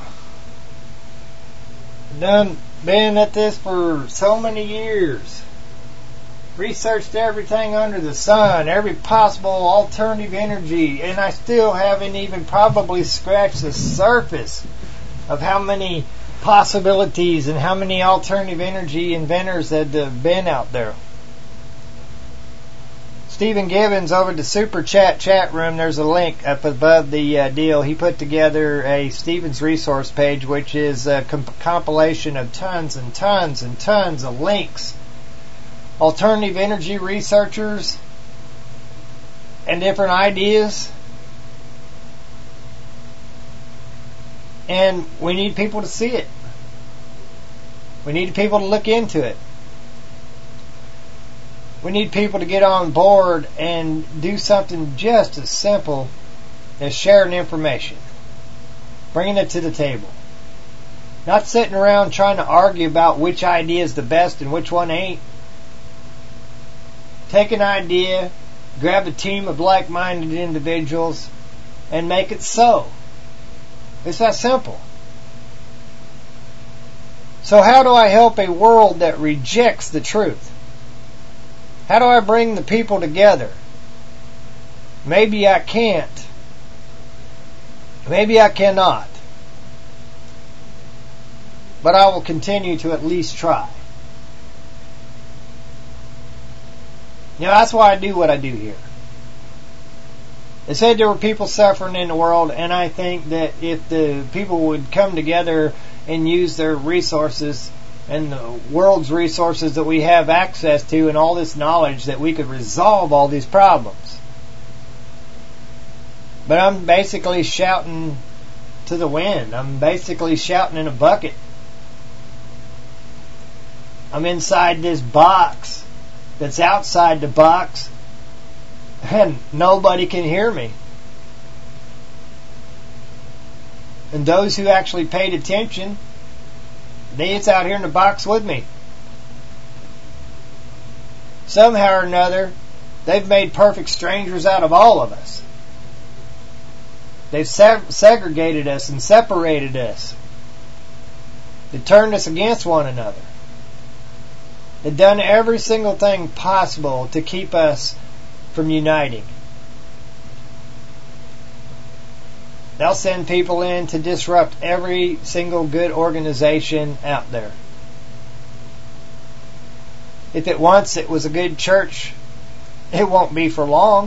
Been at this for so many years. Researched everything under the sun, every possible alternative energy, and I still haven't even probably scratched the surface of how many possibilities and how many alternative energy inventors that have been out there. Stephen Gibbons over at the Super chat room, there's a link up above the deal. He put together a Stephen's resource page, which is a compilation of tons and tons and tons of links. Alternative energy researchers and different ideas. And we need people to see it. We need people to look into it. We need people to get on board and do something just as simple as sharing information. Bringing it to the table. Not sitting around trying to argue about which idea is the best and which one ain't. Take an idea, grab a team of like-minded individuals, and make it so. It's that simple. So how do I help a world that rejects the truth? How do I bring the people together? Maybe I can't. Maybe I cannot. But I will continue to at least try. You know, that's why I do what I do here. They said there were people suffering in the world, and I think that if the people would come together and use their resources and the world's resources that we have access to and all this knowledge, that we could resolve all these problems. But I'm basically shouting to the wind. I'm basically shouting in a bucket. I'm inside this box that's outside the box, and nobody can hear me. And those who actually paid attention, it's out here in the box with me. Somehow or another, they've made perfect strangers out of all of us. They've segregated us and separated us. They've turned us against one another. They've done every single thing possible to keep us from uniting. They'll send people in to disrupt every single good organization out there. If it once it was a good church, it won't be for long.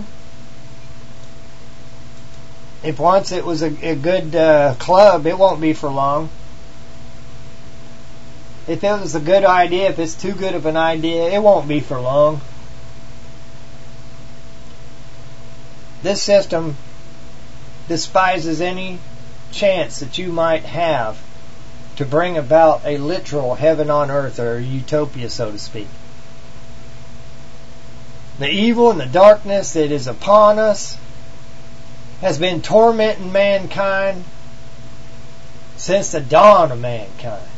If once it was a good club, it won't be for long. If it was a good idea, if it's too good of an idea, it won't be for long. This system despises any chance that you might have to bring about a literal heaven on earth, or a utopia, so to speak. The evil and the darkness that is upon us has been tormenting mankind since the dawn of mankind.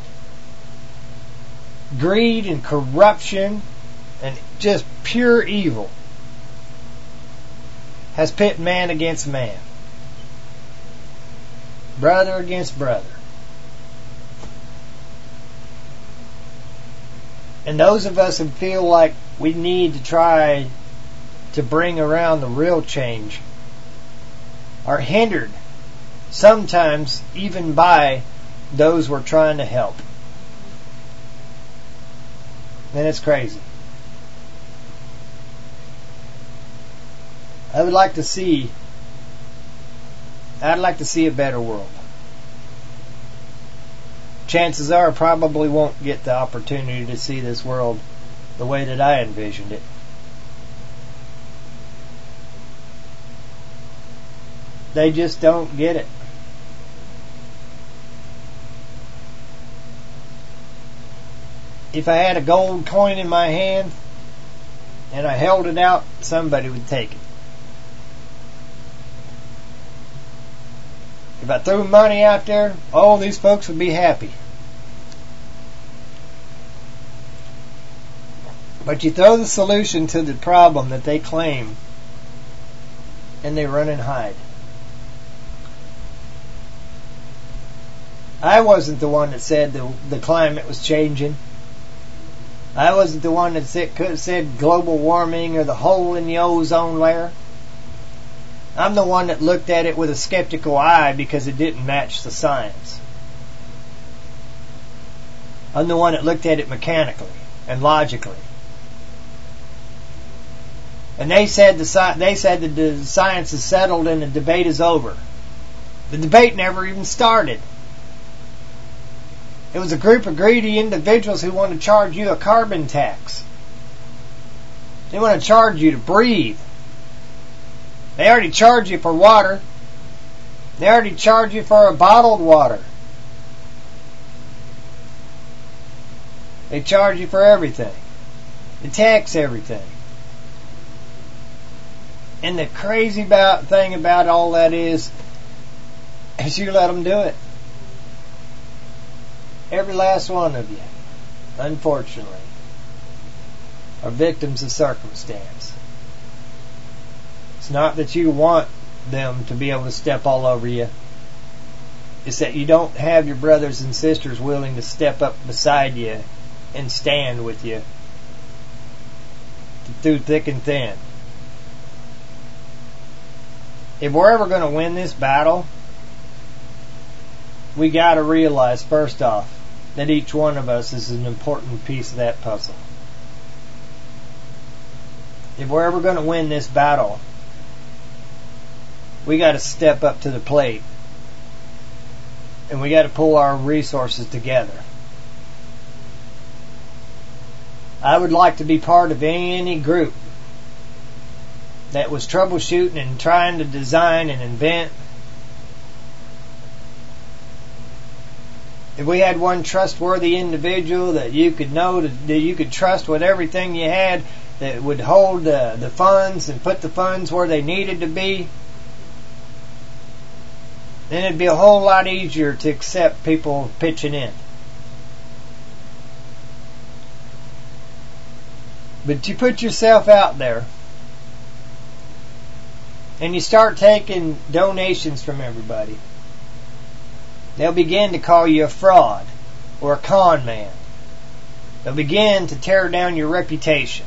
Greed and corruption and just pure evil has pit man against man. Brother against brother. And those of us who feel like we need to try to bring around the real change are hindered, sometimes even by those we're trying to help. And it's crazy. I would like to see I'd like to see a better world. Chances are I probably won't get the opportunity to see this world the way that I envisioned it. They just don't get it. If I had a gold coin in my hand and I held it out, somebody would take it. If I threw money out there, all these folks would be happy. But you throw the solution to the problem that they claim, and they run and hide. I wasn't the one that said the climate was changing. I wasn't the one that said global warming or the hole in the ozone layer. I'm the one that looked at it with a skeptical eye because it didn't match the science. I'm the one that looked at it mechanically and logically. And they said the science is settled and the debate is over. The debate never even started. It was a group of greedy individuals who want to charge you a carbon tax. They want to charge you to breathe. They already charge you for water. They already charge you for a bottled water. They charge you for everything. They tax everything. And the crazy thing about all that is you let them do it. Every last one of you, unfortunately, are victims of circumstance. It's not that you want them to be able to step all over you. It's that you don't have your brothers and sisters willing to step up beside you and stand with you through thick and thin. If we're ever going to win this battle, we got to realize, first off, that each one of us is an important piece of that puzzle. If we're ever going to win this battle, we got to step up to the plate. And we got to pull our resources together. I would like to be part of any group that was troubleshooting and trying to design and invent. If we had one trustworthy individual that you could know, that you could trust with everything you had, that would hold the funds and put the funds where they needed to be, then it'd be a whole lot easier to accept people pitching in. But you put yourself out there and you start taking donations from everybody, they'll begin to call you a fraud or a con man. They'll begin to tear down your reputation.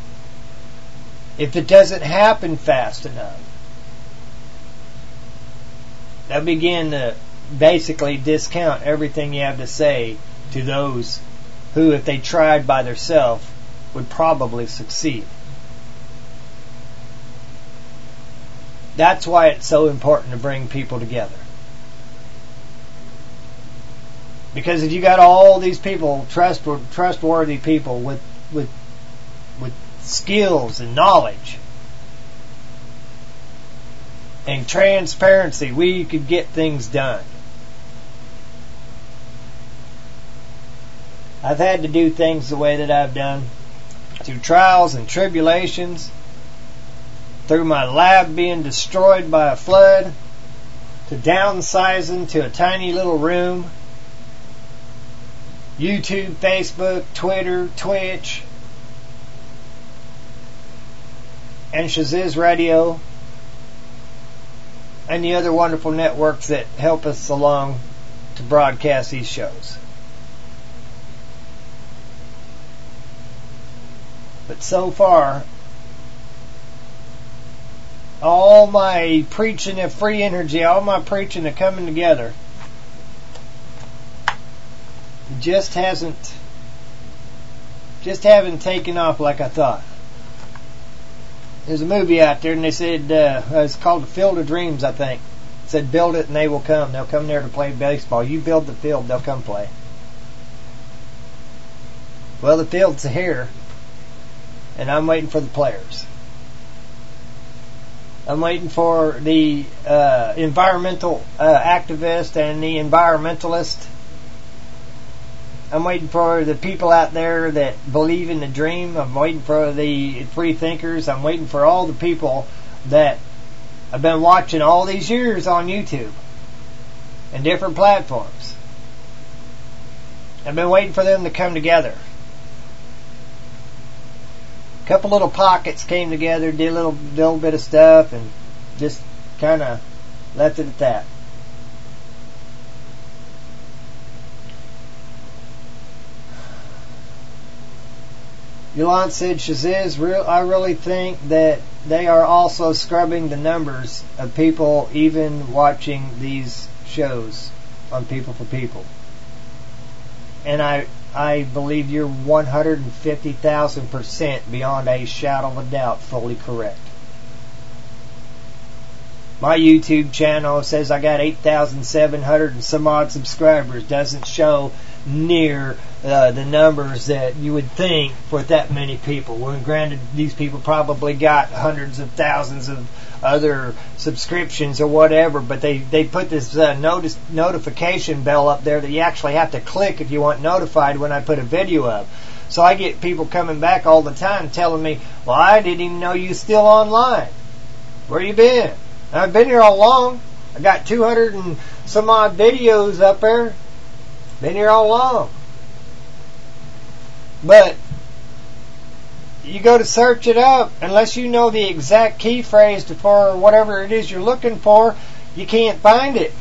If it doesn't happen fast enough, they'll begin to basically discount everything you have to say to those who, if they tried by themselves, would probably succeed. That's why it's so important to bring people together. Because if you got all these people, trustworthy people with skills and knowledge and transparency, we could get things done. I've had to do things the way that I've done through trials and tribulations, through my lab being destroyed by a flood, to downsizing to a tiny little room, YouTube, Facebook, Twitter, Twitch, and Shaziz Radio, and the other wonderful networks that help us along to broadcast these shows. But so far, all my preaching of free energy, all my preaching of coming together, just haven't taken off like I thought. There's a movie out there, and they said it's called The Field of Dreams, I think. Said build it and they will come. They'll come there to play baseball. You build the field, they'll come play. Well, the field's here, and I'm waiting for the players. I'm waiting for the environmental activist and the environmentalist. I'm waiting for the people out there that believe in the dream. I'm waiting for the free thinkers. I'm waiting for all the people that I've been watching all these years on YouTube and different platforms. I've been waiting for them to come together. A couple little pockets came together, did a little bit of stuff, and just kind of left it at that. Yolande said, Shaziz, I really think that they are also scrubbing the numbers of people even watching these shows on People for People. And I believe you're 150,000% beyond a shadow of a doubt fully correct. My YouTube channel says I got 8,700 and some odd subscribers. Doesn't show near the numbers that you would think for that many people. Well, granted, these people probably got hundreds of thousands of other subscriptions or whatever, but they put this notification bell up there that you actually have to click if you want notified when I put a video up. So I get people coming back all the time telling me, well, I didn't even know you still online. Where you been? I've been here all along. I got 200 and some odd videos up there. Been here all along. But you go to search it up, unless you know the exact key phrase for whatever it is you're looking for, you can't find it.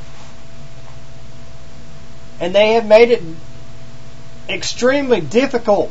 And they have made it extremely difficult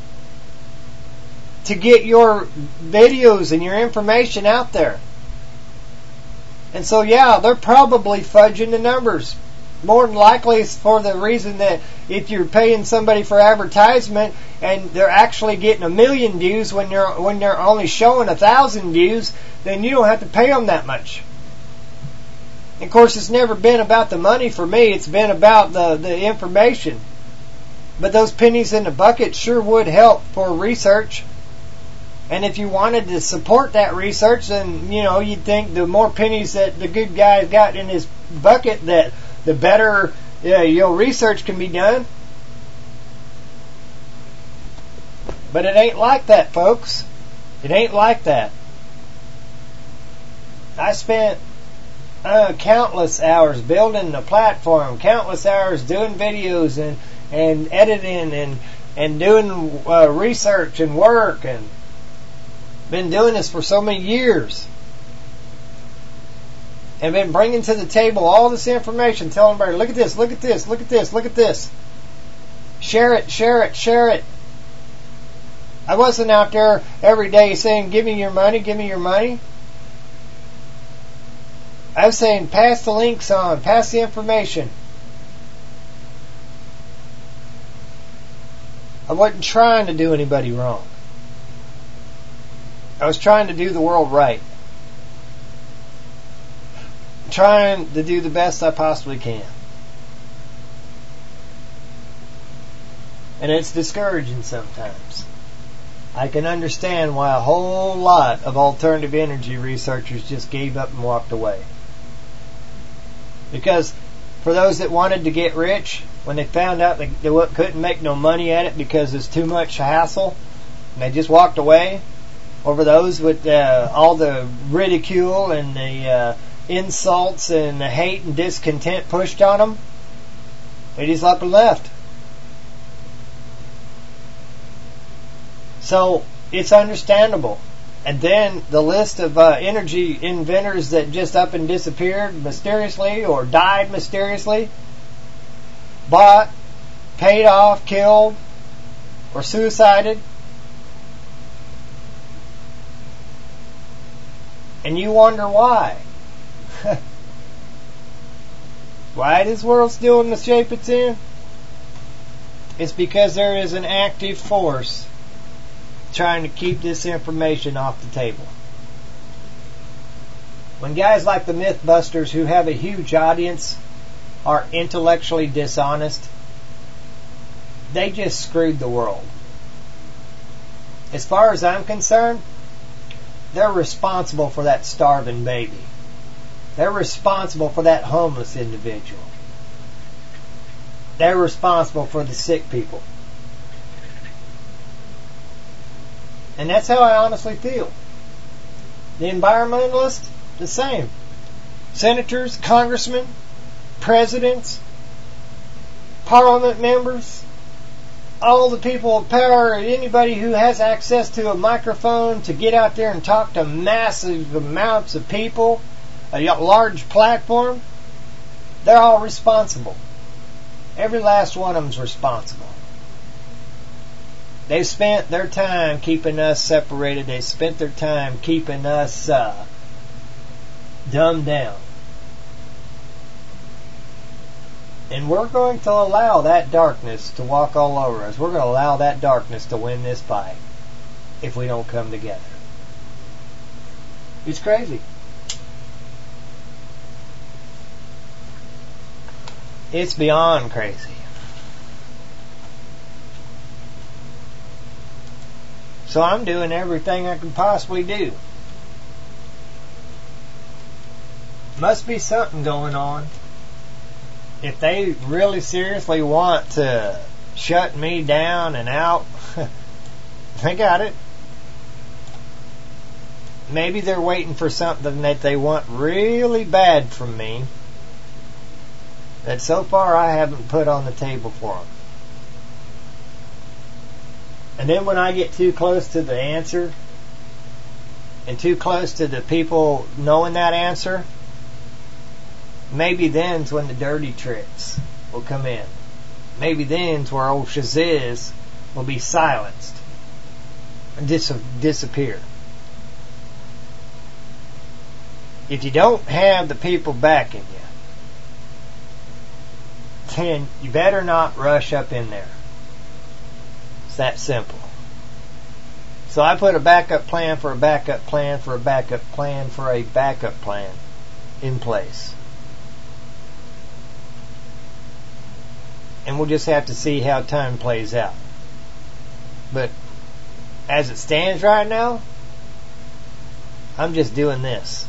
to get your videos and your information out there. And so, yeah, they're probably fudging the numbers. More than likely it's for the reason that if you're paying somebody for advertisement and they're actually getting 1 million views when they're only showing 1,000 views, then you don't have to pay them that much. Of course, it's never been about the money for me. It's been about the information. But those pennies in the bucket sure would help for research. And if you wanted to support that research, then, you'd think the more pennies that the good guy's got in his bucket, that the better research can be done. But it ain't like that, folks. It ain't like that. I spent countless hours building the platform, countless hours doing videos and editing and doing research and work, and been doing this for so many years. And been bringing to the table all this information, telling everybody, look at this, look at this, look at this, look at this. Share it, share it, share it. I wasn't out there every day saying, give me your money, give me your money. I was saying, pass the links on, pass the information. I wasn't trying to do anybody wrong. I was trying to do the world right. Trying to do the best I possibly can. And it's discouraging sometimes. I can understand why a whole lot of alternative energy researchers just gave up and walked away. Because for those that wanted to get rich, when they found out they couldn't make no money at it because it's too much hassle, and they just walked away, over those with all the ridicule and the insults and the hate and discontent pushed on them, they just up and left. So it's understandable. And then the list of energy inventors that just up and disappeared mysteriously or died mysteriously, bought, paid off, killed, or suicided. And you wonder why. Why this world's still in the shape it's in? It's because there is an active force trying to keep this information off the table. When guys like the Mythbusters, who have a huge audience, are intellectually dishonest, they just screwed the world. As far as I'm concerned, they're responsible for that starving baby. They're responsible for that homeless individual. They're responsible for the sick people. And that's how I honestly feel. The environmentalists, the same. Senators, congressmen, presidents, parliament members, all the people of power, anybody who has access to a microphone to get out there and talk to massive amounts of people, a large platform, they're all responsible. Every last one of them's responsible. They've spent their time keeping us separated. They spent their time keeping us dumbed down. And we're going to allow that darkness to walk all over us. We're going to allow that darkness to win this fight if we don't come together. It's crazy. It's beyond crazy. So I'm doing everything I can possibly do. Must be something going on. If they really seriously want to shut me down and out, they got it. Maybe they're waiting for something that they want really bad from me that so far I haven't put on the table for them. And then when I get too close to the answer and too close to the people knowing that answer, maybe then's when the dirty tricks will come in. Maybe then's where old Shaziz will be silenced and disappear. If you don't have the people backing you, then you better not rush up in there. It's that simple. So I put a backup plan for a backup plan for a backup plan for a backup plan in place. And we'll just have to see how time plays out. But as it stands right now, I'm just doing this.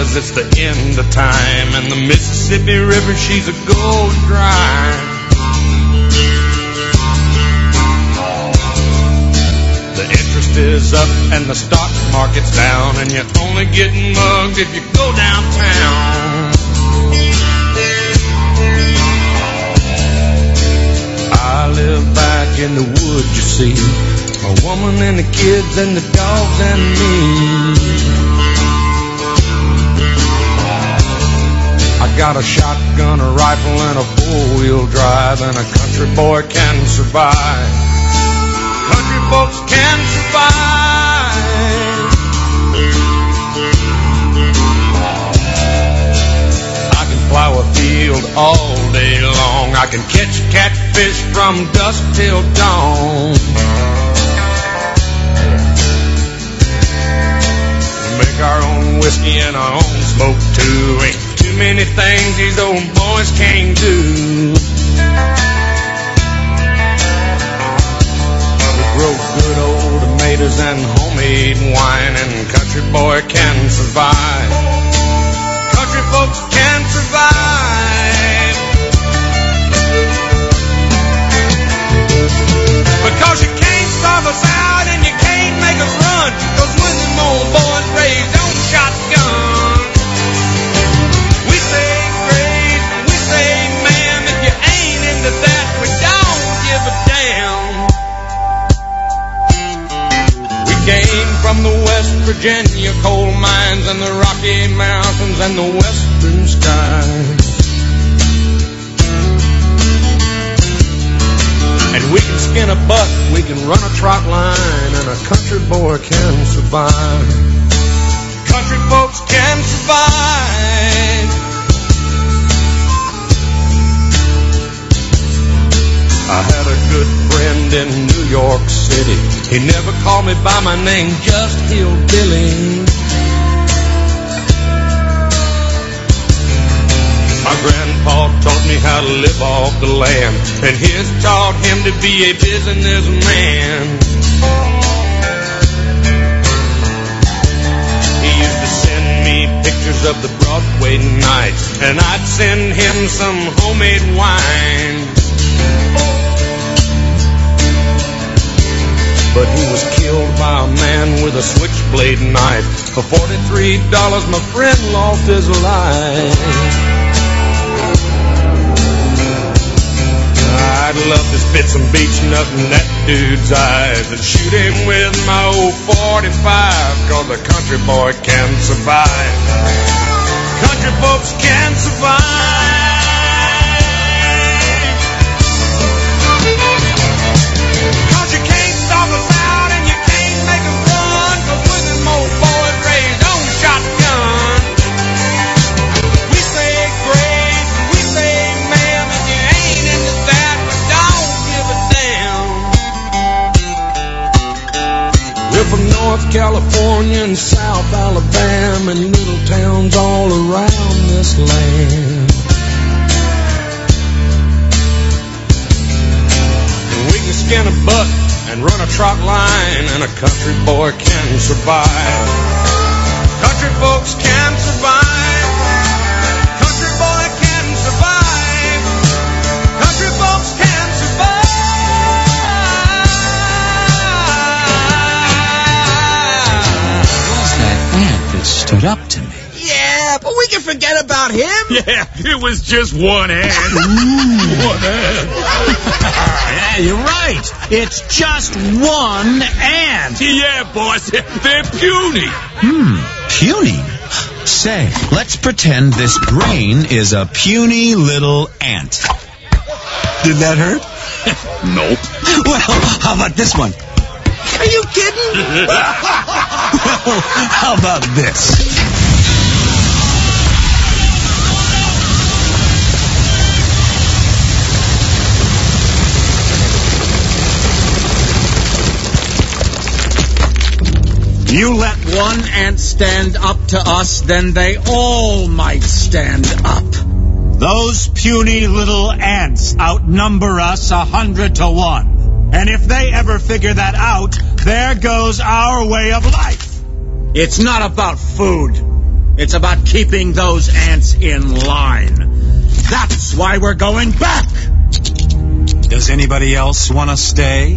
'cause it's the end of time, and the Mississippi River, she's a gold dry. The interest is up and the stock market's down, and you're only getting mugged if you go downtown. I live back in the woods, you see, a woman and the kids and the dogs and me. I got a shotgun, a rifle, and a four-wheel drive, and a country boy can survive. Country folks can survive. I can plow a field all day long. I can catch catfish from dusk till dawn. Make our own whiskey and our own smoke too. Ain't too many things these old boys can't do. We grow good old tomatoes and homemade wine, and country boy can survive. Country folks can survive. Because you can't starve us out and you can't make us run, 'cause when them old boys raised on shotgun, we say grace, we say ma'am, if you ain't into that, we don't give a damn. We came from the West Virginia coal mines and the Rocky Mountains and the western skies. And we can skin a buck, we can run a trot line, and a country boy can survive. Country folks can survive. I had a good friend in New York City. He never called me by my name, just Hillbilly. My grandpa taught me how to live off the land, and his taught him to be a businessman. He used to send me pictures of the Broadway nights, and I'd send him some homemade wine. But he was killed by a man with a switchblade knife. For $43, my friend lost his life. I'd love to spit some beach nut in that dude's eyes and shoot him with my old 45, 'cause a country boy can survive. Country folks can survive. 'Cause you can't starve us out and you can't make us run, 'cause when them old boys raised on shotgun, we say grace, we say ma'am, if you ain't into that, we're from North California and South Alabama and little towns all around this land. And we can skin a buck and run a trot line, and a country boy can survive. Country folks can survive. Country boy can survive. Country folks can survive. Stood up to me. Yeah, but we can forget about him. Yeah, it was just one ant. One ant. Yeah, you're right. It's just one ant. Yeah, boss. They're puny. Puny? Say, let's pretend this brain is a puny little ant. Did that hurt? Nope. Well, how about this one? Are you kidding? Well, how about this? You let one ant stand up to us, then they all might stand up. Those puny little ants outnumber us 100 to 1. And if they ever figure that out, there goes our way of life. It's not about food. It's about keeping those ants in line. That's why we're going back. Does anybody else want to stay?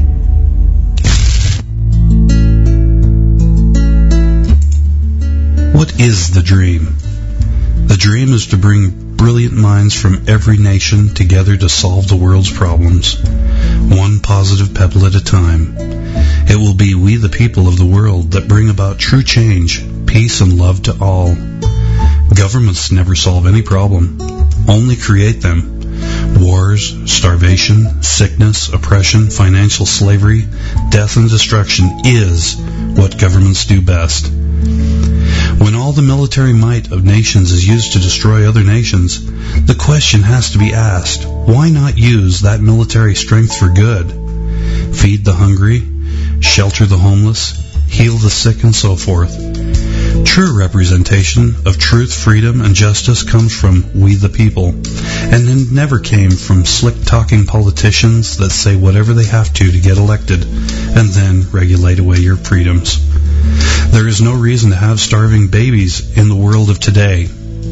What is the dream? The dream is to bring brilliant minds from every nation together to solve the world's problems, one positive pebble at a time. It will be we the people of the world that bring about true change, peace and love to all. Governments never solve any problem, only create them. Wars, starvation, sickness, oppression, financial slavery, death and destruction is what governments do best. When all the military might of nations is used to destroy other nations, the question has to be asked, why not use that military strength for good? Feed the hungry, shelter the homeless, heal the sick, and so forth. True representation of truth, freedom, and justice comes from we the people, and it never came from slick-talking politicians that say whatever they have to get elected, and then regulate away your freedoms. There is no reason to have starving babies in the world of today.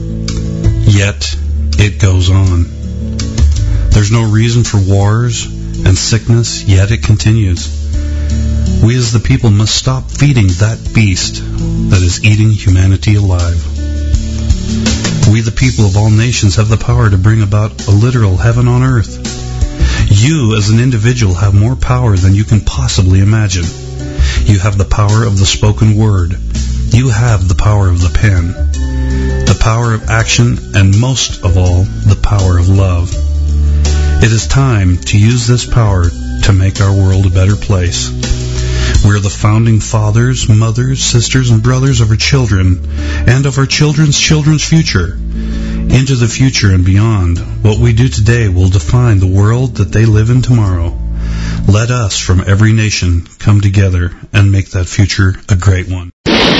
Yet, it goes on. There's no reason for wars and sickness, yet it continues. We as the people must stop feeding that beast that is eating humanity alive. We the people of all nations have the power to bring about a literal heaven on earth. You as an individual have more power than you can possibly imagine. You have the power of the spoken word. You have the power of the pen, the power of action, and most of all, the power of love. It is time to use this power to make our world a better place. We're the founding fathers, mothers, sisters, and brothers of our children and of our children's children's future. Into the future and beyond, what we do today will define the world that they live in tomorrow. Let us from every nation come together and make that future a great one.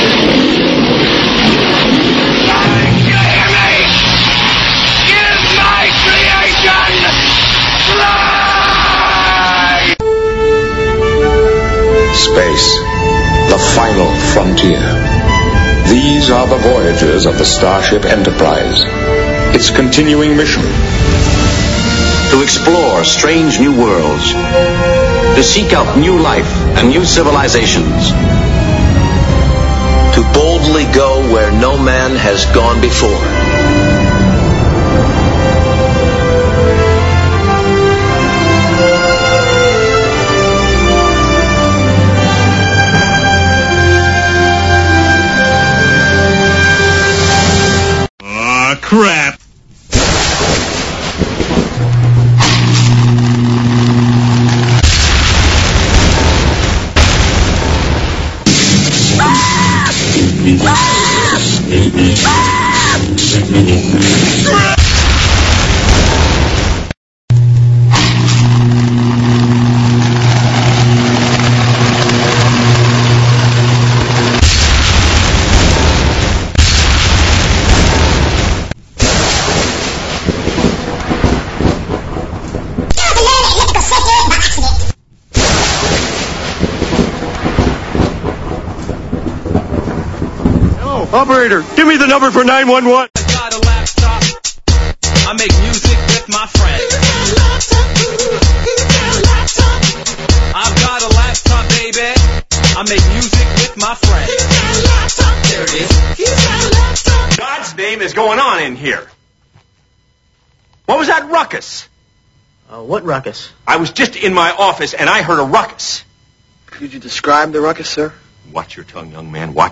Space, the final frontier. These are the voyages of the Starship Enterprise. Its continuing mission: to explore strange new worlds, to seek out new life and new civilizations, to boldly go where no man has gone before. Crap. Operator, give me the number for 911. I got a laptop. I make music with my friends. I've got a laptop, baby. I make music with my friends. There it is. God's name is going on in here. What was that ruckus? What ruckus? I was just in my office and I heard a ruckus. Could you describe the ruckus, sir? Watch your tongue, young man. Watch